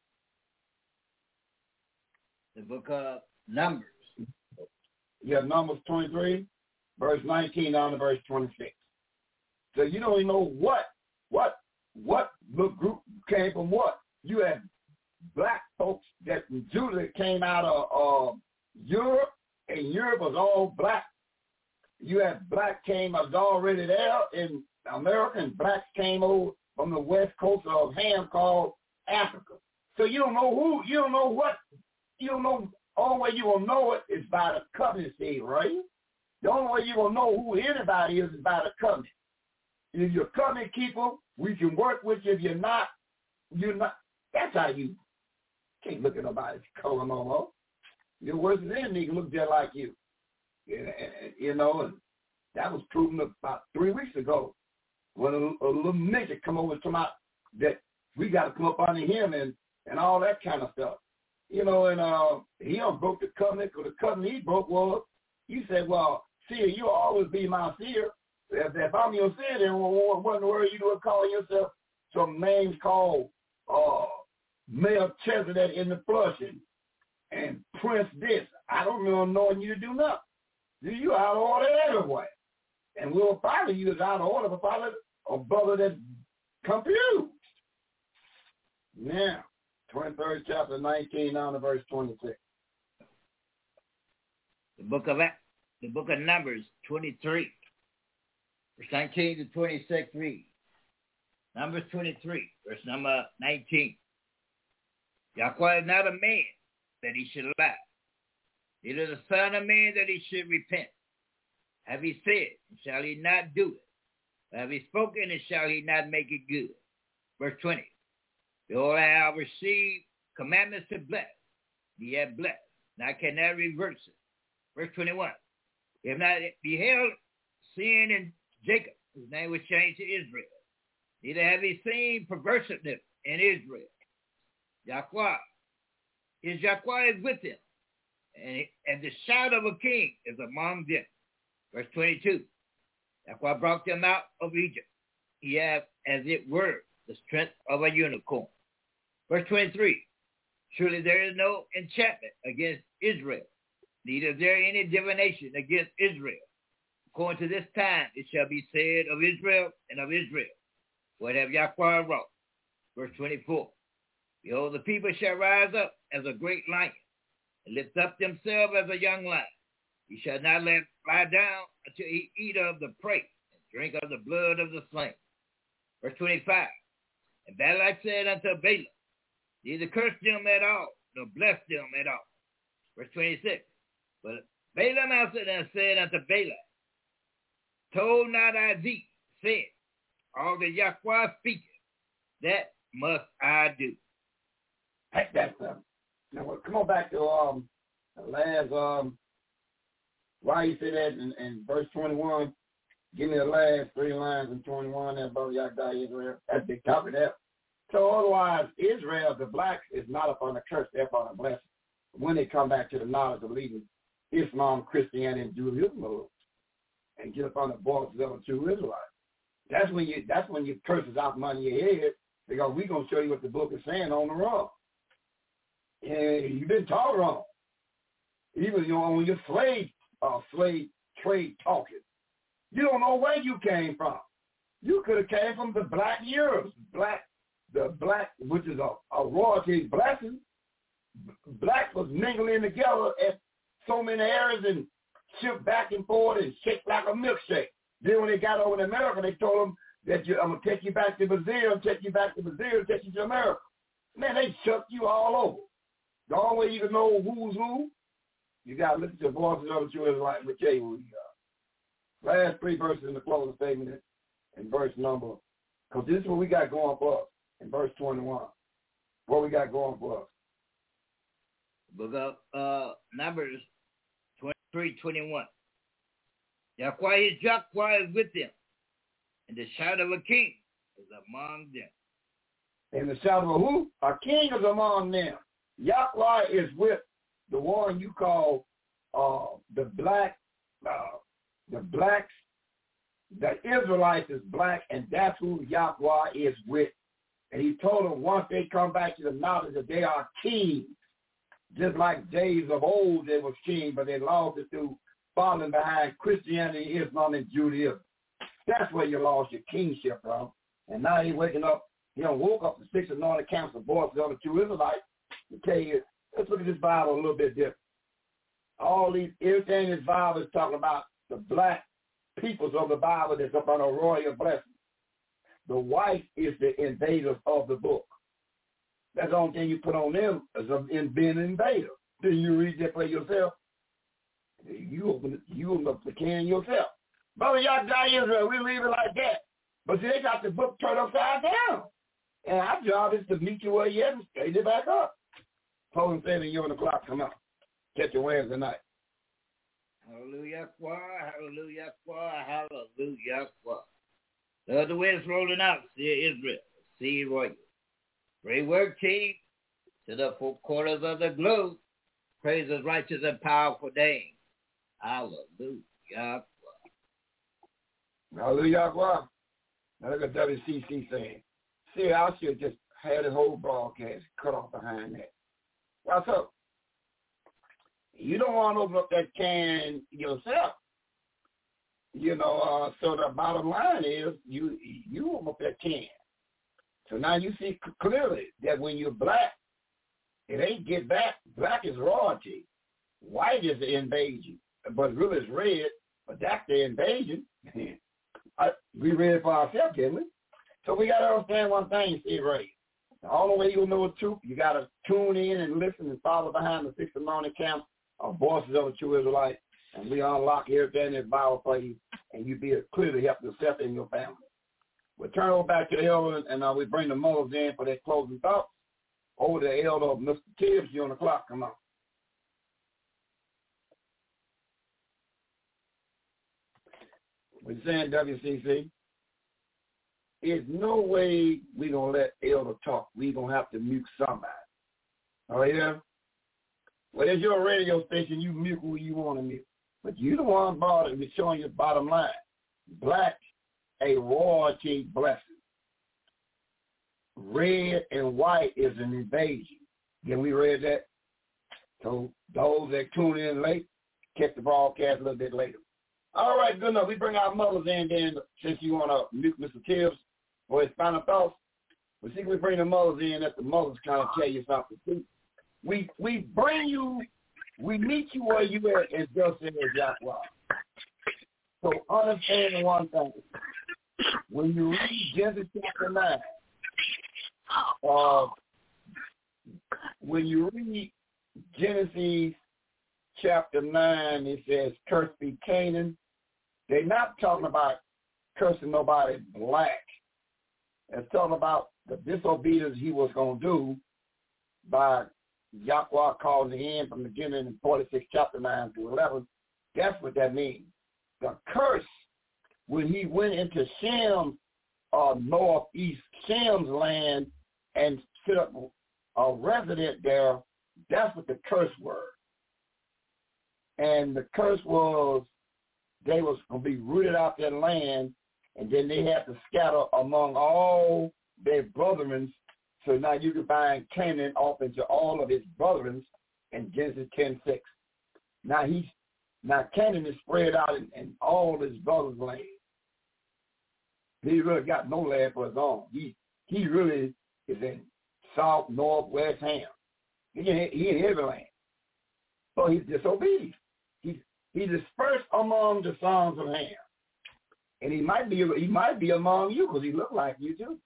The book of Numbers. You have Numbers 23, verse 19 down to verse 26. So you don't even know what the group came from what. You had black folks that from Judah came out of Europe, and Europe was all black. You had black was already there in America, and blacks came over from the west coast of Ham called Africa. So you don't know who, you don't know what, you don't know, only way you will know it is by the covenant seed, right? The only way you will know who anybody is by the covenant. If you're a covenant keeper, we can work with you. If you're not, you're not. That's how you can't look at nobody's color no more. Your worst enemy can look just like you. You know, and that was proven about 3 weeks ago when a little midget come over to my, that we got to come up under him and all that kind of stuff. You know, and he done broke the covenant, because the covenant he broke was, he said, well, seer, you'll always be my seer. If I'm your seer, then what in the world you doing calling yourself some names called Melchizedek in the flushing and Prince this? I don't know knowing you to do nothing. You out of order anyway. And we'll follow you as out of order for follow a brother that's confused. Now, 23rd chapter 19 down to verse 26. The book of Numbers 23, verse 19 to 26 reads. Numbers 23, verse number 19. Yahweh is not a man that he should lie, neither the son of man that he should repent. Have he said, and shall he not do it? Or have he spoken, and shall he not make it good? Verse 20. Behold, I have received commandments to bless. Ye have blessed, and I cannot reverse it. Verse 21. We have not beheld sin in Jacob, whose name was changed to Israel. Neither have we seen perverseness in Israel. Yahweh is with him, and the shout of a king is among them. Verse 22. Yahweh brought them out of Egypt. He hath, as it were, the strength of a unicorn. Verse 23. Surely there is no enchantment against Israel, neither is there any divination against Israel. According to this time it shall be said of Israel and of Israel, what have Yahweh wrought? Verse 24. Behold, the people shall rise up as a great lion, and lift up themselves as a young lion. He shall not lie down until he eat of the prey, and drink of the blood of the slain. Verse 25. And Balak said unto Balaam, neither curse them at all, nor bless them at all. Verse 26. But Balaam answered and said unto Balak, told not I thee, said, all that Yahweh speaketh, that must I do? Take that stuff. Now, come on back to the last, why you say that in verse 21. Give me the last 3 lines in 21 there, brother Yahweh Israel. That's the top of that. So otherwise, Israel, the blacks, is not upon the curse, they're upon the blessing. When they come back to the knowledge of leading Islam, Christianity, and Judaism, and get up on the borders of the true Israelites. That's when you curses out money in your head, because we're going to show you what the book is saying on the wrong. And you've been taught wrong. Even when you're slave trade talking. You don't know where you came from. You could have came from the black Europe, the black, which is a royalty blessing. Black was mingling together at so many areas and shipped back and forth and shaped like a milkshake. Then when they got over to America, they told them that I'm going to take you back to Brazil, take you to America. Man, they chucked you all over. The only way you can know who's who, you got to listen to the voices of the true Israelites, which tell you who you are. Last 3 verses in the closing statement in verse number, because this is what we got going for us in verse 21. What we got going for us. Book of Numbers 23:21. Yahweh is with them, and the shadow of a king is among them. And the shadow of who? A king is among them. Yahweh is with the one you call the blacks. The Israelites is black, and that's who Yahweh is with. And he told them once they come back to the knowledge that they are kings, just like days of old they was kings, but they lost it through falling behind Christianity, Islam, and Judaism. That's where you lost your kingship from. And now he's waking up. He woke up the 6 anointed council boys, the other 2 Israelites, to tell you, let's look at this Bible a little bit different. Everything in this Bible is talking about the black peoples of the Bible that's up on a royal blessing. The white is the invaders of the book. That's the only thing you put on them is being an invader. Then you read that for yourself. You open up the can yourself. Brother, y'all die Israel, we leave it like that. But see, they got the book turned upside down. And our job is to meet you where you at and straighten it back up. Closing statement, you're on the clock, come out. Catch your Wednesday night. Hallelujah, hallelujah, hallelujah. The other way is rolling out, see Israel, see Royal. Great work, team, to the 4 quarters of the globe. Praise His righteous and powerful name. Hallelujah. Hallelujah. Now look at WCC saying, see, I should just have the whole broadcast cut off behind that. What's up? You don't want to open up that can yourself. So the bottom line is you open up that can. So now you see clearly that when you're black, it ain't get back. Black is royalty. White is the invasion. But really it's red, but that's the invasion. We read it for ourselves, didn't we? So we got to understand one thing, Steve Ray. The only way you'll know the truth, you got to tune in and listen and follow behind the 6 anointed camp of voices of the true Israelites, and we unlock everything that's Bible for you, and you be clear to help yourself and your family. We'll turn over back to the elder, and we bring the mothers in for their closing thoughts. Over to the elder, Mr. Tibbs, you're on the clock. Come on. We're saying, WCC, there's no way we're going to let elder talk. We're going to have to mute somebody. Oh, yeah? Well, there's your radio station. You mute who you want to mute. But you the one brought it. We're showing you the bottom line. Black, a royalty blessing. Red and white is an invasion. Then we read that. So those that tune in late, catch the broadcast a little bit later. All right, good enough. We bring our mothers in then, since you want to mute Mr. Tibbs for his final thoughts. We see we bring the mothers in, that the mothers kind of tell you something. We bring you, we meet you where you at, and just says Yahweh. So understand one thing. When you read Genesis chapter 9, when you read Genesis chapter 9, it says, cursed be Canaan. They're not talking about cursing nobody black. It's talking about the disobedience he was going to do by Yahweh causing the end from the beginning in 46 chapter 9 to 11. That's what that means. The curse, when he went into Shem, northeast Shem's land and set up a resident there, that's what the curse word. And the curse was they was going to be rooted out their land, and then they had to scatter among all their brethren. So now you can find Canaan off into all of his brethren in Genesis 10:6. Now Canaan is spread out in all his brothers' land. He really got no land for his own. He really is in south, north, west Ham. He in every land. So he's disobedient. He's dispersed among the sons of Ham. And he might be among you because he looked like you too.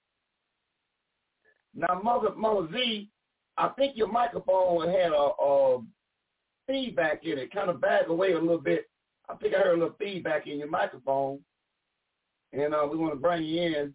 Now, Mother Z, I think your microphone had a feedback in it. Kind of back away a little bit. I think I heard a little feedback in your microphone. And we want to bring you in.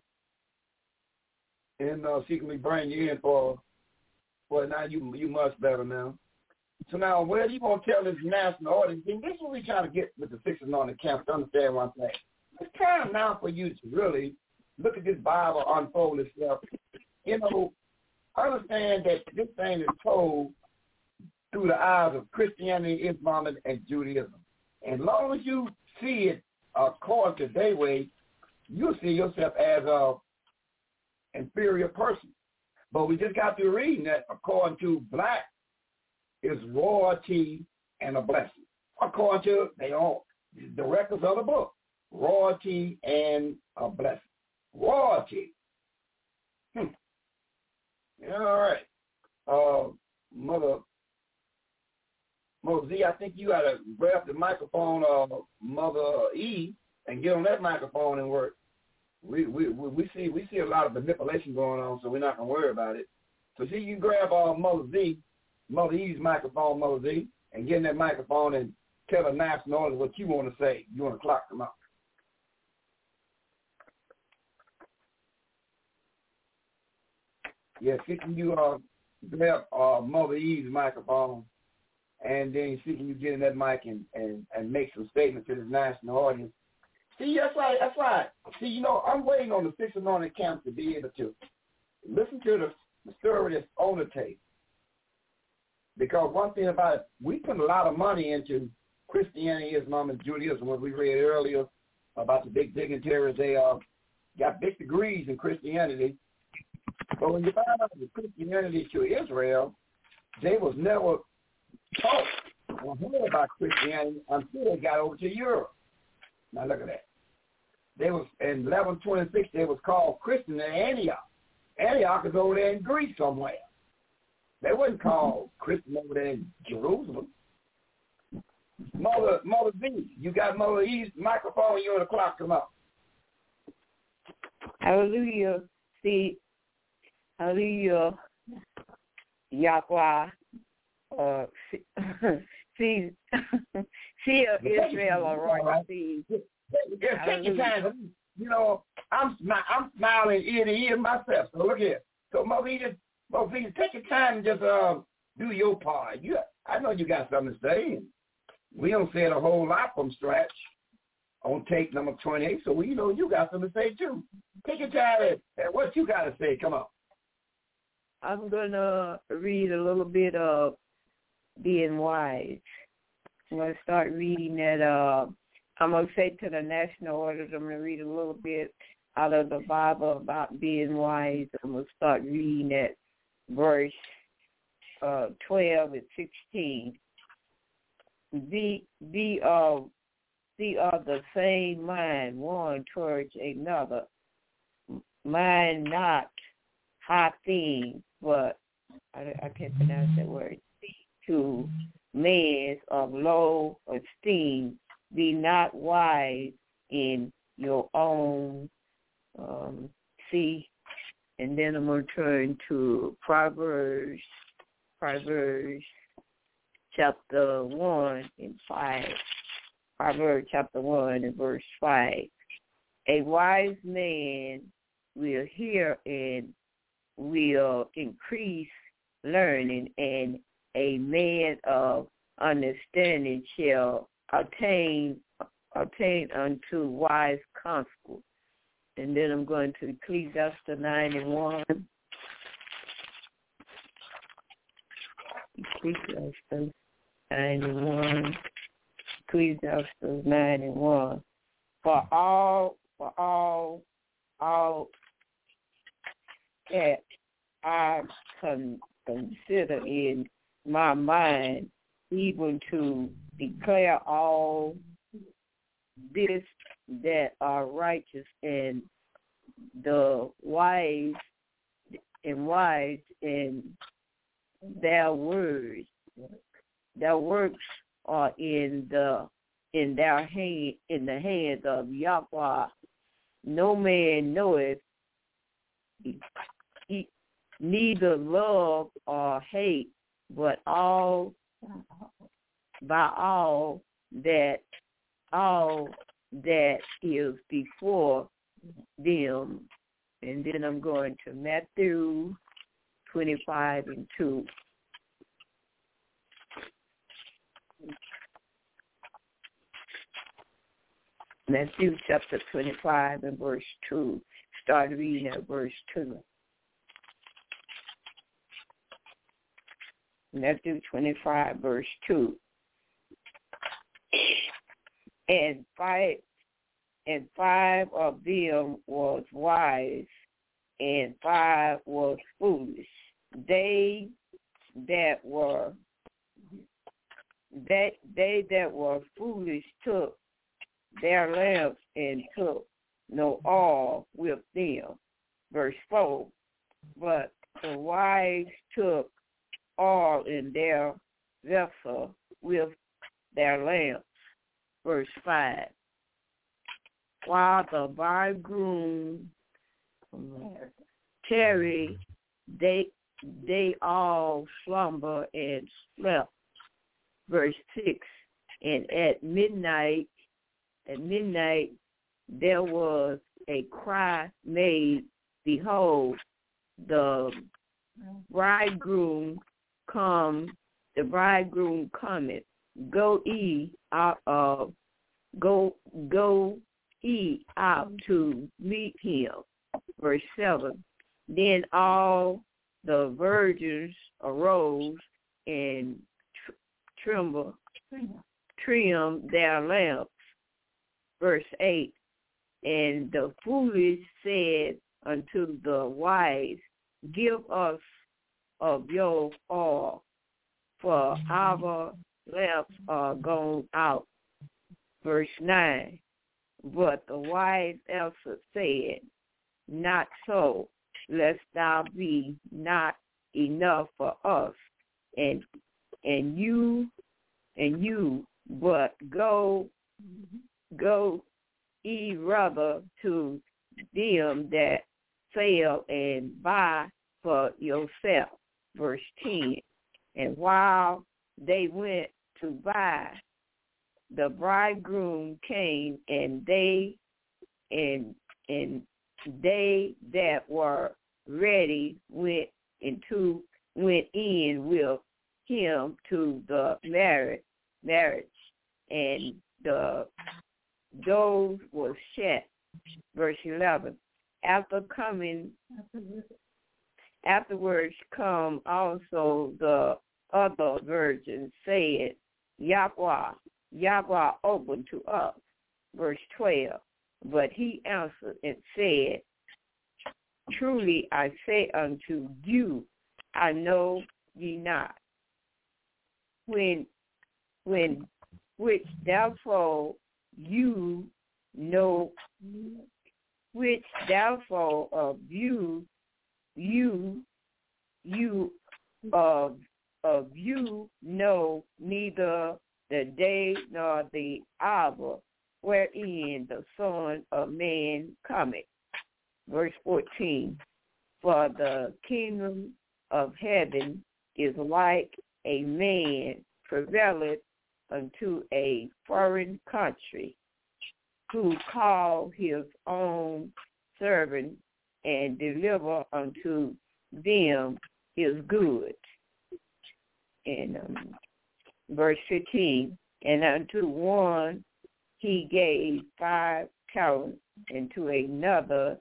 And see, can we bring you in for now you much better now. So now, where you going to tell this national audience? And this is what we're trying to get with the Six Anointed Camp to understand what I'm saying. It's time now for you to really look at this Bible unfold itself. You know, understand that this thing is told through the eyes of Christianity, Islam, and Judaism. And as long as you see it according to their way, you'll see yourself as an inferior person. But we just got to reading that according to black is royalty and a blessing. According to the records of the book, royalty and a blessing. Royalty. Yeah, all right. Mother Z, I think you got to grab the microphone of Mother E and get on that microphone and work. We see a lot of manipulation going on, so we're not going to worry about it. So see, you grab Mother Z, Mother E's microphone, Mother Z, and get in that microphone and tell the national audience what you want to say. You want to clock them out. Yeah, see, can you grab Mother E's microphone, and then see, can you get in that mic and make some statements to this national audience. See, that's right. See, you know, I'm waiting on the Six Anointed Camp to be able to listen to the story that's on the tape. Because one thing about it, we put a lot of money into Christianity, Islam, and Judaism. What we read earlier about the big dignitaries, they got big degrees in Christianity. But when you find out the Christianity to Israel, they was never taught or heard about Christianity until they got over to Europe. Now look at that. They was in 1126. They was called Christian in Antioch. Antioch is over there in Greece somewhere. They wasn't called Christian over there in Jerusalem. Mother V, you got Mother E's microphone. You're on the clock. Come up. Hallelujah. See, hallelujah. Yahweh. See Israel or see. Yeah, take your time. You know, I'm smiling ear to ear myself. So look here. So Mother E, take your time and just do your part. I know you got something to say. We don't say it a whole lot from scratch on tape number 28, so we know you got something to say too. Take your time and what you got to say. Come on. I'm going to read a little bit of Being Wise. I'm going to start reading that. I'm going to say to the national audience, I'm going to read a little bit out of the Bible about being wise. I'm going to start reading at verse 12 and 16. Be of the same mind one towards another. Mind not high things, but I can't pronounce that word. To men of low esteem, be not wise in your own. And then I'm going to turn to Proverbs chapter 1 and 5. Proverbs chapter 1 and verse 5. A wise man will hear and will increase learning, and a man of understanding shall attain unto wise counsel. And then I'm going to Ecclesiastes 9:1. Ecclesiastes 9:1. Ecclesiastes 9:1. For all that I consider in my mind, even to declare all this that are righteous, and the wise in their words. Their works are in the hands of Yahweh. No man knoweth, neither love or hate, but all that is before them. And then I'm going to Matthew 25:2. Matthew chapter 25 and verse 2. Start reading at verse 2. Matthew 25 verse 2. And five of them was wise, and 5 was foolish. They that were foolish took their lamps and took no oil with them. Verse 4. But the wise took oil in their vessel with their lamps. Verse 5. While the bridegroom tarried, they all slumber and slept. Verse 6. And at midnight there was a cry made, behold, the bridegroom cometh. Go ye out to meet him. Verse 7. Then all the virgins arose and trimmed their lamps. Verse 8. And the foolish said unto the wise, give us of your oil, for our lamps are gone out. Verse 9. But the wise answered said, not so, lest thou be not enough for us, and you, but go ye rather to them that sell and buy for yourself. Verse 10. And while they went to buy, the bridegroom came, and they that were ready went in with him to the marriage, and the doors were shut. Verse 11. Afterwards come also the other virgins, said, Yahweh open to us. Verse 12. But he answered and said, truly I say unto you, I know ye not. Which therefore you know, which therefore of you know neither the day nor the hour wherein the Son of Man cometh. Verse 14. For the kingdom of heaven is like a man traveleth unto a foreign country, who called his own servant and deliver unto them his goods. In verse 15, and unto one he gave 5 talents, and to another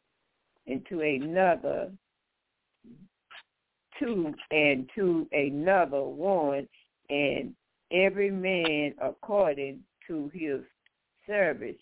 2, and to another 1, and every man according to his service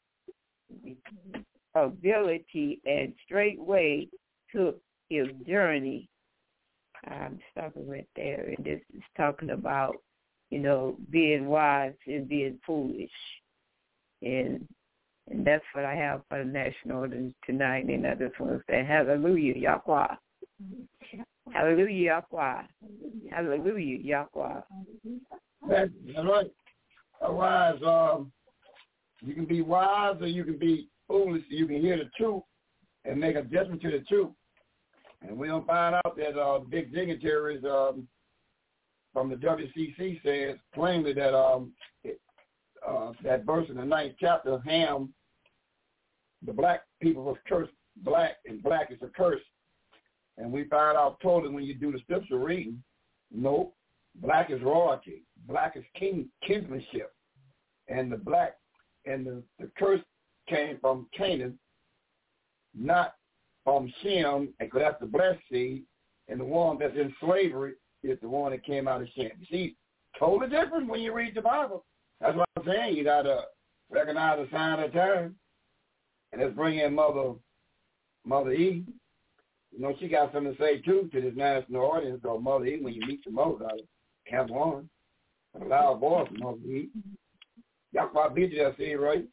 ability, and straightway took his journey. I'm stopping right there, and this is talking about, being wise and being foolish, and that's what I have for the national ordinance tonight. And I just want to say, Hallelujah, Yahweh. Hallelujah, Yahweh. Hallelujah, Yahweh. That's right. Otherwise, you can be wise or you can be foolish. You can hear the truth and make a judgment to the truth. And we're going to find out that big dignitaries from the WCC says plainly that that verse in the 9th chapter, Ham, the black people was cursed black, and black is a curse. And we find out totally when you do the scripture reading, no, black is royalty. Black is kinsmanship. And the black and the curse came from Canaan, not from Shem, because that's the blessed seed, and the one that's in slavery is the one that came out of Shem. You see, totally different when you read the Bible. That's what I'm saying. You got to recognize the sign of the time. And let's bring in Mother E. She got something to say, too, to this national audience called Mother E. When you meet the most, I have one. A loud voice, Mother E. Y'all quite busy, I see, right?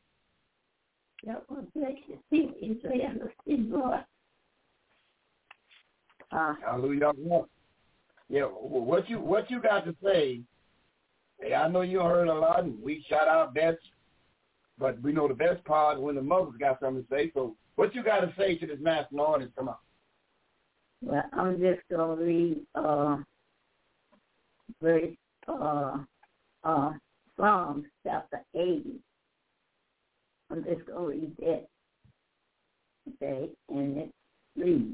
Hallelujah. Yeah, what you got to say? Hey, I know you heard a lot, and we shout our best, but we know the best part is when the mothers got something to say. So what you got to say to this national audience? Come on. Well, I'm just going to read verse Psalms chapter 80. I'm just going to read that. Okay, and it reads,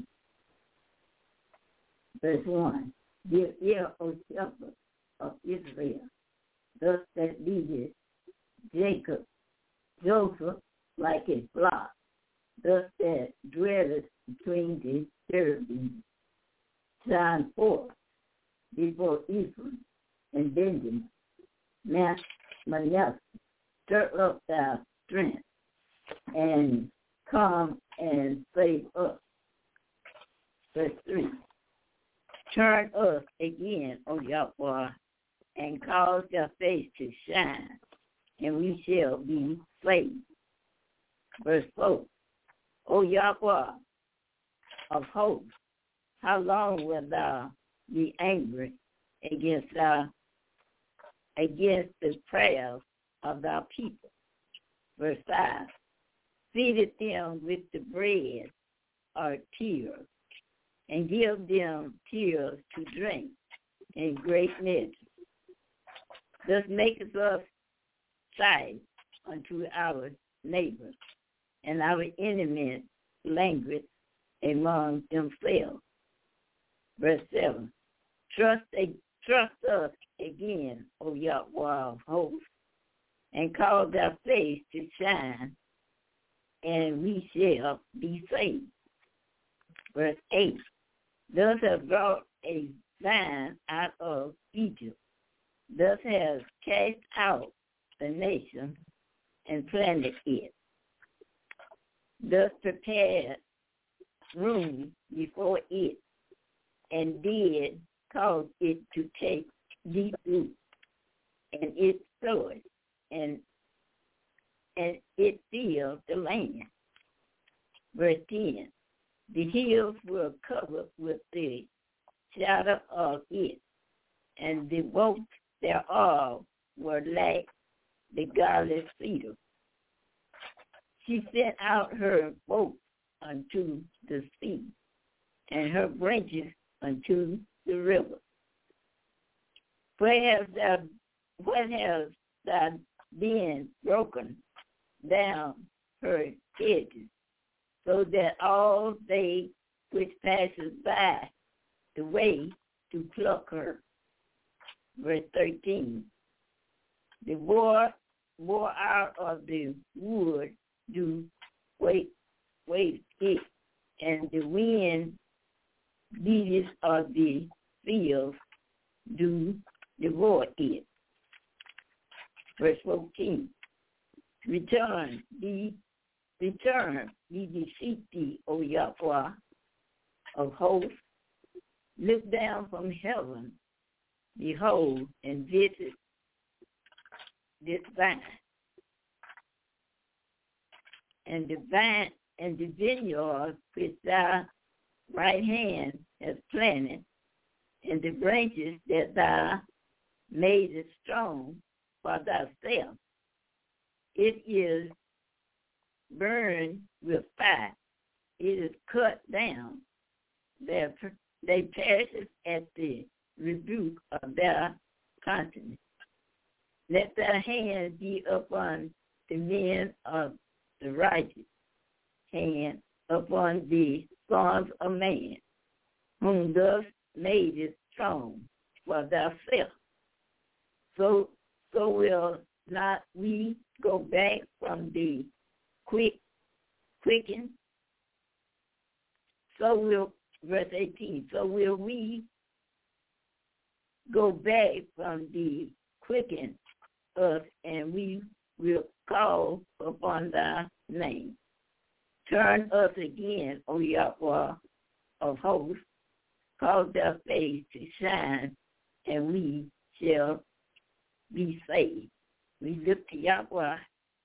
verse 1. Give ear, O shepherd of Israel, thus that leadeth Jacob, Joseph like a flock, thus that dwelleth between the cherubim, shine forth before Ephraim and Benjamin. Manasseh, stir up thy strength, and come and save us. Verse 3. Turn us again, O Yahweh, and cause thy face to shine, and we shall be saved. Verse 4. O Yahweh of hosts, how long wilt thou be angry against the prayers of thy people? Verse 5. Feedeth them with the bread or tears, and give them tears to drink in great measure. Thus maketh us sight unto our neighbors, and our enemies languish among themselves. Verse 7. Trust us again, O Yahweh of hosts, and cause thy face to shine, and we shall be saved. Verse 8. Thus have brought a vine out of Egypt, thus has cast out the nation and planted it, thus prepared room before it, and did cause it to take deep root, and it sowed, and it filled the land. Verse 10. The hills were covered with the shadow of it, and the oaks thereof were like the godly cedar. She sent out her oaks unto the sea, and her branches unto the river. What has thou been broken down her edges, so that all they which passes by the way to pluck her. Verse 13. The bore out of the wood do wait it, and the wind beateth of the fields do devour it. Verse 14. Return, be beseech thee, O Yahweh of hosts. Look down from heaven, behold, and visit this vine. And the vine and the vineyard which thy right hand has planted, and the branches that thou madest strong for thyself. It is burned with fire. It is cut down. They perish at the rebuke of their conscience. Let thy hand be upon the men of the righteous, hand upon the sons of man, whom thus made it strong for thyself. So will not we go back from the quicken. So will, verse 18, so will we go back from the quicken us, and we will call upon thy name. Turn us again, O Yahweh of hosts, cause thy face to shine, and we shall be saved. We look to Yahweh,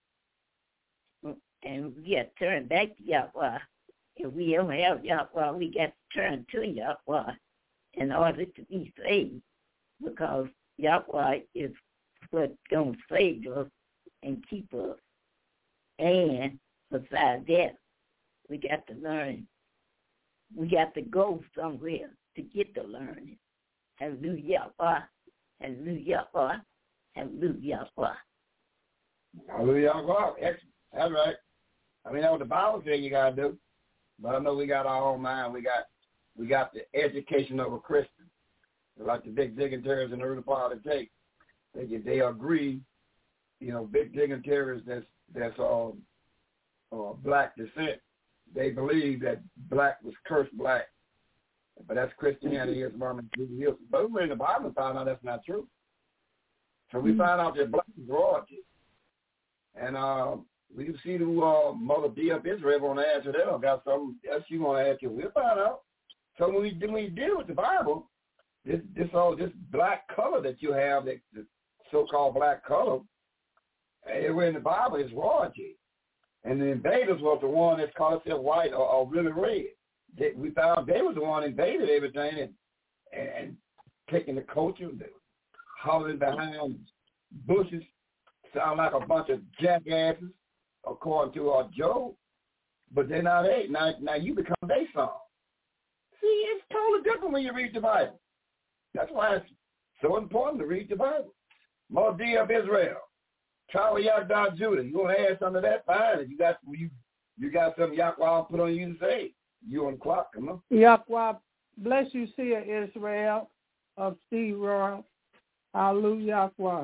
and we got to turn back to Yahweh. If we don't have Yahweh, we got to turn to Yahweh in order to be saved, because Yahweh is what's going to save us and keep us. And besides that, we got to learn. We got to go somewhere to get the learning. Hallelujah, hallelujah, hallelujah. Hallelujah, that's right. I mean, that's what the Bible says you got to do. But I know we got our own mind. We got the education of a Christian. Like the big dignitaries in the early part of the day. They agree, big dignitaries that's black descent. They believe that black was cursed black. But that's Christianity, Islam, and Judaism. But we're in the Bible and found out that's not true. So we found out that black is royalty. And we can see who Mother D up Israel on the answer there. Got something else you want to add to. We'll find out. So when we deal with the Bible, this black color that you have, the so-called black color, everywhere in the Bible is royalty. And the invaders was the one that called itself white or really red. We found they was the one invaded everything and taking the culture, hollering behind bushes, sound like a bunch of jackasses, according to Job. But they're not they. Now you become their song. See, it's totally different when you read the Bible. That's why it's so important to read the Bible. Modi of Israel, Travel Yahweh Judah. You want to add something to that? Fine. If you got something Yahweh put on you to say, you on the clock. Come on. Yahweh, bless you, Seer Israel of Seed Royal. Hallelujah, Yahweh.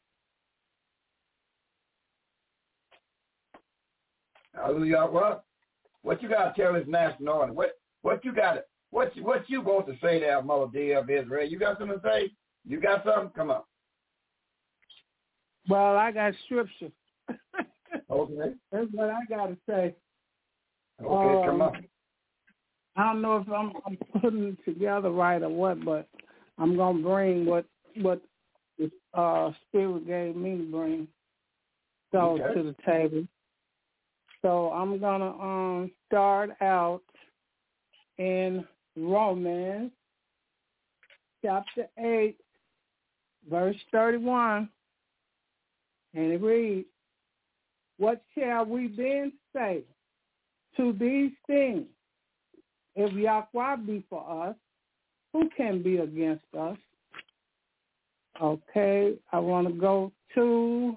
Hallelujah, Yahweh. What you got to tell this national order? What you got? What you want to say there, Mother D of Israel? You got something to say? You got something? Come on. Well, I got scripture. Okay. That's what I got to say. Okay, come on. I don't know if I'm putting it together right or what, but I'm going to bring what the Spirit gave me to bring to the table. So I'm going to start out in Romans chapter 8, verse 31. And it reads, what shall we then say to these things? If Yahweh be for us, who can be against us? Okay, I want to go to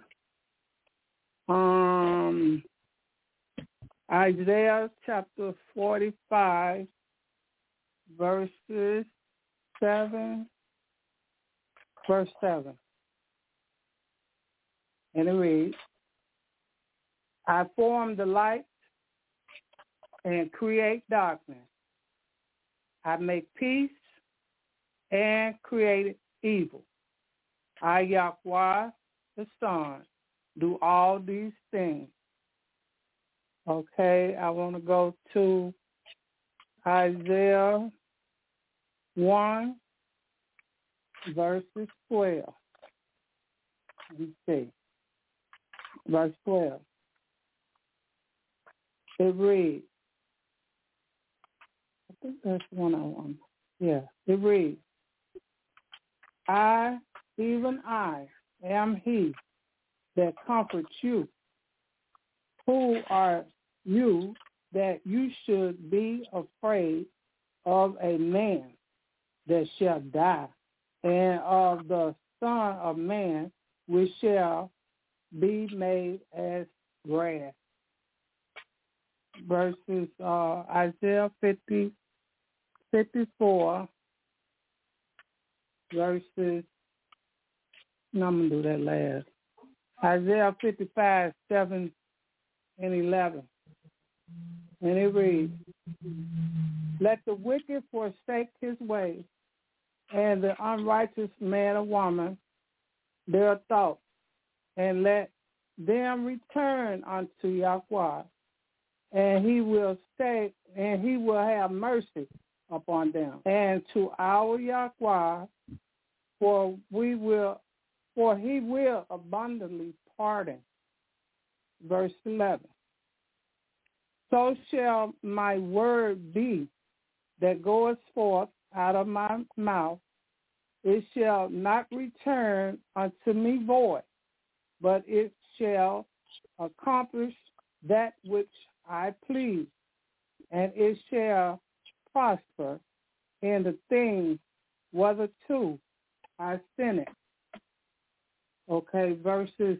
Isaiah chapter 45, verses 7, verse 7. And it reads, I form the light and create darkness. I make peace and create evil. I, Yahweh, the Son, do all these things. Okay, I want to go to Isaiah 1, verses 12. Let me see. Verse 12. It reads, I think that's one I want. Yeah, it reads, I, even I, am he that comforts you. Who are you that you should be afraid of a man that shall die, and of the Son of Man which shall be made as grass? Verses Isaiah 54, verses, no, I'm going to do that last. Isaiah 55, 7 and 11. And it reads, let the wicked forsake his way, and the unrighteous man or woman their thoughts, and let them return unto Yahweh, and he will stay, and he will have mercy upon them, and to our Yahweh, for he will abundantly pardon. Verse 11. So shall my word be that goeth forth out of my mouth. It shall not return unto me void, but it shall accomplish that which I please, and it shall prosper in the thing whetherto I send it. Okay, verses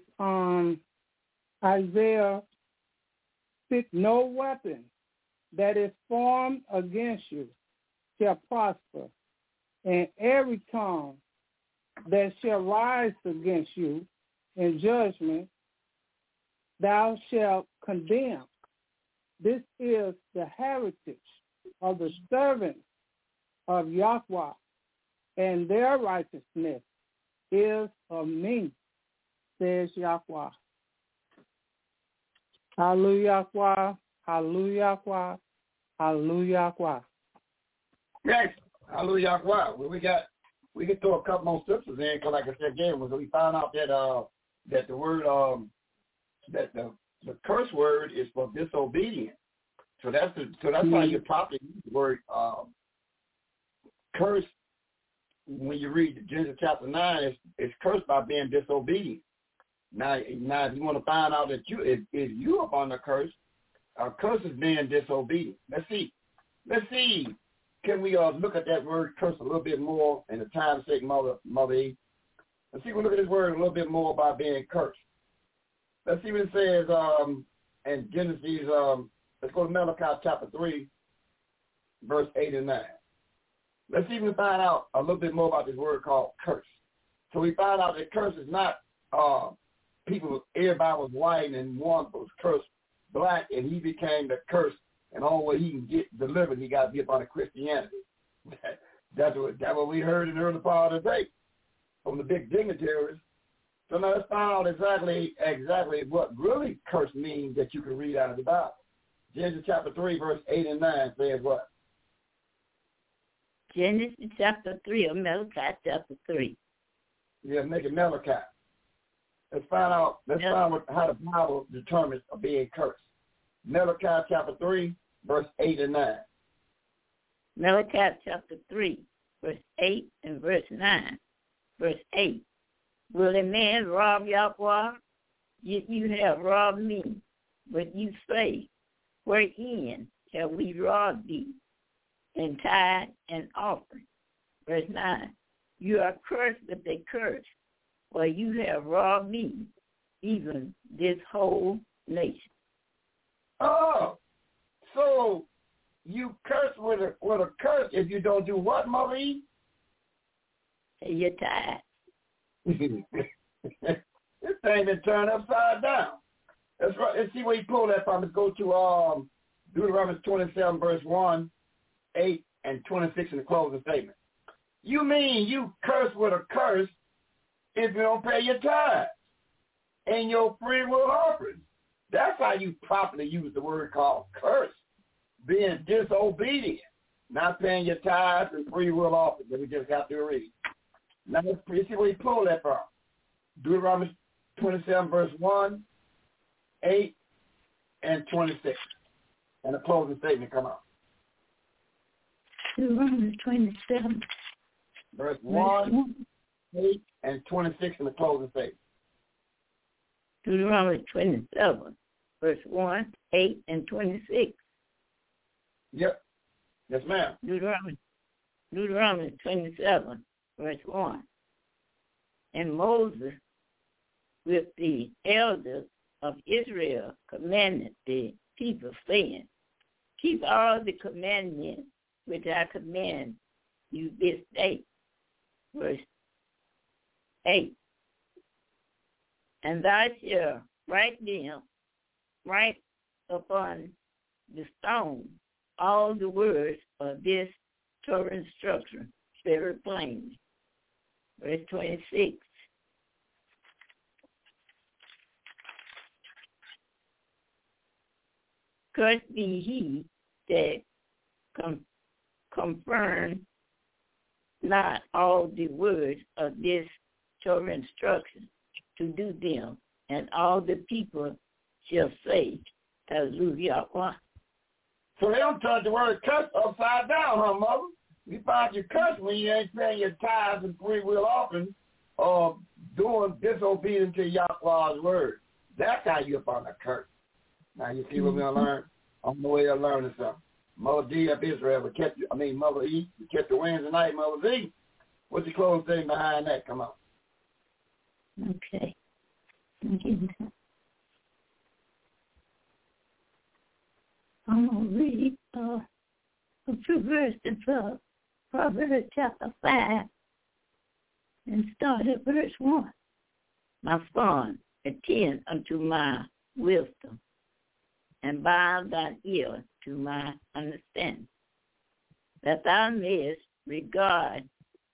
Isaiah 6, no weapon that is formed against you shall prosper, and every tongue that shall rise against you in judgment thou shalt condemn. This is the heritage of the servants of Yahweh, and their righteousness is of me, says Yahweh. Hallelujah, hallelujah, hallelujah. Yes, hallelujah. Well, we can throw a couple more scriptures in, because like I said again, we found out that the word that the curse word is for disobedience. So that's why you probably use the word curse when you read Genesis chapter 9. It's cursed by being disobedient. Now, if you want to find out that if you are on the curse, a curse is being disobedient. Let's see. Can we look at that word curse a little bit more in the time's sake, Mother E? Let's see. We'll look at this word a little bit more about being cursed. Let's see what it says in Genesis. Let's go to Malachi chapter 3, verse 8 and 9. Let's see if we can find out a little bit more about this word called curse. So we find out that curse is not everybody was white and one was cursed black, and he became the curse, and the only way he can get delivered, he got to be up under Christianity. That's what we heard in the early part of the day from the big dignitaries. So now let's find out exactly what really curse means that you can read out of the Bible. Genesis chapter 3, verse 8 and 9 says what? Genesis chapter 3 or Malachi chapter 3. Yeah, make it Malachi. Let's find out how the Bible determines being cursed. Malachi chapter 3, verse 8 and 9. Malachi chapter 3, verse 8 and verse 9. Verse 8. Will a man rob Yahweh? You have robbed me. But you say, wherein shall we rob thee? In tithe and offering. Verse 9. You are cursed with a curse, for you have robbed me, even this whole nation. Oh, so you curse with a curse if you don't do what, Marie? pay your tithe. This thing been turned upside down. That's right. Let's see where you pull that from. Let's go to Deuteronomy 27, verse 1, 8, and 26 in the closing statement. You mean you curse with a curse if you don't pay your tithe and your free will offering? That's how you properly use the word called curse. Being disobedient, not paying your tithes and free will offering that we just got to read. Now let's see where you pull that from. Deuteronomy 27, verse 1, 8, and 26. And the closing statement come out. Deuteronomy 27. Verse 1, 8, and 26 in the closing statement. Deuteronomy 27, verse 1, 8, and 26. Yep. Yes, ma'am. Deuteronomy 27, verse 1. And Moses, with the elders of Israel, commanded the people, saying, keep all the commandments which I command you this day. Verse 8. And thou shalt write upon the stone all the words of this Torah instruction very plainly. Verse 26. Cursed be he that confirm not all the words of this Torah instruction to do them, and all the people shall say, Hallelujah. So they don't turn the word curse upside down, huh, mother? You find you curse when you ain't paying your tithes and free will offering or doing disobedience to Yahweh's word. That's how you're upon a curse. Now you see what we're going to learn? On the way of learning something. Mother D of Israel, Mother E, we kept the Wednesday night, Mother Z. What's the closing thing behind that? Come on. Okay. I'm going to read a few verses of Proverbs chapter 5 and start at verse 1. My son, attend unto my wisdom, and bow thine ear to my understanding, that thou mayest regard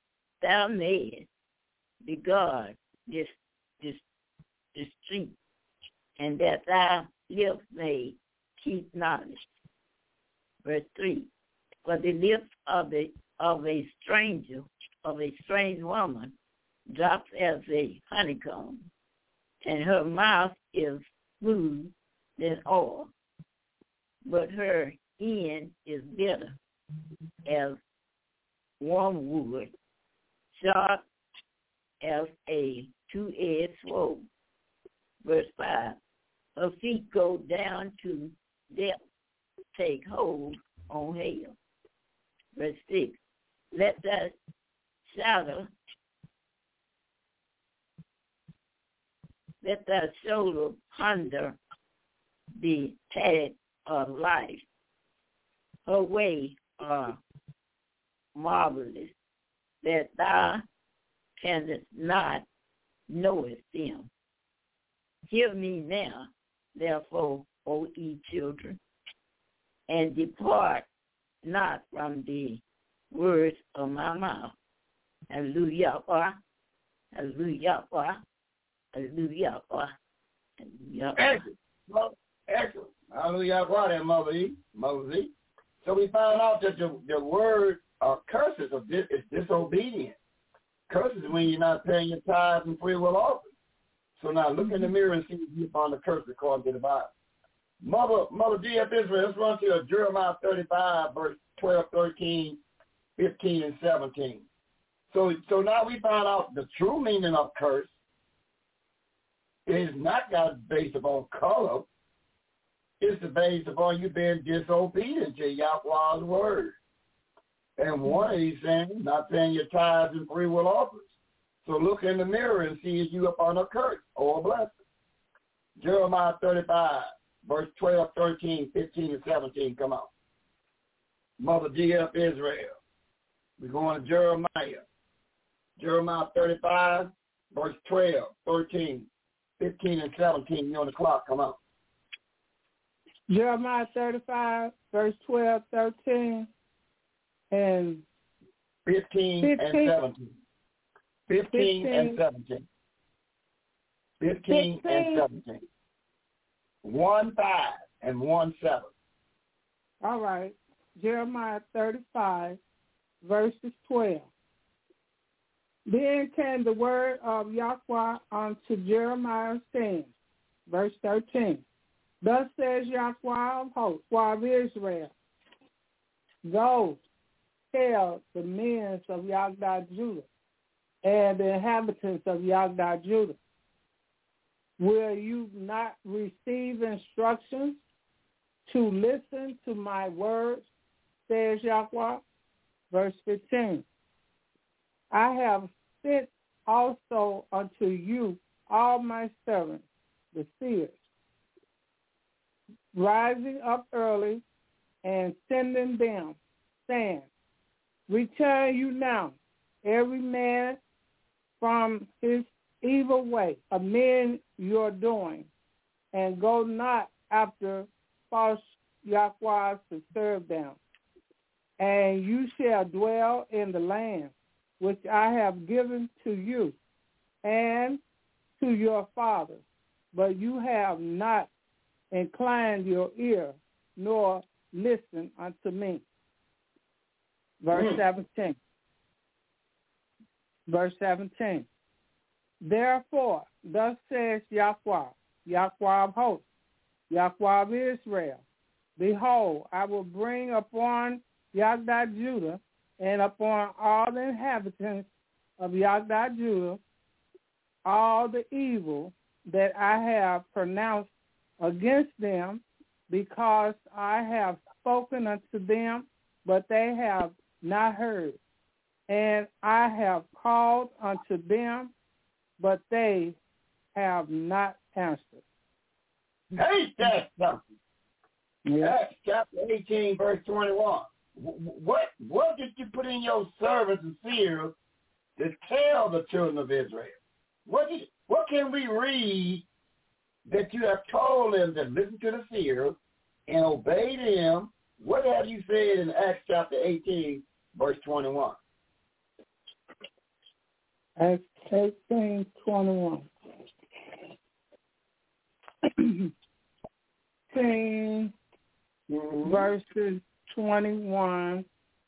this street, and that thy lips may keep knowledge. Verse 3. For the lips of a strange woman drops as a honeycomb, and her mouth is smooth than oil, but her end is bitter as wormwood, sharp as a two-edged sword. Verse 5. Her feet go down to depth, take hold on hell. Verse 6. Let that shoulder ponder the path of life. Her way are marvelous, that thou canst not know them. Hear me now, therefore, O ye children, and depart not from the words of my mouth. Hallelujah. Hallelujah. Hallelujah. Hallelujah. Excellent. Hallelujah. There, Mother E. Mother Z. So we found out that the word curses is disobedient. Curses when you're not paying your tithes and free will offering. So now look in the mirror and see if you found the curse according to the Bible. Mother D of Israel, let's run to Jeremiah 35, verse 12, 13, 15, and 17. So now we found out the true meaning of curse is not based upon color. It's based upon you being disobedient to Yahweh's word. And one he's saying, not paying your tithes and free will offerings. So look in the mirror and see if you upon a curse or a blessing. Jeremiah 35, verse 12, 13, 15, and 17, come on. Mother D of Israel. We're going to Jeremiah. Jeremiah 35, verse 12, 13, 15, and 17. You on the clock. Come on. Jeremiah 35, verse 12, 13, and 15 and 17. 15 and 17. 15 and 17. 1, 5 and 1, 7. All right. Jeremiah 35, verses 12. Then came the word of Yahweh unto Jeremiah, saying, verse 13, Thus says Yahweh of hosts, Yahweh of Israel, Go tell the men of Yagdah Judah and the inhabitants of Yagdah Judah, will you not receive instructions to listen to my words, says Yahweh? Verse 15, I have sent also unto you all my servants, the seers, rising up early and sending them, saying, Return you now, every man from his evil way, amend your doing, and go not after false Yahweh to serve them. And you shall dwell in the land which I have given to you and to your fathers, but you have not inclined your ear nor listened unto me. Verse 17. Verse 17. Therefore, thus says Yahweh, Yahweh of hosts, Yahweh of Israel, Behold, I will bring upon Yagdah Judah and upon all the inhabitants of Yagdah Judah all the evil that I have pronounced against them, because I have spoken unto them, but they have not heard. And I have called unto them, but they have not answered. Ain't that something? Yeah. Acts chapter 18, verse 21. What did you put in your servants and seers to tell the children of Israel? What can we read that you have told them to listen to the seers and obey them? What have you said in Acts chapter 18, verse 21? Acts 18, 21. 18 verses 21.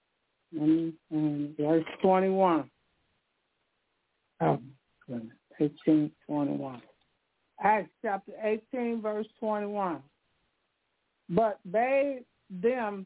Verse 21. Oh, goodness. 18, 21. Acts chapter 18, verse 21. But bid them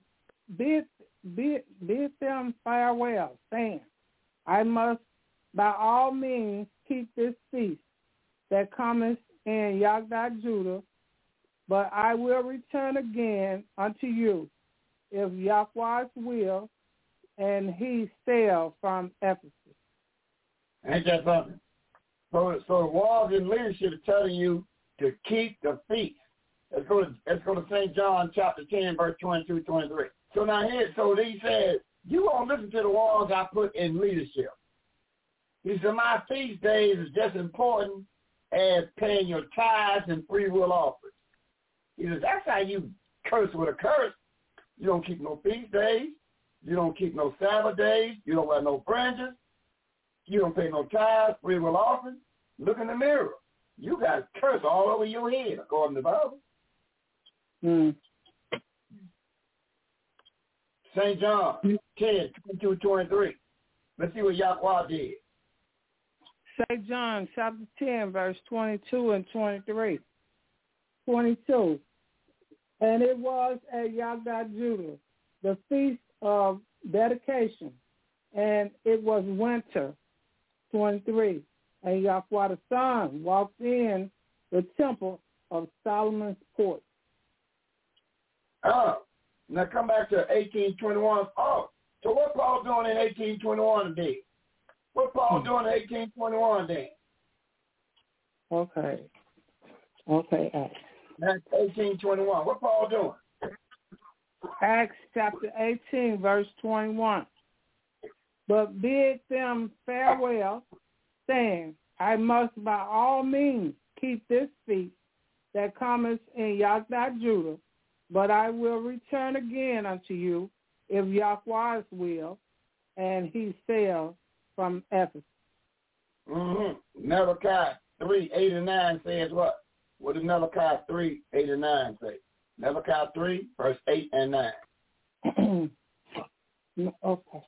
farewell, saying, I must by all means keep this feast that cometh in Yagdah Judah, but I will return again unto you, if Yahweh's will, and he sail from Ephesus. Ain't that something? So the walls in leadership are telling you to keep the feast. Let's go to St. John chapter 10, verse 22, 23. So now here, so he said, you won't listen to the walls I put in leadership. He said, my feast days is just important as paying your tithes and free will offerings. He says, that's how you curse with a curse. You don't keep no feast days. You don't keep no Sabbath days. You don't wear no fringes. You don't pay no tithes, free will offerings. Look in the mirror. You got a curse all over your head, according to the Bible. St. John 10, 22, 23. Let's see what Yahweh did. St. John chapter 10, verse 22 and 23. 22. And it was at Yagdah Judah, the feast of dedication, and it was winter. 23. And Yahweh the Son walked in the temple of Solomon's porch. Now come back to 1821. Oh, so what Paul doing in 1821 today? What Paul doing in 1821 then? Okay. That's 1821. What Paul doing? Acts chapter 18, verse 21. but bid them farewell, saying, I must by all means keep this feast that cometh in Yahweh Judah, but I will return again unto you, if Yahweh's will. And he sailed from Ephesus. Malachi 3, 8 and 9 says what? What does Malachi 3, 8 and 9 say? Malachi 3, verse 8 and 9. Okay.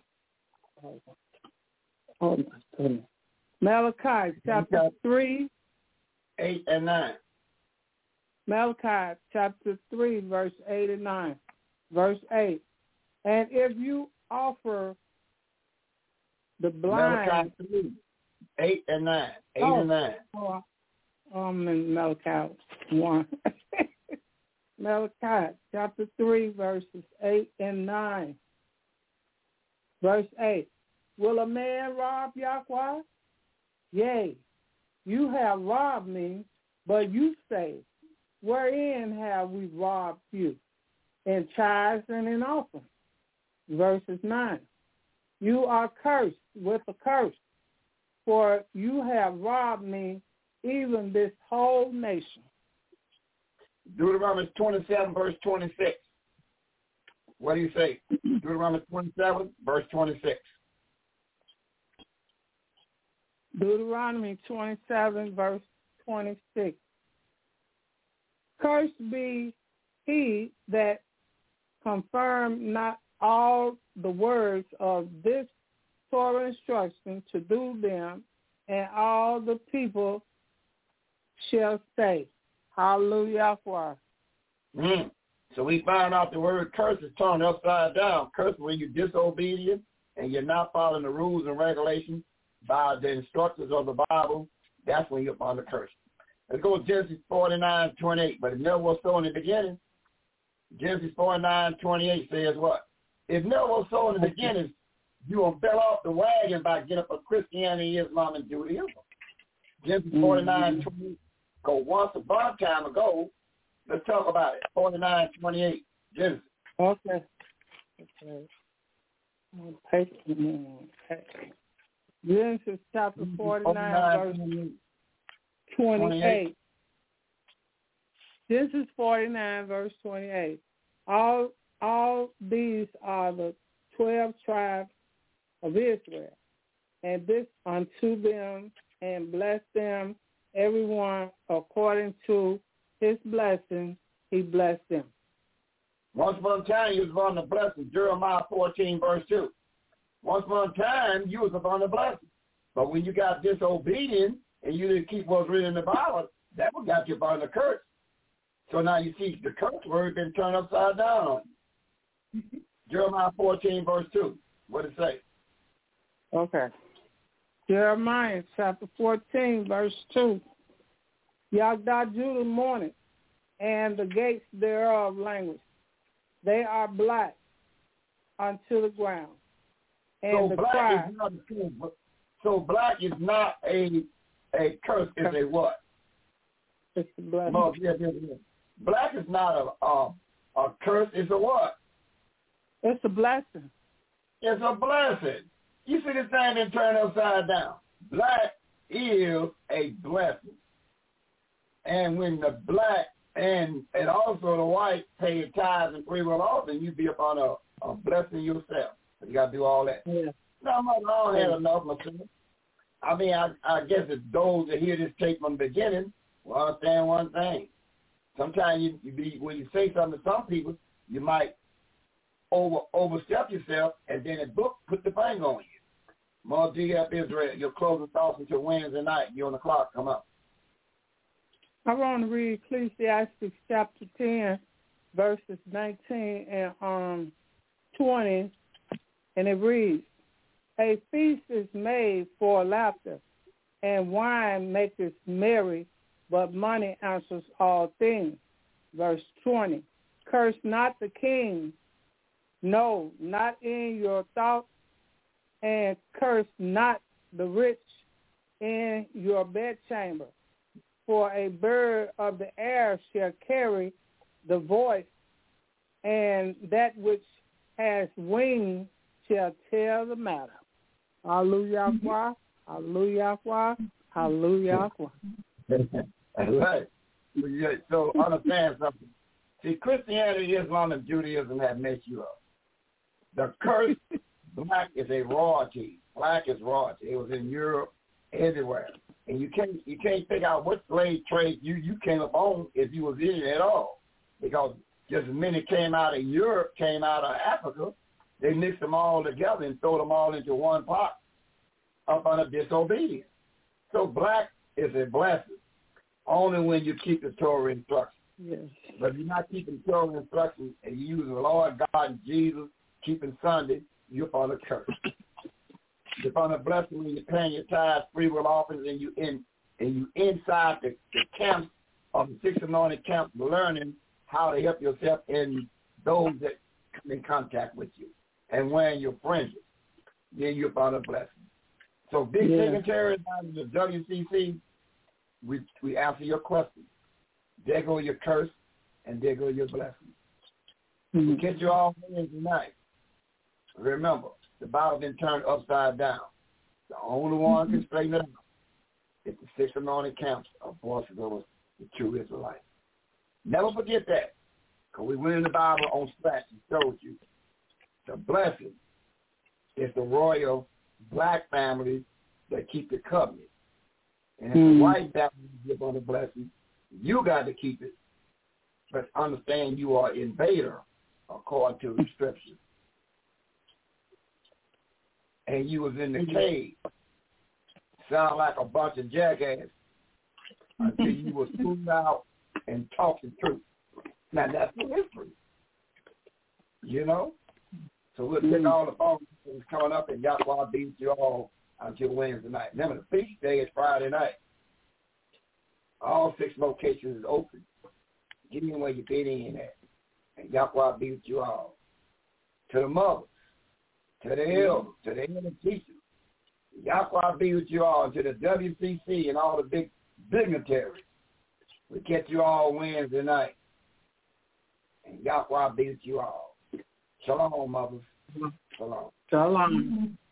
Oh, my goodness. Malachi chapter 3, 8 and 9. Malachi chapter 3, verse 8 and 9. Verse 8. And if you offer the blind... Malachi 3, 8 and 9. 8 and 9. Oh, I'm in Malachi 1. Malachi chapter 3, verses 8 and 9. Verse 8. Will a man rob Yahweh? Yea, you have robbed me, but you say, wherein have we robbed you? In tithes and in offerings. Verses 9. You are cursed with a curse, for you have robbed me, even this whole nation. Deuteronomy 27, verse 26. What do you say? Deuteronomy 27, verse 26. Deuteronomy 27, verse 26. Cursed be he that confirm not all the words of this Torah instruction to do them, and all the people shall say, Hallelujah. So we find out the word curse is turned upside down. Curse when you're disobedient and you're not following the rules and regulations by the instructions of the Bible. That's when you're upon the curse. Let's go to Genesis 49, 28. But it never was so in the beginning. Genesis 49, 28 says what? If never was so in the beginning, you will fell off the wagon by getting up of Christianity, Islam, and Judaism. Genesis 49, 28. Go once upon a time ago. Let's talk about it. 49, 28. Genesis. Okay. Genesis chapter 49, verse 28. Genesis 49, verse 28. All these are the 12 tribes of Israel, and this unto them, and bless them, everyone according to his blessing, he blessed them. Once upon a time, you was upon the blessing. Jeremiah 14, verse 2. Once upon a time, you was upon the blessing. But when you got disobedient and you didn't keep what's written in the Bible, that what got you upon the curse. So now you see the curse word been turned upside down on you. Jeremiah 14, verse 2. What does it say? Okay. Jeremiah chapter 14, verse 2. Yahweh Judah mourneth, and the gates thereof languish. They are black unto the ground. And so the cry. So black is not a curse, it's a what? It's a blessing. No, black is not a curse, it's a what? It's a blessing. It's a blessing. You see this thing been turned upside down. Black is a blessing. And when the black and also the white pay tithes and free will offering, you be upon a blessing yourself. You got to do all that. Yeah. No, I don't have enough myself. I mean, I guess it's those that hear this tape from the beginning will understand one thing. Sometimes when you say something to some people, you might overstep yourself, and then it put the bang on you. More DF Israel, your closing thoughts until Wednesday night. You're on the clock. Come up. I want to read Ecclesiastes chapter 10, verses 19 and 20, and it reads, a feast is made for laughter, and wine maketh merry, but money answers all things. Verse 20, curse not the king, no, not in your thoughts, and curse not the rich in your bedchamber. For a bird of the air shall carry the voice, and that which has wings shall tell the matter. Hallelujah, hallelujah, hallelujah. That's right. So understand something. See, Christianity, Islam, and Judaism have messed you up. The curse, black is a royalty. Black is royalty. It was in Europe, everywhere. And you can't figure out what slave trade you came up on if you was in it at all. Because just as many came out of Europe, came out of Africa, they mixed them all together and throw them all into one pot up under disobedience. So black is a blessing only when you keep the Torah instructions. Yes. But if you're not keeping Torah instructions and you use the Lord God and Jesus, keeping Sunday, you're on a curse. You're on a blessing when you're paying your tithes, free will offerings, and you inside the camps of the Six Anointed camps, learning how to help yourself and those that come in contact with you, and wearing your fringes. Then you're on a blessing. So big dignitaries out of the WCC, we answer your questions. There go your curse, and there go your blessing. Mm-hmm. We catch you all in tonight. Remember, the Bible been turned upside down. The only one can straighten it out is the Six Anointed camps of voices of the true Israelites. Never forget that, because we went in the Bible on scratch and showed you the blessing is the royal black families that keep the covenant. And if the white family give on the blessing, you got to keep it. But understand you are invader according to the scriptures. And you was in the cave. Sound like a bunch of jackasses until you was moved out and talking truth. Now that's the history. You know? So we'll take all the phone coming up and Yahweh beat you all until Wednesday night. Remember, the feast day is Friday night. All 6 locations is open. Get in where you fit in at. And Yahweh beat you all. To the mothers, to the elders, to the elder teachers. Yahweh be with you all, to the WCC and all the big dignitaries. We catch you all Wednesday night. And Yahweh be with you all. Shalom, mothers. Shalom. Shalom.